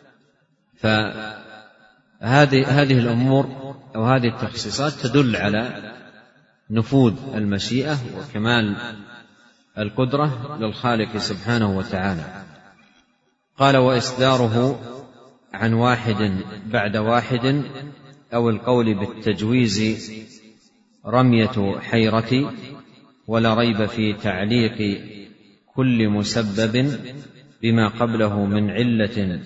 Speaker 1: فهذه هذه الأمور أو هذه التخصيصات تدل على نفوذ المشيئة وكمال القدرة للخالق سبحانه وتعالى. قال: وإصداره عن واحد بعد واحد أو القول بالتجويز رمية حيرة، ولا ريب في تعليق كل مسبب بما قبله من علة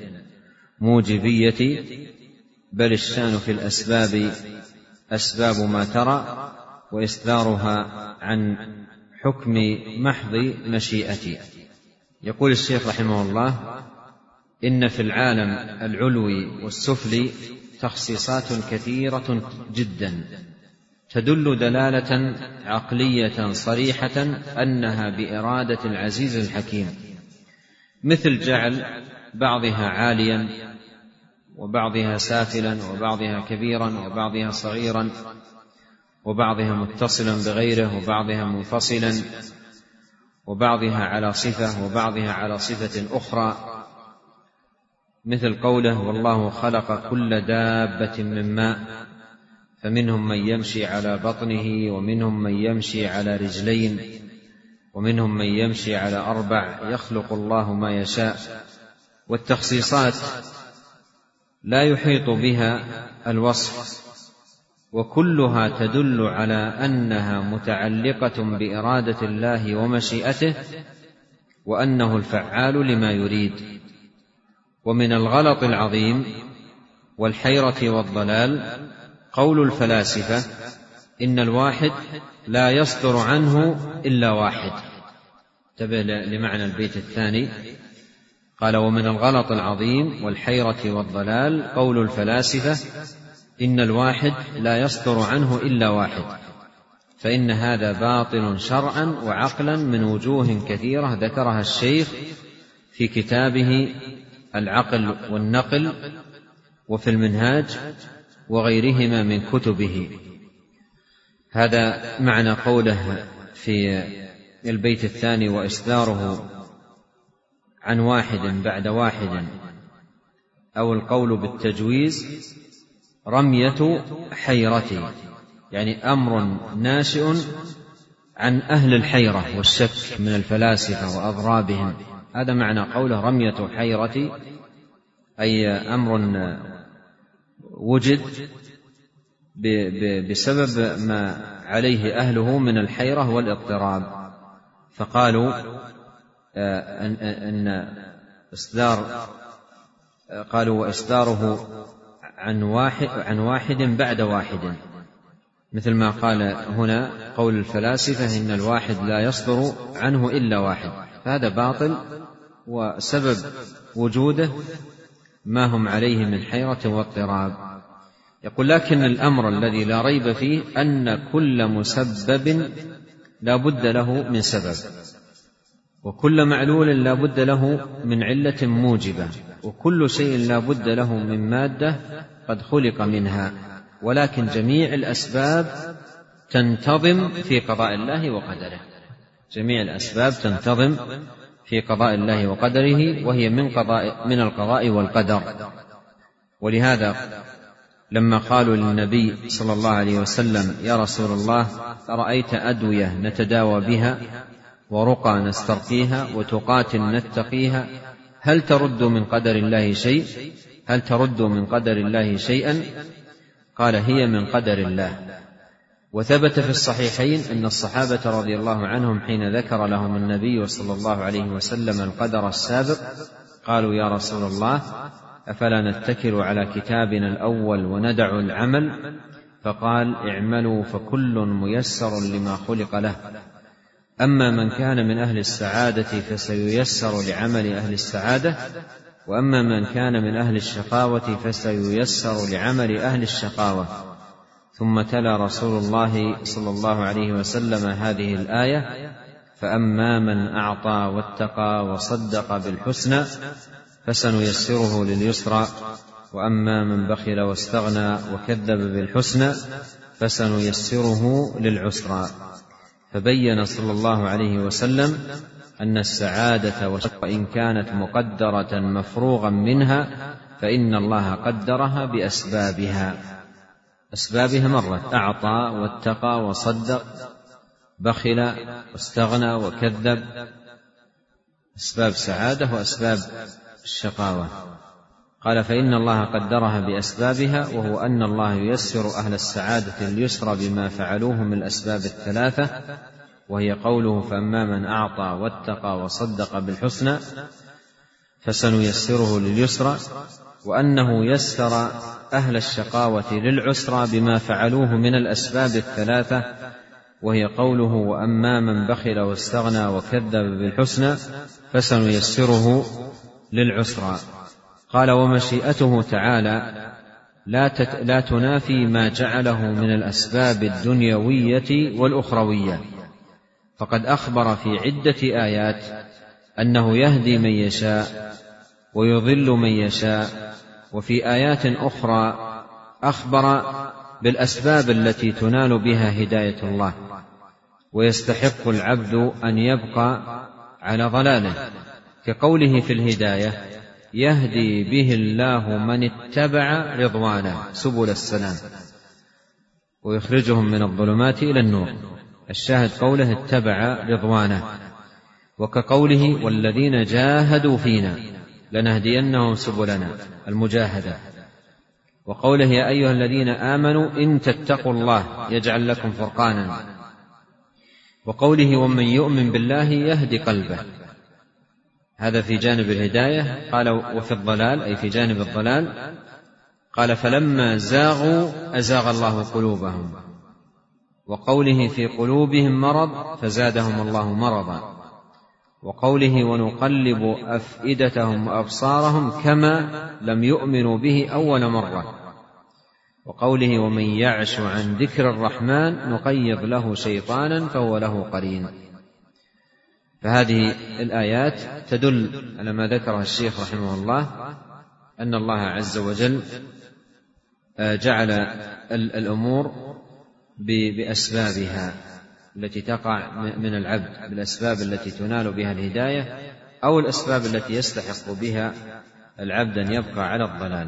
Speaker 1: موجبية، بل الشان في الأسباب أسباب ما ترى، وإصدارها عن حكم محض مشيئتي. يقول الشيخ رحمه الله: إن في العالم العلوي والسفلي تخصيصات كثيرة جدا تدل دلالة عقلية صريحة أنها بإرادة العزيز الحكيم، مثل جعل بعضها عاليا وبعضها سافلا وبعضها كبيرا وبعضها صغيرا وبعضها متصلا بغيره وبعضها منفصلا وبعضها على صفة وبعضها على صفة أخرى، مثل قوله: والله خلق كل دابة من ماء فمنهم من يمشي على بطنه ومنهم من يمشي على رجلين ومنهم من يمشي على أربع يخلق الله ما يشاء. والتخصيصات لا يحيط بها الوصف، وكلها تدل على أنها متعلقة بإرادة الله ومشيئته، وأنه الفعال لما يريد. ومن الغلط العظيم والحيرة والضلال قول الفلاسفة: إن الواحد لا يصدر عنه إلا واحد. انتبه لمعنى البيت الثاني، قال: ومن الغلط العظيم والحيرة والضلال قول الفلاسفة: إن الواحد لا يصدر عنه إلا واحد، فإن هذا باطل شرعا وعقلا من وجوه كثيرة ذكرها الشيخ في كتابه العقل والنقل وفي المنهاج وغيرهما من كتبه. هذا معنى قوله في البيت الثاني: وإصداره عن واحد بعد واحد أو القول بالتجويز رمية حيرة، يعني أمر ناشئ عن أهل الحيرة والشك من الفلاسفة وأضرابهم. هذا معنى قوله رمية حيرة، أي أمر وجد بسبب ما عليه أهله من الحيرة والاضطراب. فقالوا أن إصدار قالوا وإصداره عن واحد, عن واحد بعد واحد، مثل ما قال هنا قول الفلاسفة: إن الواحد لا يصدر عنه إلا واحد. فهذا باطل، وسبب وجوده ما هم عليه من حيرة واضطراب. يقول: لكن الأمر الذي لا ريب فيه أن كل مسبب لا بد له من سبب، وكل معلول لا بد له من علة موجبة، وكل شيء لا بد له من مادة قد خلق منها، ولكن جميع الأسباب تنتظم في قضاء الله وقدره. جميع الأسباب تنتظم في قضاء الله وقدره، وهي من قضاء من القضاء والقدر. ولهذا لما قالوا للنبي صلى الله عليه وسلم: يا رسول الله، أرأيت أدوية نتداوى بها ورقى نسترقيها وتقات نتقيها، هل ترد من قدر الله شيء؟ هل ترد من قدر الله شيئا؟ قال: هي من قدر الله. وثبت في الصحيحين أن الصحابة رضي الله عنهم حين ذكر لهم النبي صلى الله عليه وسلم القدر السابق قالوا: يا رسول الله، أفلا نتكل على كتابنا الأول وندع العمل؟ فقال: اعملوا فكل ميسر لما خلق له. أما من كان من أهل السعادة فسييسر لعمل أهل السعادة، وأما من كان من أهل الشقاوة فسييسر لعمل أهل الشقاوة. ثم تلا رسول الله صلى الله عليه وسلم هذه الآية: فأما من أعطى واتقى وصدق بالحسنى فسنيسره لليسرى، وأما من بخل واستغنى وكذب بالحسنى فسنيسره للعسرى. فبين صلى الله عليه وسلم أن السعادة وإن كانت مقدرة مفروغا منها فإن الله قدرها بأسبابها. أسبابها مرت: أعطى واتقى وصدق، بخل واستغنى وكذب، أسباب سعادة وأسباب الشقاوة. قال: فإن الله قدرها بأسبابها، وهو أن الله ييسر أهل السعادة اليسر بما فعلوه من الأسباب الثلاثة، وهي قوله: فأما من أعطى واتقى وصدق بالحسنى فسنيسره لليسرى، وأنه يسر أهل الشقاوة للعسرى بما فعلوه من الأسباب الثلاثة، وهي قوله: وأما من بخل واستغنى وكذب بالحسنى فسنيسره للعسرى. قال: ومشيئته تعالى لا تنافي ما جعله من الأسباب الدنيوية والأخروية، فقد أخبر في عدة آيات أنه يهدي من يشاء ويضل من يشاء، وفي آيات أخرى أخبر بالأسباب التي تنال بها هداية الله، ويستحق العبد أن يبقى على ضلاله، كقوله في الهداية: يهدي به الله من اتبع رضوانه سبل السلام ويخرجهم من الظلمات إلى النور. الشاهد قوله: اتبع رضوانه. وكقوله: والذين جاهدوا فينا لنهدينهم سبلنا، المجاهدة. وقوله: يا أيها الذين آمنوا إن تتقوا الله يجعل لكم فرقانا. وقوله: ومن يؤمن بالله يهدي قلبه. هذا في جانب الهداية. قال: وفي الضلال، أي في جانب الضلال، قال: فلما زاغوا أزاغ الله قلوبهم. وقوله: في قلوبهم مرض فزادهم الله مرضا. وقوله: ونقلب أفئدتهم وأبصارهم كما لم يؤمنوا به أول مرة. وقوله: ومن يعش عن ذكر الرحمن نقيض له شيطانا فهو له قرين. فهذه الآيات تدل على ما ذكره الشيخ رحمه الله، أن الله عز وجل جعل الأمور بأسبابها التي تقع من العبد، بالأسباب التي تنال بها الهداية، أو الأسباب التي يستحق بها العبد أن يبقى على الضلال.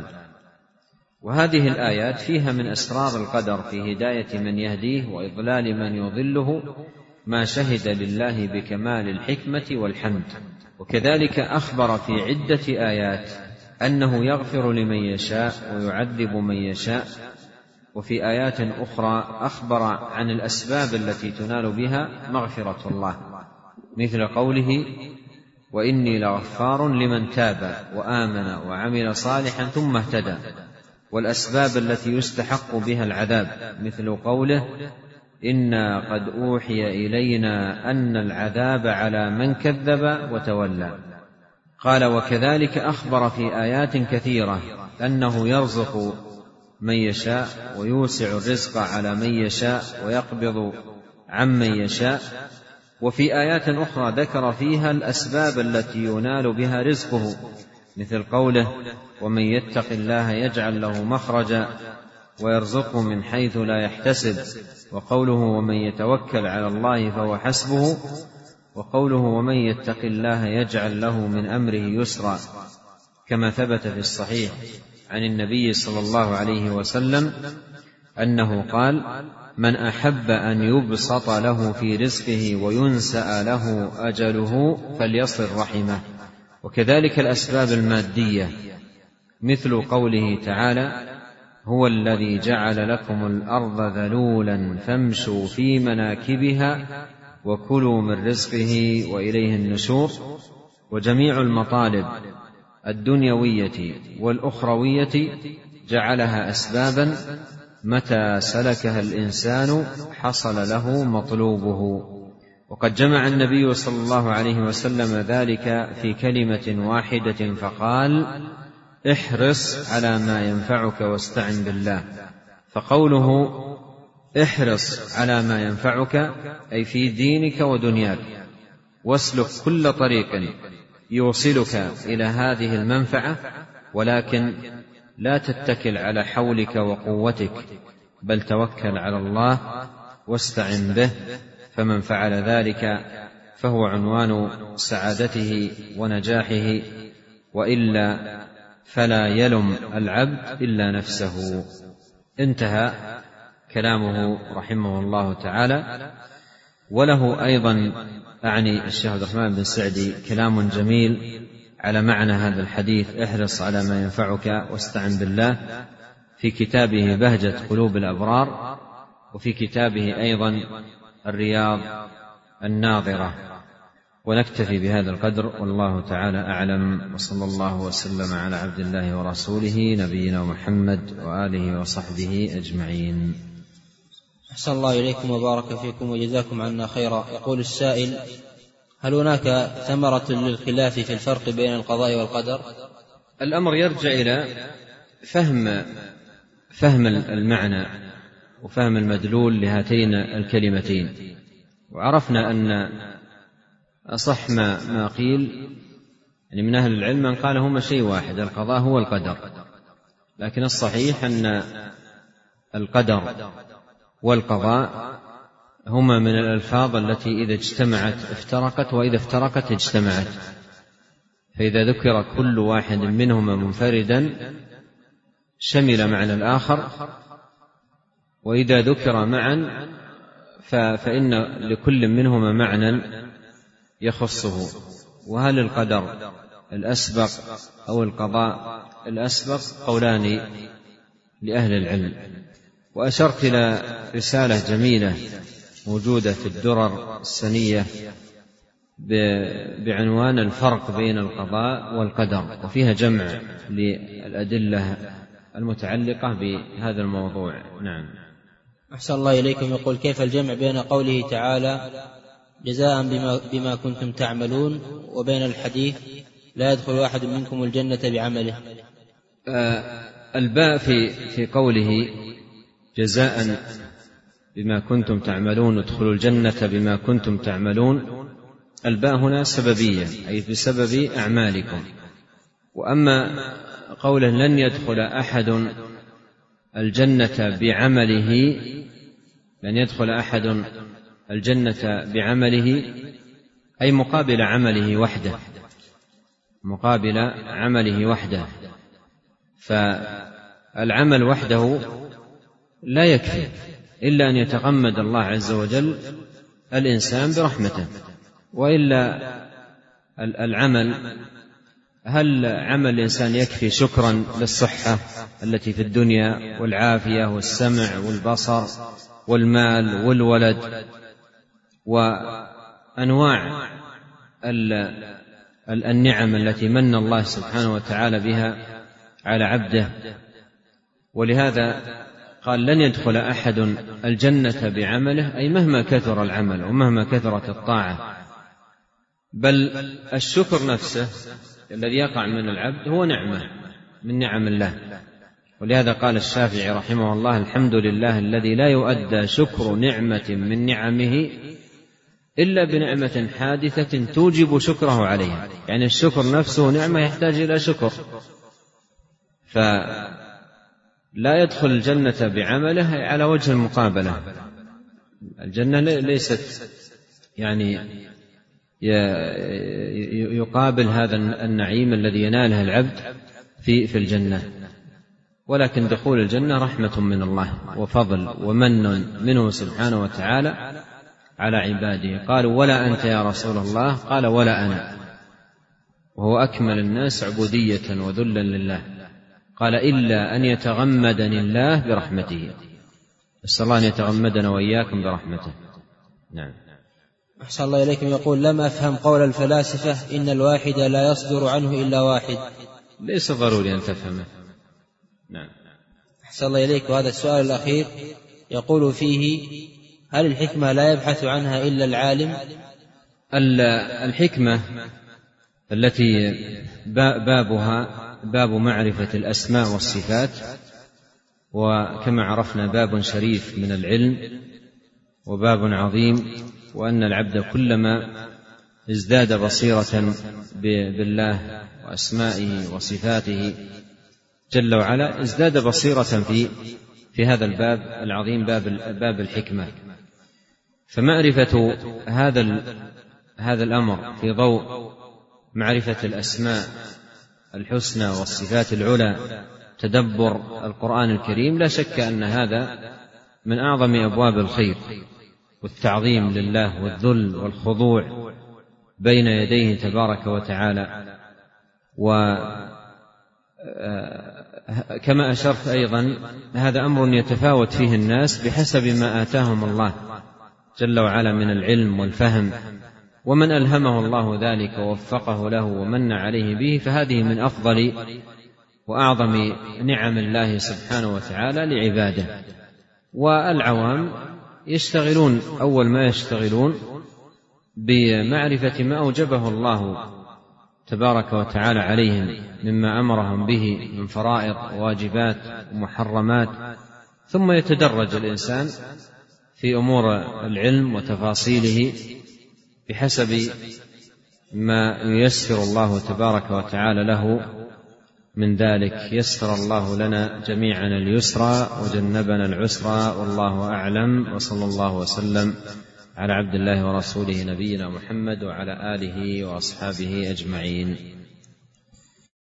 Speaker 1: وهذه الآيات فيها من أسرار القدر في هداية من يهديه وإضلال من يضله ما شهد لله بكمال الحكمة والحمد. وكذلك أخبر في عدة آيات أنه يغفر لمن يشاء ويعذب من يشاء. وفي آيات أخرى أخبر عن الأسباب التي تنال بها مغفرة الله، مثل قوله: وإني لغفار لمن تاب وآمن وعمل صالحا ثم اهتدى. والأسباب التي يستحق بها العذاب، مثل قوله: إنا قد أوحي إلينا أن العذاب على من كذب وتولى. قال: وكذلك أخبر في آيات كثيرة أنه يرزق من يشاء ويوسع الرزق على من يشاء ويقبض عمن يشاء. وفي آيات أخرى ذكر فيها الأسباب التي ينال بها رزقه، مثل قوله: ومن يتق الله يجعل له مخرجا ويرزقه من حيث لا يحتسب. وقوله: ومن يتوكل على الله فهو حسبه. وقوله: ومن يتق الله يجعل له من أمره يسرا، كما ثبت في الصحيح عن النبي صلى الله عليه وسلم أنه قال: من أحب أن يبسط له في رزقه وينسأ له أجله فليصل رحمه. وكذلك الأسباب المادية، مثل قوله تعالى: هو الذي جعل لكم الأرض ذلولا فامشوا في مناكبها وكلوا من رزقه وإليه النشور. وجميع المطالب الدنيوية والأخروية جعلها أسبابا متى سلكها الإنسان حصل له مطلوبه. وقد جمع النبي صلى الله عليه وسلم ذلك في كلمة واحدة فقال: احرص على ما ينفعك واستعن بالله. فقوله احرص على ما ينفعك أي في دينك ودنياك، واسلك كل طريق يوصلك إلى هذه المنفعة، ولكن لا تتكل على حولك وقوتك، بل توكل على الله واستعن به، فمن فعل ذلك فهو عنوان سعادته ونجاحه، وإلا فلا يلم العبد إلا نفسه. انتهى كلامه رحمه الله تعالى. وله أيضا أعني الشيخ عبد الرحمن بن سعدي كلام جميل على معنى هذا الحديث: احرص على ما ينفعك واستعن بالله، في كتابه بهجة قلوب الأبرار، وفي كتابه أيضا الرياض الناظرة. ونكتفي بهذا القدر، والله تعالى أعلم، وصلى الله وسلم على عبد الله ورسوله نبينا محمد وآله وصحبه أجمعين.
Speaker 2: أحسن الله إليكم وبارك فيكم وجزاكم عنا خيرا. يقول السائل: هل هناك ثمرة للخلاف في الفرق بين القضاء والقدر؟
Speaker 1: الأمر يرجع إلى فهم فهم المعنى وفهم المدلول لهاتين الكلمتين. وعرفنا أن أصح ما, ما قيل يعني من أهل العلم من قال هما شيء واحد، القضاء هو القدر، لكن الصحيح أن القدر والقضاء هما من الألفاظ التي إذا اجتمعت افترقت، وإذا افترقت اجتمعت. فإذا ذكر كل واحد منهما منفردا شمل معنى الآخر، وإذا ذكر معا فإن لكل منهما معنى يخصه. وهل القدر الأسبق أو القضاء الأسبق؟ قولان لأهل العلم. وأشرت إلى رسالة جميلة موجودة في الدرر السنية بعنوان الفرق بين القضاء والقدر، وفيها جمع للأدلة المتعلقة بهذا الموضوع. نعم.
Speaker 2: أحسن الله إليكم. يقول: كيف الجمع بين قوله تعالى جزاء بما, بما كنتم تعملون وبين الحديث لا يدخل أحد منكم الجنة بعمله؟
Speaker 1: آه الباء في, في قوله جزاء بما كنتم تعملون ادخلوا الجنة بما كنتم تعملون، الباء هنا سببية أي بسبب أعمالكم. وأما قوله لن يدخل أحد الجنة بعمله، لن يدخل أحد الجنة بعمله أي مقابل عمله وحده، مقابل عمله وحده. فالعمل وحده لا يكفي إلا أن يتغمد الله عز وجل الإنسان برحمته، وإلا العمل، هل عمل الإنسان يكفي شكرا للصحة التي في الدنيا والعافية والسمع والبصر والمال والولد وأنواع النعم التي من الله سبحانه وتعالى بها على عبده؟ ولهذا قال لن يدخل أحد الجنة بعمله، أي مهما كثر العمل ومهما كثرت الطاعة، بل الشكر نفسه الذي يقع من العبد هو نعمة من نعم الله. ولهذا قال الشافعي رحمه الله: الحمد لله الذي لا يؤدى شكر نعمة من نعمه إلا بنعمة حادثة توجب شكره عليها. يعني الشكر نفسه نعمة يحتاج إلى شكر، فلا يدخل الجنة بعمله على وجه المقابلة. الجنة ليست يعني يقابل هذا النعيم الذي يناله العبد في في الجنة، ولكن دخول الجنة رحمة من الله وفضل ومن منه سبحانه وتعالى على عباده. قالوا: ولا أنت يا رسول الله؟ قال: ولا أنا، وهو أكمل الناس عبودية وذلا لله. قال: إلا أن يتغمدني الله برحمته. أسأل الله أن يتغمدنا وإياكم برحمته. نعم.
Speaker 2: أحسن الله إليكم. يقول: لم أفهم قول الفلاسفة إن الواحد لا يصدر عنه إلا واحد.
Speaker 1: ليس ضروري أن تفهمه. نعم.
Speaker 2: أحسن الله إليك. وهذا السؤال الأخير يقول فيه: هل الحكمة لا يبحث عنها إلا العالم؟
Speaker 1: الحكمة التي بابها باب معرفة الأسماء والصفات، وكما عرفنا باب شريف من العلم وباب عظيم، وأن العبد كلما ازداد بصيرة بالله وأسمائه وصفاته جل وعلا ازداد بصيرة في في هذا الباب العظيم، باب باب الحكمة. فمعرفة هذا هذا الأمر في ضوء معرفة الأسماء الحسنى والصفات العلى، تدبر القرآن الكريم، لا شك أن هذا من أعظم أبواب الخير والتعظيم لله والذل والخضوع بين يديه تبارك وتعالى. وكما أشرت أيضا هذا أمر يتفاوت فيه الناس بحسب ما آتاهم الله جل وعلا من العلم والفهم، ومن ألهمه الله ذلك ووفقه له ومن عليه به، فهذه من أفضل وأعظم نعم الله سبحانه وتعالى لعباده. والعوام يشتغلون أول ما يشتغلون بمعرفة ما أوجبه الله تبارك وتعالى عليهم مما أمرهم به من فرائض وواجبات ومحرمات، ثم يتدرج الإنسان في أمور العلم وتفاصيله بحسب ما ييسر الله تبارك وتعالى له من ذلك. يسر الله لنا جميعا اليسرى وجنبنا العسرى، والله أعلم، وصلى الله وسلم على عبد الله ورسوله نبينا محمد وعلى آله وأصحابه أجمعين.